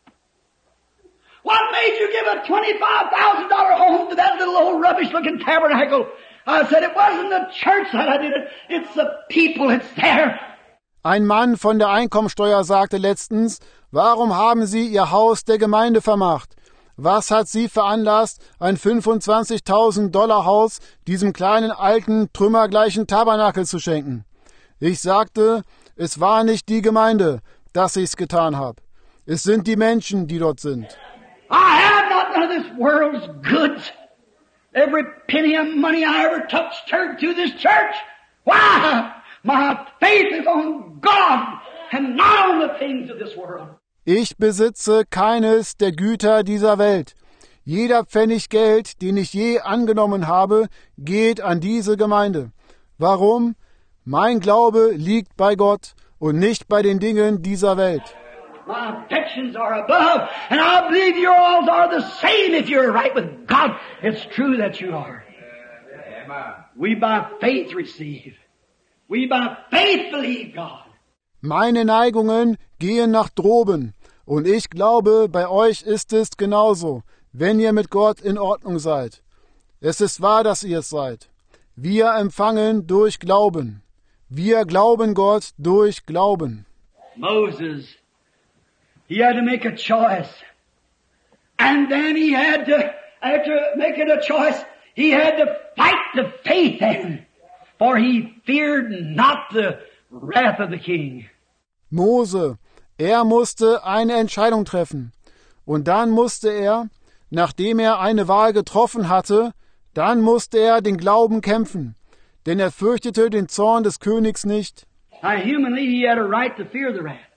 What made you give a $25,000 home to that little old rubbish-looking tabernacle? I said, it wasn't the church that I did it. It's the people that's there. Ein Mann von der Einkommensteuer sagte letztens, warum haben Sie Ihr Haus der Gemeinde vermacht? Was hat Sie veranlasst, ein $25.000 Haus diesem kleinen, alten, trümmergleichen Tabernakel zu schenken? Ich sagte, es war nicht die Gemeinde, dass ich's getan habe. Es sind die Menschen, die dort sind. I have not none of this world's goods. Every penny of money I ever touched turned to this church. Why? My faith is on God and not on the things of this world. Ich besitze keines der Güter dieser Welt. Jeder Pfennig Geld, den ich je angenommen habe, geht an diese Gemeinde. Warum? Mein Glaube liegt bei Gott und nicht bei den Dingen dieser Welt. My affections are above, and I believe yours are the same if you're right with God. It's true that you are. Amen. We by faith receive. We by faith believe God. Meine Neigungen gehen nach droben, und ich glaube, bei euch ist es genauso, wenn ihr mit Gott in Ordnung seid. Es ist wahr, dass ihr es seid. Wir empfangen durch Glauben. Wir glauben Gott durch Glauben. Moses, he had to make a choice. And then he had to, after making a choice, He had to fight the faith then, for he feared not the wrath of the king. Mose, er musste eine Entscheidung treffen. Und dann musste er, nachdem er eine Wahl getroffen hatte, dann musste er den Glauben kämpfen, denn er fürchtete den Zorn des Königs nicht. Now, humanly, he had a right to fear the wrath.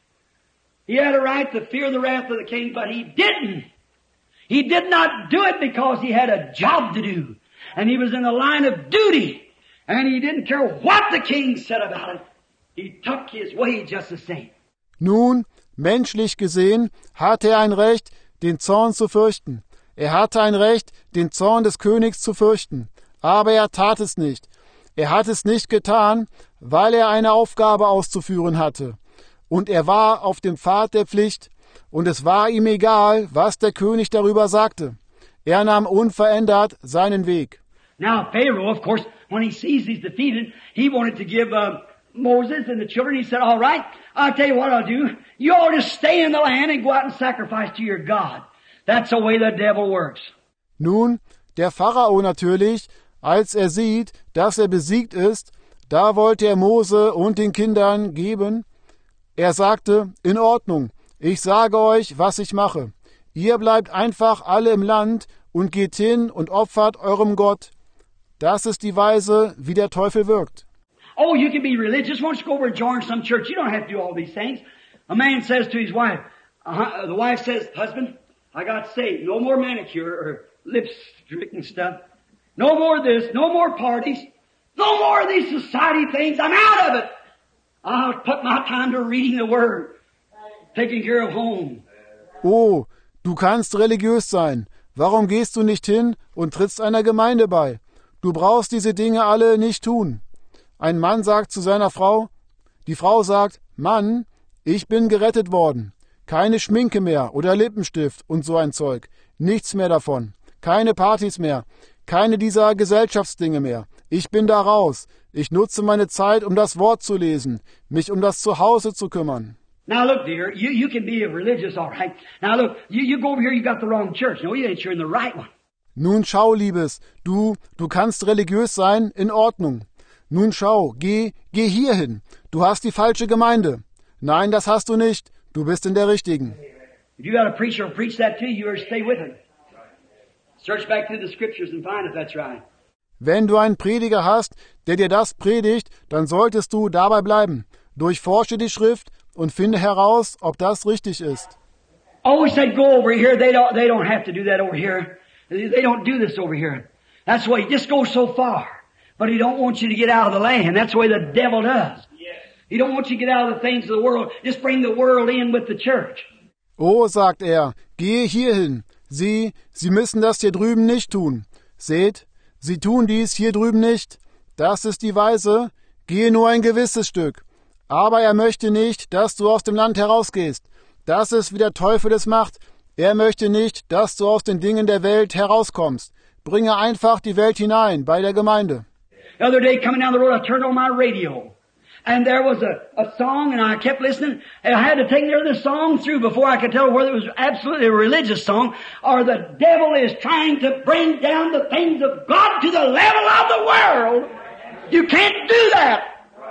He had a right to fear the wrath of the king, but he didn't. He did not do it because he had a job to do, and he was in the line of duty, and he didn't care what the king said about it. He took his way just the same. Nun, menschlich gesehen, hatte er ein Recht, den Zorn zu fürchten. Er hatte ein Recht, den Zorn des Königs zu fürchten. Aber er tat es nicht. Er hat es nicht getan, weil er eine Aufgabe auszuführen hatte. Und er war auf dem Pfad der Pflicht, und es war ihm egal, was der König darüber sagte. Er nahm unverändert seinen Weg. Now Pharaoh, of course, when he sees he's defeated, he wanted to give Moses and the children. He said, all right, I'll tell you what I'll do. You all just stay in the land and go out and sacrifice to your God. That's the way the devil works. Nun, der Pharao natürlich, als er sieht, dass er besiegt ist, da wollte er Mose und den Kindern geben. Er sagte, in Ordnung, ich sage euch, was ich mache. Ihr bleibt einfach alle im Land und geht hin und opfert eurem Gott. Das ist die Weise, wie der Teufel wirkt. Oh, you can be religious. Why don't you go over and join some church? You don't have to do all these things. A man says to his wife, the wife says, husband, I got saved. No more manicure or lipstick and stuff. No more this, no more parties. No more of these society things. I'm out of it. I'll put my time to reading the Word, taking care of home. Oh, du kannst religiös sein. Warum gehst du nicht hin und trittst einer Gemeinde bei? Du brauchst diese Dinge alle nicht tun. Ein Mann sagt zu seiner Frau, die Frau sagt, Mann, ich bin gerettet worden. Keine Schminke mehr oder Lippenstift und so ein Zeug. Nichts mehr davon. Keine Partys mehr. Keine dieser Gesellschaftsdinge mehr. Ich bin da raus. Ich nutze meine Zeit, um das Wort zu lesen, mich um das Zuhause zu kümmern. Now look, dear, you can be religious, all right. Now look, you go over here, you got the wrong church. No, you ain't sure in the right one. Nun schau, Liebes, du kannst religiös sein, in Ordnung. Nun schau, geh hier hin. Du hast die falsche Gemeinde. Nein, das hast du nicht. Du bist in der richtigen. If you got a preacher who'll preach that to you, or stay with him. Search back through the scriptures and find if that's right. Wenn du einen Prediger hast, der dir das predigt, dann solltest du dabei bleiben. Durchforsche die Schrift und finde heraus, ob das richtig ist. Always said go over here. They don't have to do that over here. They don't do this over here. That's the way. Just go so far. But he don't want you to get out of the land. That's the way the devil does. He don't want you to get out of the things of the world. Just bring the world in with the church. Oh, sagt er, gehe hierhin. Sie müssen das hier drüben nicht tun. Seht, sie tun dies hier drüben nicht. Das ist die Weise. Gehe nur ein gewisses Stück. Aber er möchte nicht, dass du aus dem Land herausgehst. Das ist, wie der Teufel es macht. Er möchte nicht, dass du aus den Dingen der Welt herauskommst. Bringe einfach die Welt hinein bei der Gemeinde. The other day coming down the road, I turned on my radio. And there was a song, and I kept listening. And I had to take the song through before I could tell whether it was absolutely a religious song or the devil is trying to bring down the things of God to the level of the world. You can't do that.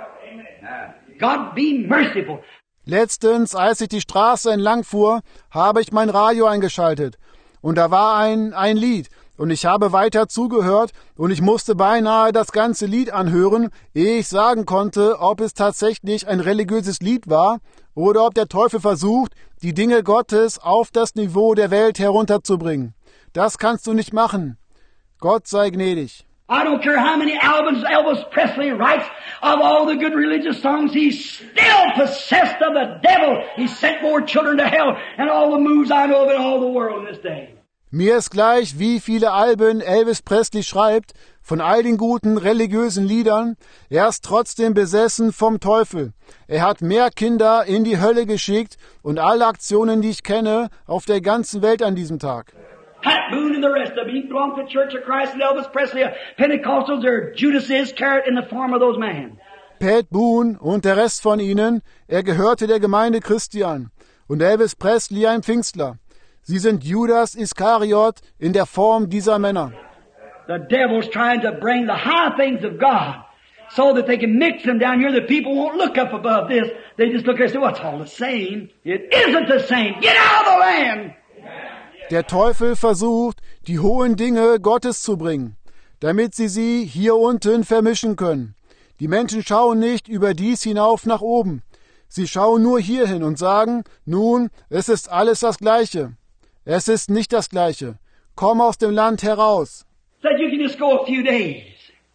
God be merciful. Letztens, als ich die Straße entlang fuhr, habe ich mein Radio eingeschaltet. Und da war ein Lied. Und ich habe weiter zugehört und ich musste beinahe das ganze Lied anhören, ehe ich sagen konnte, ob es tatsächlich ein religiöses Lied war oder ob der Teufel versucht, die Dinge Gottes auf das Niveau der Welt herunterzubringen. Das kannst du nicht machen. Gott sei gnädig. I don't care how many albums Elvis Presley writes of all the good religious songs, he's still possessed of the devil. He sent more children to hell and all the moves I know of in all the world in this day. Mir ist gleich, wie viele Alben Elvis Presley schreibt, von all den guten religiösen Liedern, er ist trotzdem besessen vom Teufel. Er hat mehr Kinder in die Hölle geschickt und alle Aktionen, die ich kenne, auf der ganzen Welt an diesem Tag. Pat Boone and the rest of them, he belonged to the Church of Christ, and Elvis Presley, Pentecostals, or Judas Iscariot in the form of those men. Pat Boone und der Rest von ihnen, er gehörte der Gemeinde Christi an. Und Elvis Presley ein Pfingstler. Sie sind Judas Iskariot in der Form dieser Männer. The devil's trying to bring the high things of God so that they can mix them down here. The people won't look up above this. They just look there and say, well, it's all the same. It isn't the same. Get out of the land. Der Teufel versucht, die hohen Dinge Gottes zu bringen, damit sie hier unten vermischen können. Die Menschen schauen nicht über dies hinauf nach oben. Sie schauen nur hierhin und sagen, nun, es ist alles das Gleiche. Es ist nicht das Gleiche. Komm aus dem Land heraus. Said you can just go a few days.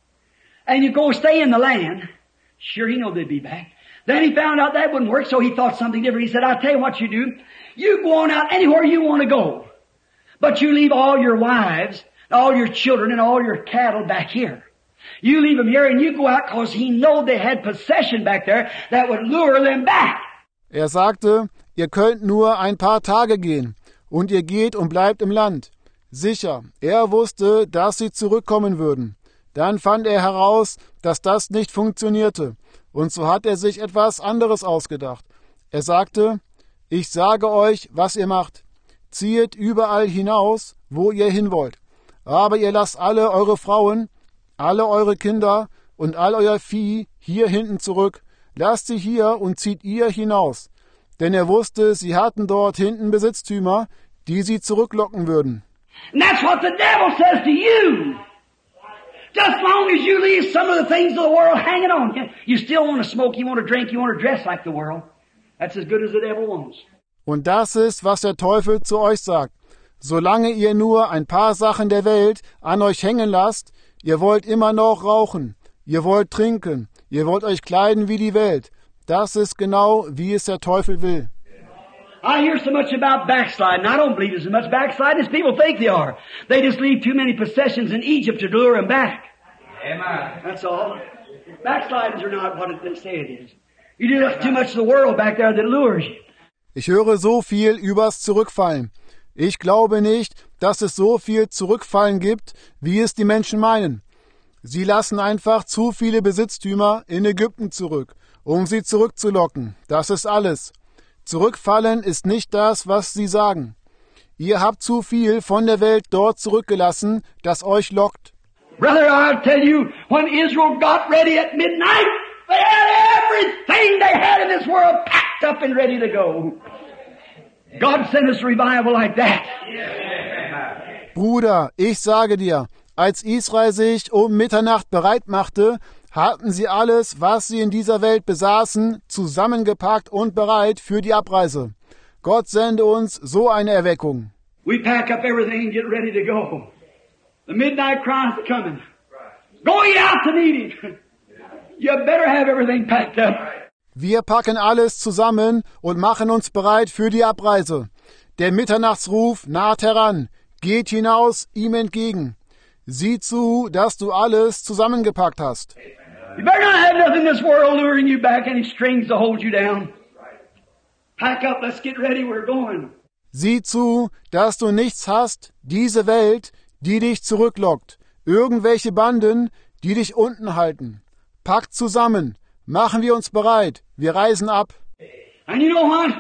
And you go stay in the land. Sure, he knew they'd be back. Then he found out that wouldn't work, so he thought something different. He said, I'll tell you what you do. You go on out anywhere you want to go. But you leave all your wives, all your children, and all your cattle back here. You leave them here and you go out because he knew they had possession back there that would lure them back. Er sagte, ihr könnt nur ein paar Tage gehen. Und ihr geht und bleibt im Land. Sicher, er wusste, dass sie zurückkommen würden. Dann fand er heraus, dass das nicht funktionierte. Und so hat er sich etwas anderes ausgedacht. Er sagte, ich sage euch, was ihr macht. Ziehet überall hinaus, wo ihr hin wollt. Aber ihr lasst alle eure Frauen, alle eure Kinder und all euer Vieh hier hinten zurück. Lasst sie hier und zieht ihr hinaus. Denn er wusste, sie hatten dort hinten Besitztümer, die sie zurücklocken würden. And that's what the devil says to you. Just long as you leave some of the things of the world hanging on. You still want to smoke, you want to drink, you want to dress like the world. That's as good as the devil wants. Und das ist, was der Teufel zu euch sagt. Solange ihr nur ein paar Sachen der Welt an euch hängen lasst, ihr wollt immer noch rauchen, ihr wollt trinken, ihr wollt euch kleiden wie die Welt. Das ist genau, wie es der Teufel will. I hear so much about backsliding. I don't believe there's as much backsliding as people think they are. They just leave too many possessions in Egypt to lure them back. Amen. That's all. Backslidings are not what they say it is. You do too much of the world back there that lures you. Ich höre so viel übers Zurückfallen. Ich glaube nicht, dass es so viel Zurückfallen gibt, wie es die Menschen meinen. Sie lassen einfach zu viele Besitztümer in Ägypten zurück, um sie zurückzulocken. Das ist alles. Zurückfallen ist nicht das, was sie sagen. Ihr habt zu viel von der Welt dort zurückgelassen, das euch lockt. Brother, I'll tell you, when Israel got ready at midnight, they had everything they had in this world packed up and ready to go. God sent us a revival like that. Bruder, ich sage dir, als Israel sich um Mitternacht bereit machte, hatten sie alles, was sie in dieser Welt besaßen, zusammengepackt und bereit für die Abreise. Gott sende uns so eine Erweckung. We pack up everything and get ready to go. The midnight cry is coming. Go ye out to meet him. You better have everything packed up. Wir packen alles zusammen und machen uns bereit für die Abreise. Der Mitternachtsruf naht heran. Geht hinaus ihm entgegen. Sieh zu, dass du alles zusammengepackt hast. You better not have nothing in this world luring you back, any strings to hold you down. Pack up, let's get ready, we're going. Sieh zu, dass du nichts hast, diese Welt, die dich zurücklockt. Irgendwelche Banden, die dich unten halten. Pack zusammen. Machen wir uns bereit. Wir reisen ab. And you know what?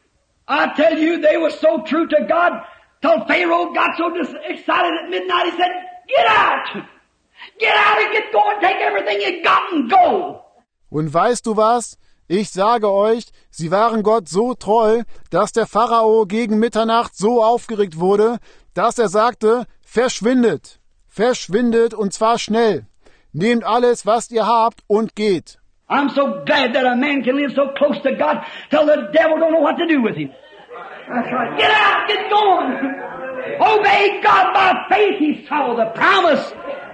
I tell you, they were so true to God, till Pharaoh got so excited at midnight, he said, get out! Get out and get going, take everything you got and go! Und weißt du was? Ich sage euch, sie waren Gott so treu, dass der Pharao gegen Mitternacht so aufgeregt wurde, dass er sagte, verschwindet! Verschwindet und zwar schnell! Nehmt alles, was ihr habt und geht! I'm so glad that a man can live so close to God till the devil don't know what to do with him. That's right. Get out, get going. Obey God by faith. He saw the promise.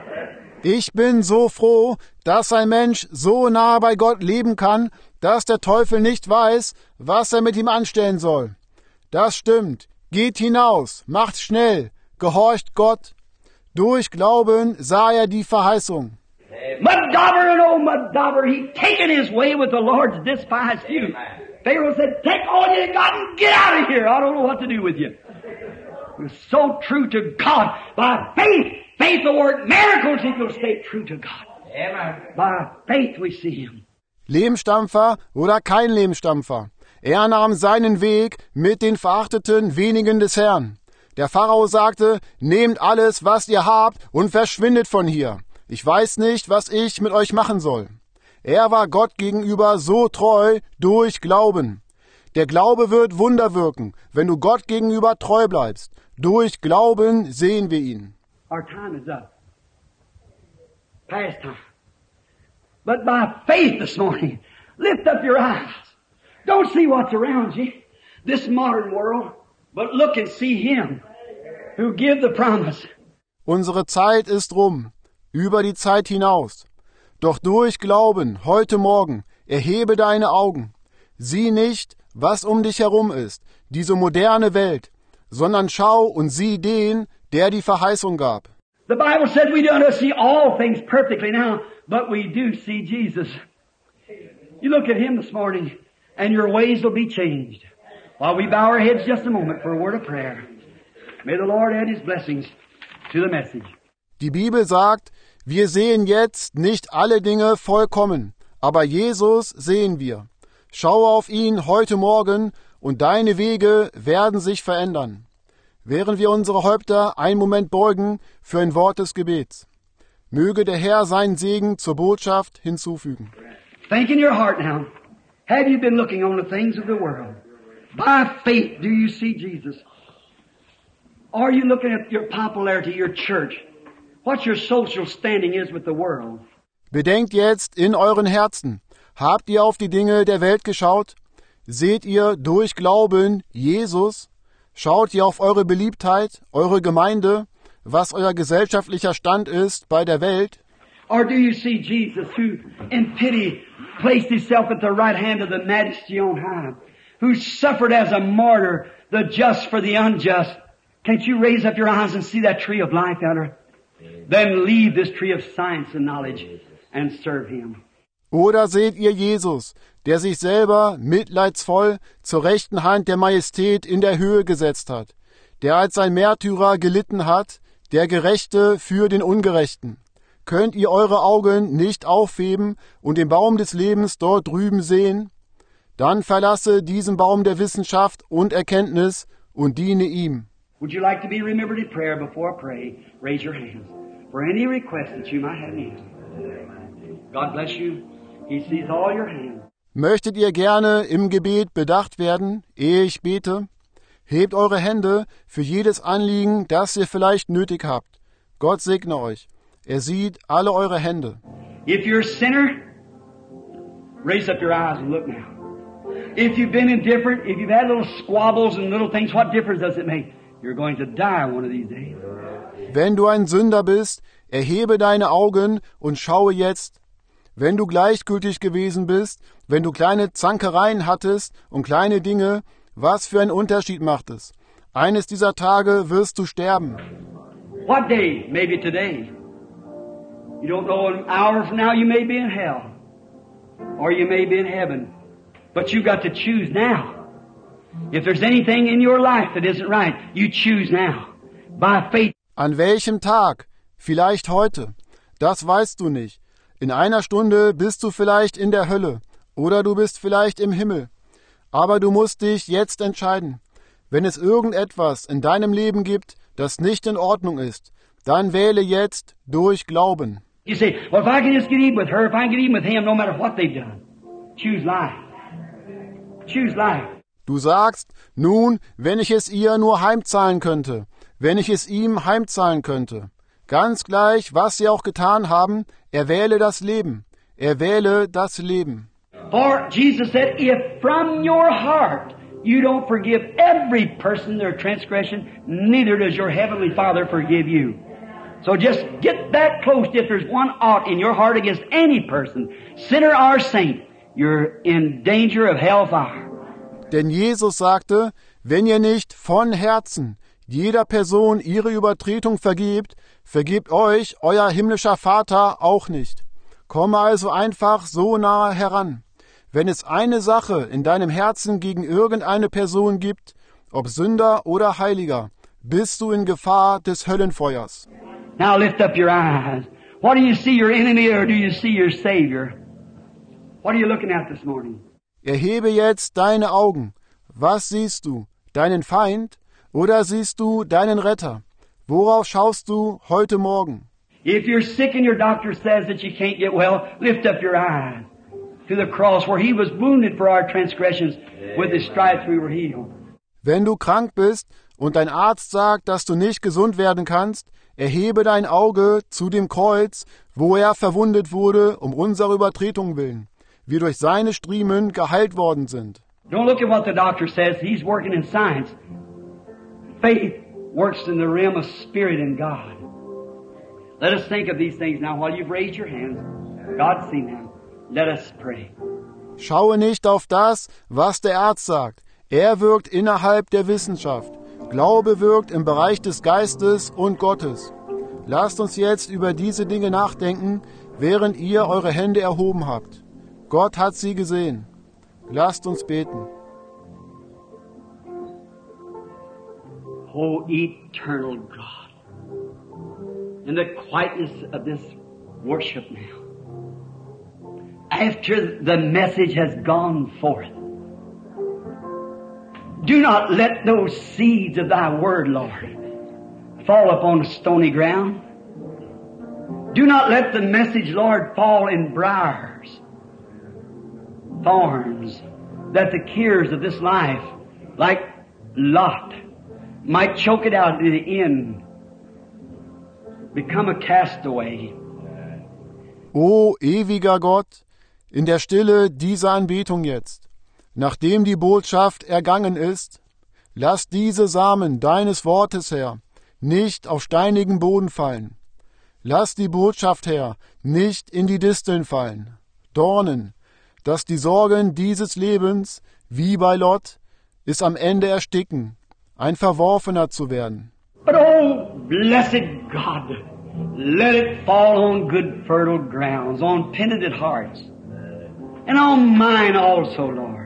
Ich bin so froh, dass ein Mensch so nahe bei Gott leben kann, dass der Teufel nicht weiß, was er mit ihm anstellen soll. Das stimmt. Geht hinaus, macht schnell, gehorcht Gott. Durch Glauben sah er die Verheißung. Mudobber and old Mudobber, he taken his way with the Lord's despised few. Pharaoh said, take all you got and get out of here. I don't know what to do with you. He was so true to God. By faith, faith will work miracles if you'll stay true to God. Amen. By faith we see him. Lehmstampfer oder kein Lehmstampfer. Er nahm seinen Weg mit den verachteten wenigen des Herrn. Der Pharao sagte, nehmt alles, was ihr habt und verschwindet von hier. Ich weiß nicht, was ich mit euch machen soll. Er war Gott gegenüber so treu durch Glauben. Der Glaube wird Wunder wirken, wenn du Gott gegenüber treu bleibst. Durch Glauben sehen wir ihn. Our time is up. Past time. But by faith this morning, lift up your eyes. Don't see what's around you, this modern world, but look and see Him who give the promise. Unsere Zeit ist rum, über die Zeit hinaus. Doch durch Glauben, heute Morgen, erhebe deine Augen. Sieh nicht, was um dich herum ist, diese moderne Welt, sondern schau und sieh den, der die Verheißung gab. The Bible said we don't see all things perfectly now, but we do see Jesus. You look at Him this morning, and your ways will be changed. While we bow our heads just a moment for a word of prayer. May the Lord add His blessings to the message. Die Bibel sagt, wir sehen jetzt nicht alle Dinge vollkommen, aber Jesus sehen wir. Schau auf ihn heute Morgen und deine Wege werden sich verändern. Während wir unsere Häupter einen Moment beugen für ein Wort des Gebets. Möge der Herr seinen Segen zur Botschaft hinzufügen. Think in your heart now. Have you been looking on the things of the world? By faith do you see Jesus? Are you looking at your popularity, your church? What your social standing is with the world? Bedenkt jetzt in euren Herzen. Habt ihr auf die Dinge der Welt geschaut? Seht ihr durch Glauben Jesus? Schaut ihr auf eure Beliebtheit, eure Gemeinde, was euer gesellschaftlicher Stand ist bei der Welt? Or do you see Jesus who in pity placed Himself at the right hand of the Majesty on high, who suffered as a martyr, the just for the unjust? Can't you raise up your eyes and see that tree of life out there? Then leave this tree of science and knowledge and serve Him. Oder seht ihr Jesus, der sich selber mitleidsvoll zur rechten Hand der Majestät in der Höhe gesetzt hat, der als ein Märtyrer gelitten hat, der Gerechte für den Ungerechten? Könnt ihr eure Augen nicht aufheben und den Baum des Lebens dort drüben sehen? Dann verlasse diesen Baum der Wissenschaft und Erkenntnis und diene ihm. Would you like to be remembered in prayer before I pray? Raise your hands for any request that you might have in. God bless you. He sees all your hands. Möchtet ihr gerne im Gebet bedacht werden, ehe ich bete? Hebt eure Hände für jedes Anliegen, das ihr vielleicht nötig habt. Gott segne euch. Er sieht alle eure Hände. If you're a sinner, raise up your eyes and look now. If you've been indifferent, if you've had little squabbles and little things, what difference does it make? You're going to die one of these days. Wenn du ein Sünder bist, erhebe deine Augen und schaue jetzt. Wenn du gleichgültig gewesen bist, wenn du kleine Zankereien hattest und kleine Dinge, was für einen Unterschied macht es? Eines dieser Tage wirst du sterben. What day? Maybe today. You don't know, an hour from now you may be in hell. Or you may be in heaven. But you've got to choose now. If there's anything in your life that isn't right, you choose now. By faith. An welchem Tag? Vielleicht heute. Das weißt du nicht. In einer Stunde bist du vielleicht in der Hölle. Oder du bist vielleicht im Himmel. Aber du musst dich jetzt entscheiden. Wenn es irgendetwas in deinem Leben gibt, das nicht in Ordnung ist, dann wähle jetzt durch Glauben. You say, well, if I can just get even with her, if I can get even with him, no matter what they've done. Choose life. Choose life. Du sagst, nun, wenn ich es ihr nur heimzahlen könnte, wenn ich es ihm heimzahlen könnte. Ganz gleich, was sie auch getan haben, er wähle das Leben. Er wähle das Leben. For Jesus said, if from your heart you don't forgive every person their transgression, neither does your heavenly Father forgive you. So just get that close. If there's one ought in your heart against any person, sinner or saint, you're in danger of hellfire. Denn Jesus sagte, wenn ihr nicht von Herzen jeder Person ihre Übertretung vergebt, vergebt euch euer himmlischer Vater auch nicht. Komme also einfach so nahe heran. Wenn es eine Sache in deinem Herzen gegen irgendeine Person gibt, ob Sünder oder Heiliger, bist du in Gefahr des Höllenfeuers. Now lift up your eyes. What do you see, your enemy, or do you see your Savior? What are you looking at this morning? Erhebe jetzt deine Augen. Was siehst du? Deinen Feind? Oder siehst du deinen Retter? Worauf schaust du heute Morgen? If you're sick and your doctor says that you can't get well, lift up your eyes to the cross where He was wounded for our transgressions. With His stripes we were healed. Wenn du krank bist und dein Arzt sagt, dass du nicht gesund werden kannst, erhebe dein Auge zu dem Kreuz, wo er verwundet wurde, um unserer Übertretung willen. Wir durch seine Striemen geheilt worden sind. Don't look at what the doctor says. He's working in science. Faith works in the realm of spirit and God. Let us think of these things now while you've raised your hands. God's seen them. Let us pray. Schaue nicht auf das, was der Arzt sagt. Er wirkt innerhalb der Wissenschaft. Glaube wirkt im Bereich des Geistes und Gottes. Lasst uns jetzt über diese Dinge nachdenken, während ihr eure Hände erhoben habt. Gott hat sie gesehen. Lasst uns beten. Oh, eternal God, in the quietness of this worship now, after the message has gone forth, do not let those seeds of Thy Word, Lord, fall upon stony ground. Do not let the message, Lord, fall in briars, thorns, that the cares of this life, like Lot, might choke it out in the end, become a castaway. O ewiger Gott, in der Stille dieser Anbetung jetzt, nachdem die Botschaft ergangen ist, lass diese Samen deines Wortes, Herr, nicht auf steinigen Boden fallen. Lass die Botschaft, Herr, nicht in die Disteln fallen, Dornen, dass die Sorgen dieses Lebens, wie bei Lot, es am Ende ersticken, ein Verworfener zu werden. But oh, blessed God, let it fall on good fertile grounds, on penitent hearts, and on mine also, Lord.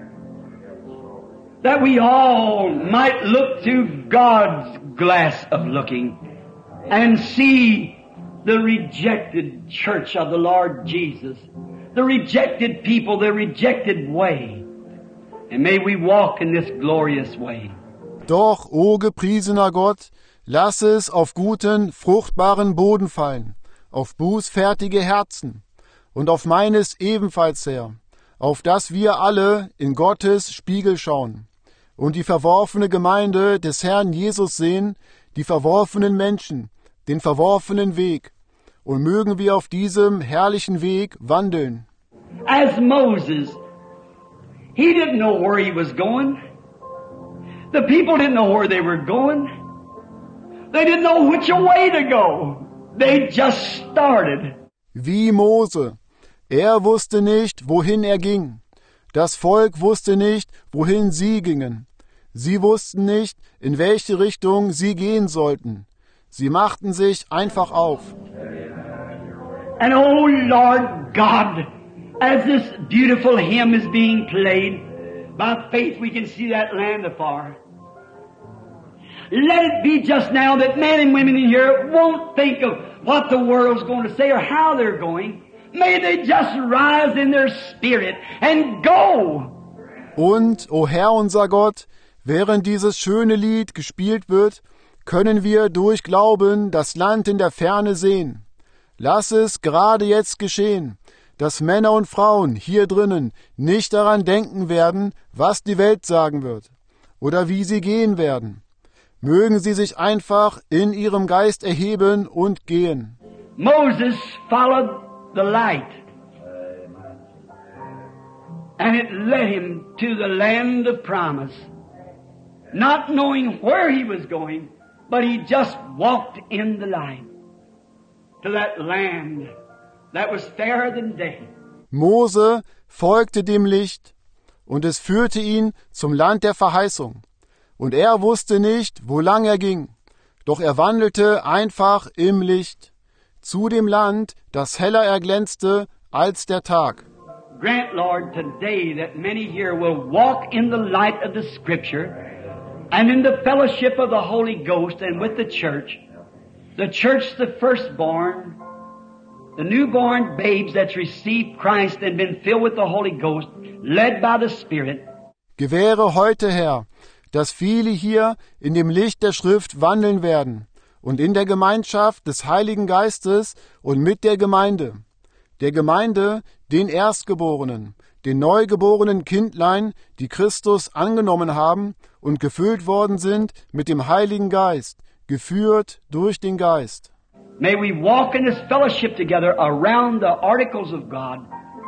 That we all might look through God's glass of looking and see the rejected church of the Lord Jesus, the rejected people, the rejected way. And may we walk in this glorious way. Doch, o gepriesener Gott, lass es auf guten, fruchtbaren Boden fallen, auf bußfertige Herzen und auf meines ebenfalls, Herr, auf das wir alle in Gottes Spiegel schauen und die verworfene Gemeinde des Herrn Jesus sehen, die verworfenen Menschen, den verworfenen Weg, und mögen wir auf diesem herrlichen Weg wandeln. As Moses, he didn't know where he was going. The people didn't know where they were going. They didn't know which way to go. They just started. Wie Mose. Er wusste nicht, wohin er ging. Das Volk wusste nicht, wohin sie gingen. Sie wussten nicht, in welche Richtung sie gehen sollten. Sie machten sich einfach auf. And oh Lord God, as this beautiful hymn is being played, by faith we can see that land afar. Let it be just now that men and women in here won't think of what the world's going to say or how they're going. May they just rise in their spirit and go. Und, o Herr unser Gott, während dieses schöne Lied gespielt wird, können wir durch Glauben das Land in der Ferne sehen. Lass es gerade jetzt geschehen, dass Männer und Frauen hier drinnen nicht daran denken werden, was die Welt sagen wird oder wie sie gehen werden. Mögen sie sich einfach in ihrem Geist erheben und gehen. Moses followed the light, and it led him to the land of promise, not knowing where he was going, but he just walked in the light to that land that was fairer than day. Mose folgte dem Licht, und es führte ihn zum Land der Verheißung. Und er wusste nicht, wo lang er ging, doch er wandelte einfach im Licht, zu dem Land, das heller erglänzte als der Tag. Grant, Lord, today that many here will walk in the light of the Scripture and in the fellowship of the Holy Ghost and with the church the firstborn, the newborn babes that's received Christ and been filled with the Holy Ghost, led by the Spirit. Gewähre heute, Herr, dass viele hier in dem Licht der Schrift wandeln werden und in der Gemeinschaft des Heiligen Geistes und mit der Gemeinde, den Erstgeborenen, den neugeborenen Kindlein, die Christus angenommen haben und gefüllt worden sind mit dem Heiligen Geist, geführt durch den Geist. May we walk in this fellowship together around the articles of God,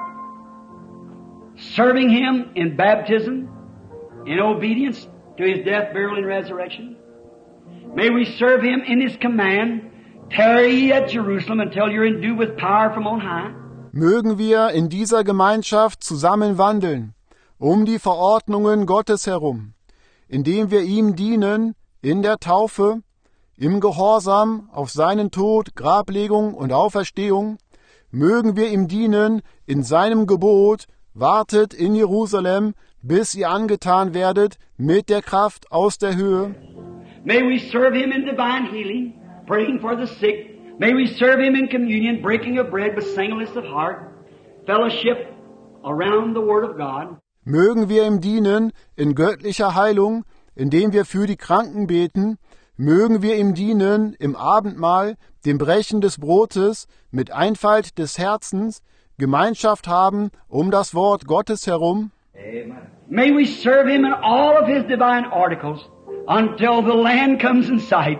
serving Him in baptism, in obedience to His death, burial, and resurrection. May we serve Him in His command, tarry ye at Jerusalem until you're endued with power from on high. Mögen wir in dieser Gemeinschaft zusammen wandeln, um die Verordnungen Gottes herum, indem wir ihm dienen in der Taufe, im Gehorsam auf seinen Tod, Grablegung und Auferstehung, mögen wir ihm dienen in seinem Gebot, wartet in Jerusalem, bis ihr angetan werdet mit der Kraft aus der Höhe. May we serve Him in divine healing, praying for the sick. May we serve Him in communion, breaking of bread with singleness of heart, fellowship around the Word of God. Mögen wir ihm dienen in göttlicher Heilung, indem wir für die Kranken beten. Mögen wir ihm dienen im Abendmahl, dem Brechen des Brotes, mit Einfalt des Herzens, Gemeinschaft haben um das Wort Gottes herum. Amen. May we serve Him in all of His divine articles until the land comes in sight.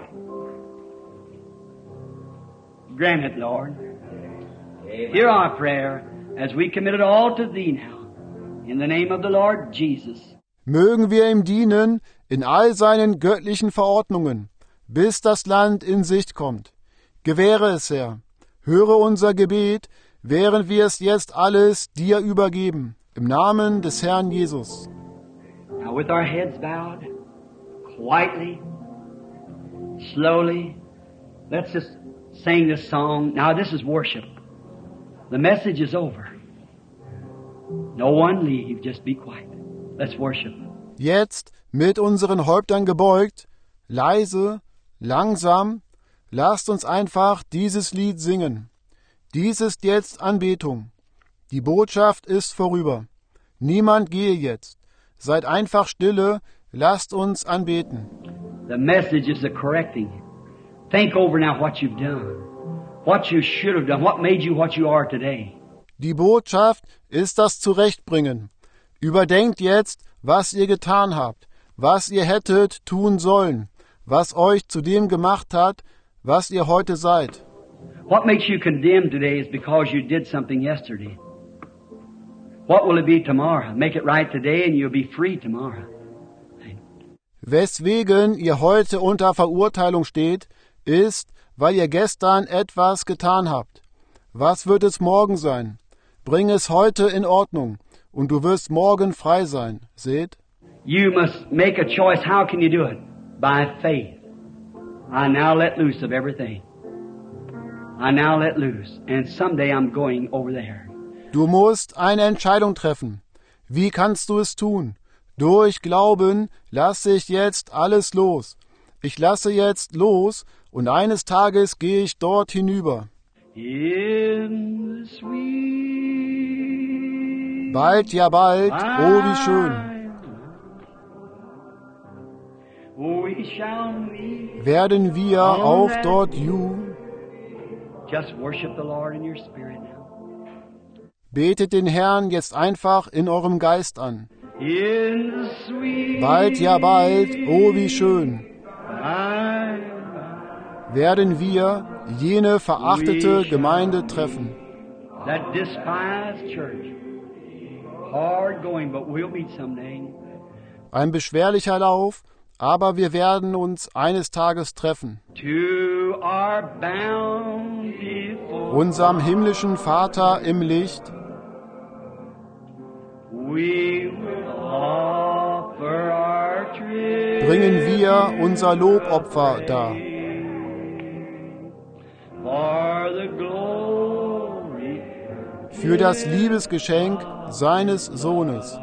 Grant it, Lord. Hear our prayer as we commit it all to Thee now. In the name of the Lord Jesus. Mögen wir ihm dienen in all seinen göttlichen Verordnungen, bis das Land in Sicht kommt. Gewähre es, Herr. Höre unser Gebet, während wir es jetzt alles dir übergeben. Im Namen des Herrn Jesus. Now with our heads bowed, quietly, slowly, let's just sing this song. Now this is worship. The message is over. No one leave, just be quiet. Let's worship. Jetzt, mit unseren Häuptern gebeugt, leise, langsam, lasst uns einfach dieses Lied singen. Dies ist jetzt Anbetung. Die Botschaft ist vorüber. Niemand gehe jetzt. Seid einfach stille, lasst uns anbeten. The message is the correcting. Think over now what you've done. What you should have done. What made you what you are today. Die Botschaft ist das Zurechtbringen. Überdenkt jetzt, was ihr getan habt, was ihr hättet tun sollen, was euch zu dem gemacht hat, was ihr heute seid. What makes you condemned today is because you did something yesterday. What will it be tomorrow? Make it right today and you'll be free tomorrow. Weswegen ihr heute unter Verurteilung steht, ist, weil ihr gestern etwas getan habt. Was wird es morgen sein? Bring es heute in Ordnung, und du wirst morgen frei sein. Seht? You must make a choice. How can you do it? By faith. I now let loose of everything. I now let loose. And someday I'm going over there. Du musst eine Entscheidung treffen. Wie kannst du es tun? Durch Glauben lasse ich jetzt alles los. Ich lasse jetzt los, und eines Tages gehe ich dort hinüber. In the sweet Bald, ja bald, oh wie schön, we shall meet. werden wir auch dort juhen. Just worship the Lord in your spirit now. Betet den Herrn jetzt einfach in eurem Geist an. In the sweet Bald, ja bald, oh wie schön, werden wir jene verachtete Gemeinde treffen. that despised church. Hard going, but we'll meet someday. Ein beschwerlicher Lauf, aber wir werden uns eines Tages treffen. To our bountiful, Unserem himmlischen Vater im Licht we will offer our tribute. bringen wir unser Lobopfer dar. For the glory Für das Liebesgeschenk seines Sohnes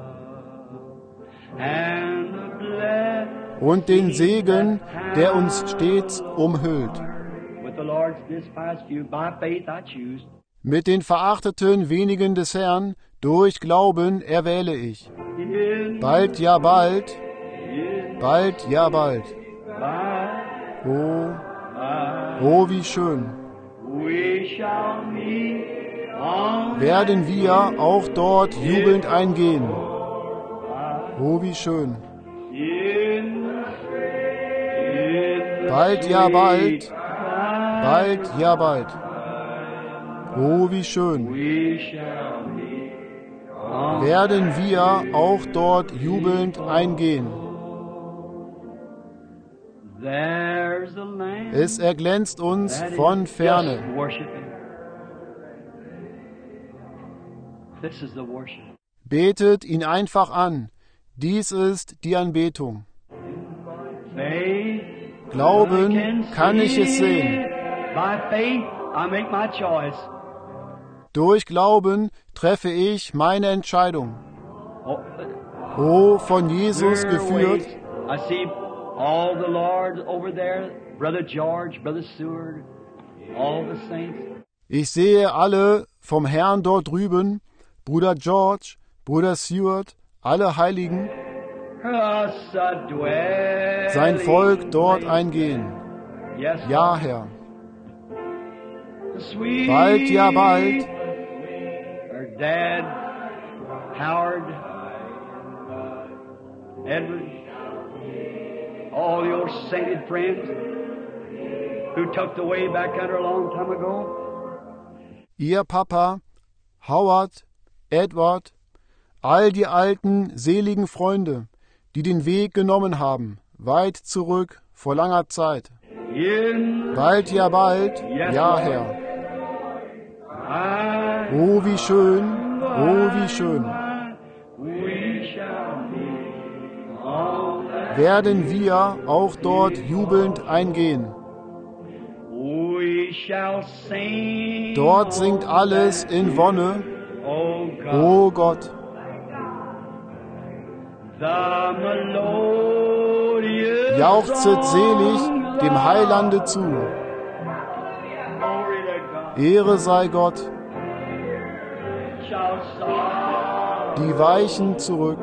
and the blessing und den Segen, der uns stets umhüllt. with the Lord's despised few. By faith I choose. Mit den verachteten wenigen des Herrn, durch Glauben erwähle ich. In Bald, ja bald, in Bald, ja bald. by, Oh, oh, wie schön. we shall meet on Werden wir auch dort jubelnd eingehen. Oh, wie schön. in the Bald, ja bald. Bald, ja bald. Oh, wie schön. we shall meet on Werden wir auch dort jubelnd eingehen. there's a land Es erglänzt uns that is von just ferne. worshiping. This is the worship. Betet ihn einfach an. Dies ist die Anbetung. Faith, Glauben kann ich es sehen. by faith, I make my choice. Durch Glauben treffe ich meine Entscheidung. Oh, Oh, von Jesus your geführt. ways. I see all the Lord over there, Brother George, Brother Seward, all the saints. Ich sehe alle vom Herrn dort drüben, Bruder George, Bruder Seward, alle Heiligen, sein Volk dort eingehen. Yes, Ja, Herr. sweet Bald, ja bald. Her dad, Howard, Edward, all your sainted friends who tucked away back under a long time ago. Ihr Papa, Howard, Edward, all die alten, seligen Freunde, die den Weg genommen haben, weit zurück, vor langer Zeit. In Bald, ja bald, ja, Herr. Oh, wie schön, oh, wie schön. we shall be on that. Werden wir auch dort jubelnd eingehen. We shall sing. Dort singt alles in Wonne, Oh God, o Gott. the melodious Jauchzet selig song dem Heilande zu. Glory to God. Ehre sei Gott. Shall sorrow Die weichen zurück.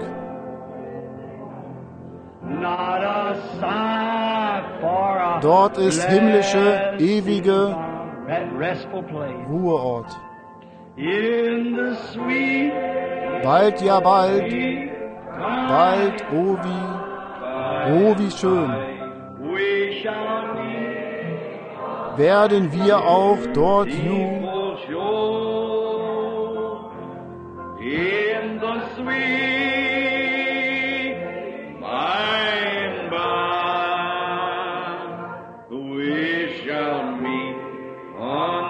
not a sigh for a Dort ist himmlische, ewige restful place. Ruheort. In the sweet Bald, ja bald, bald, oh wie schön. we shall meet Werden wir auch dort equal shore. In the sweet by and by we shall meet on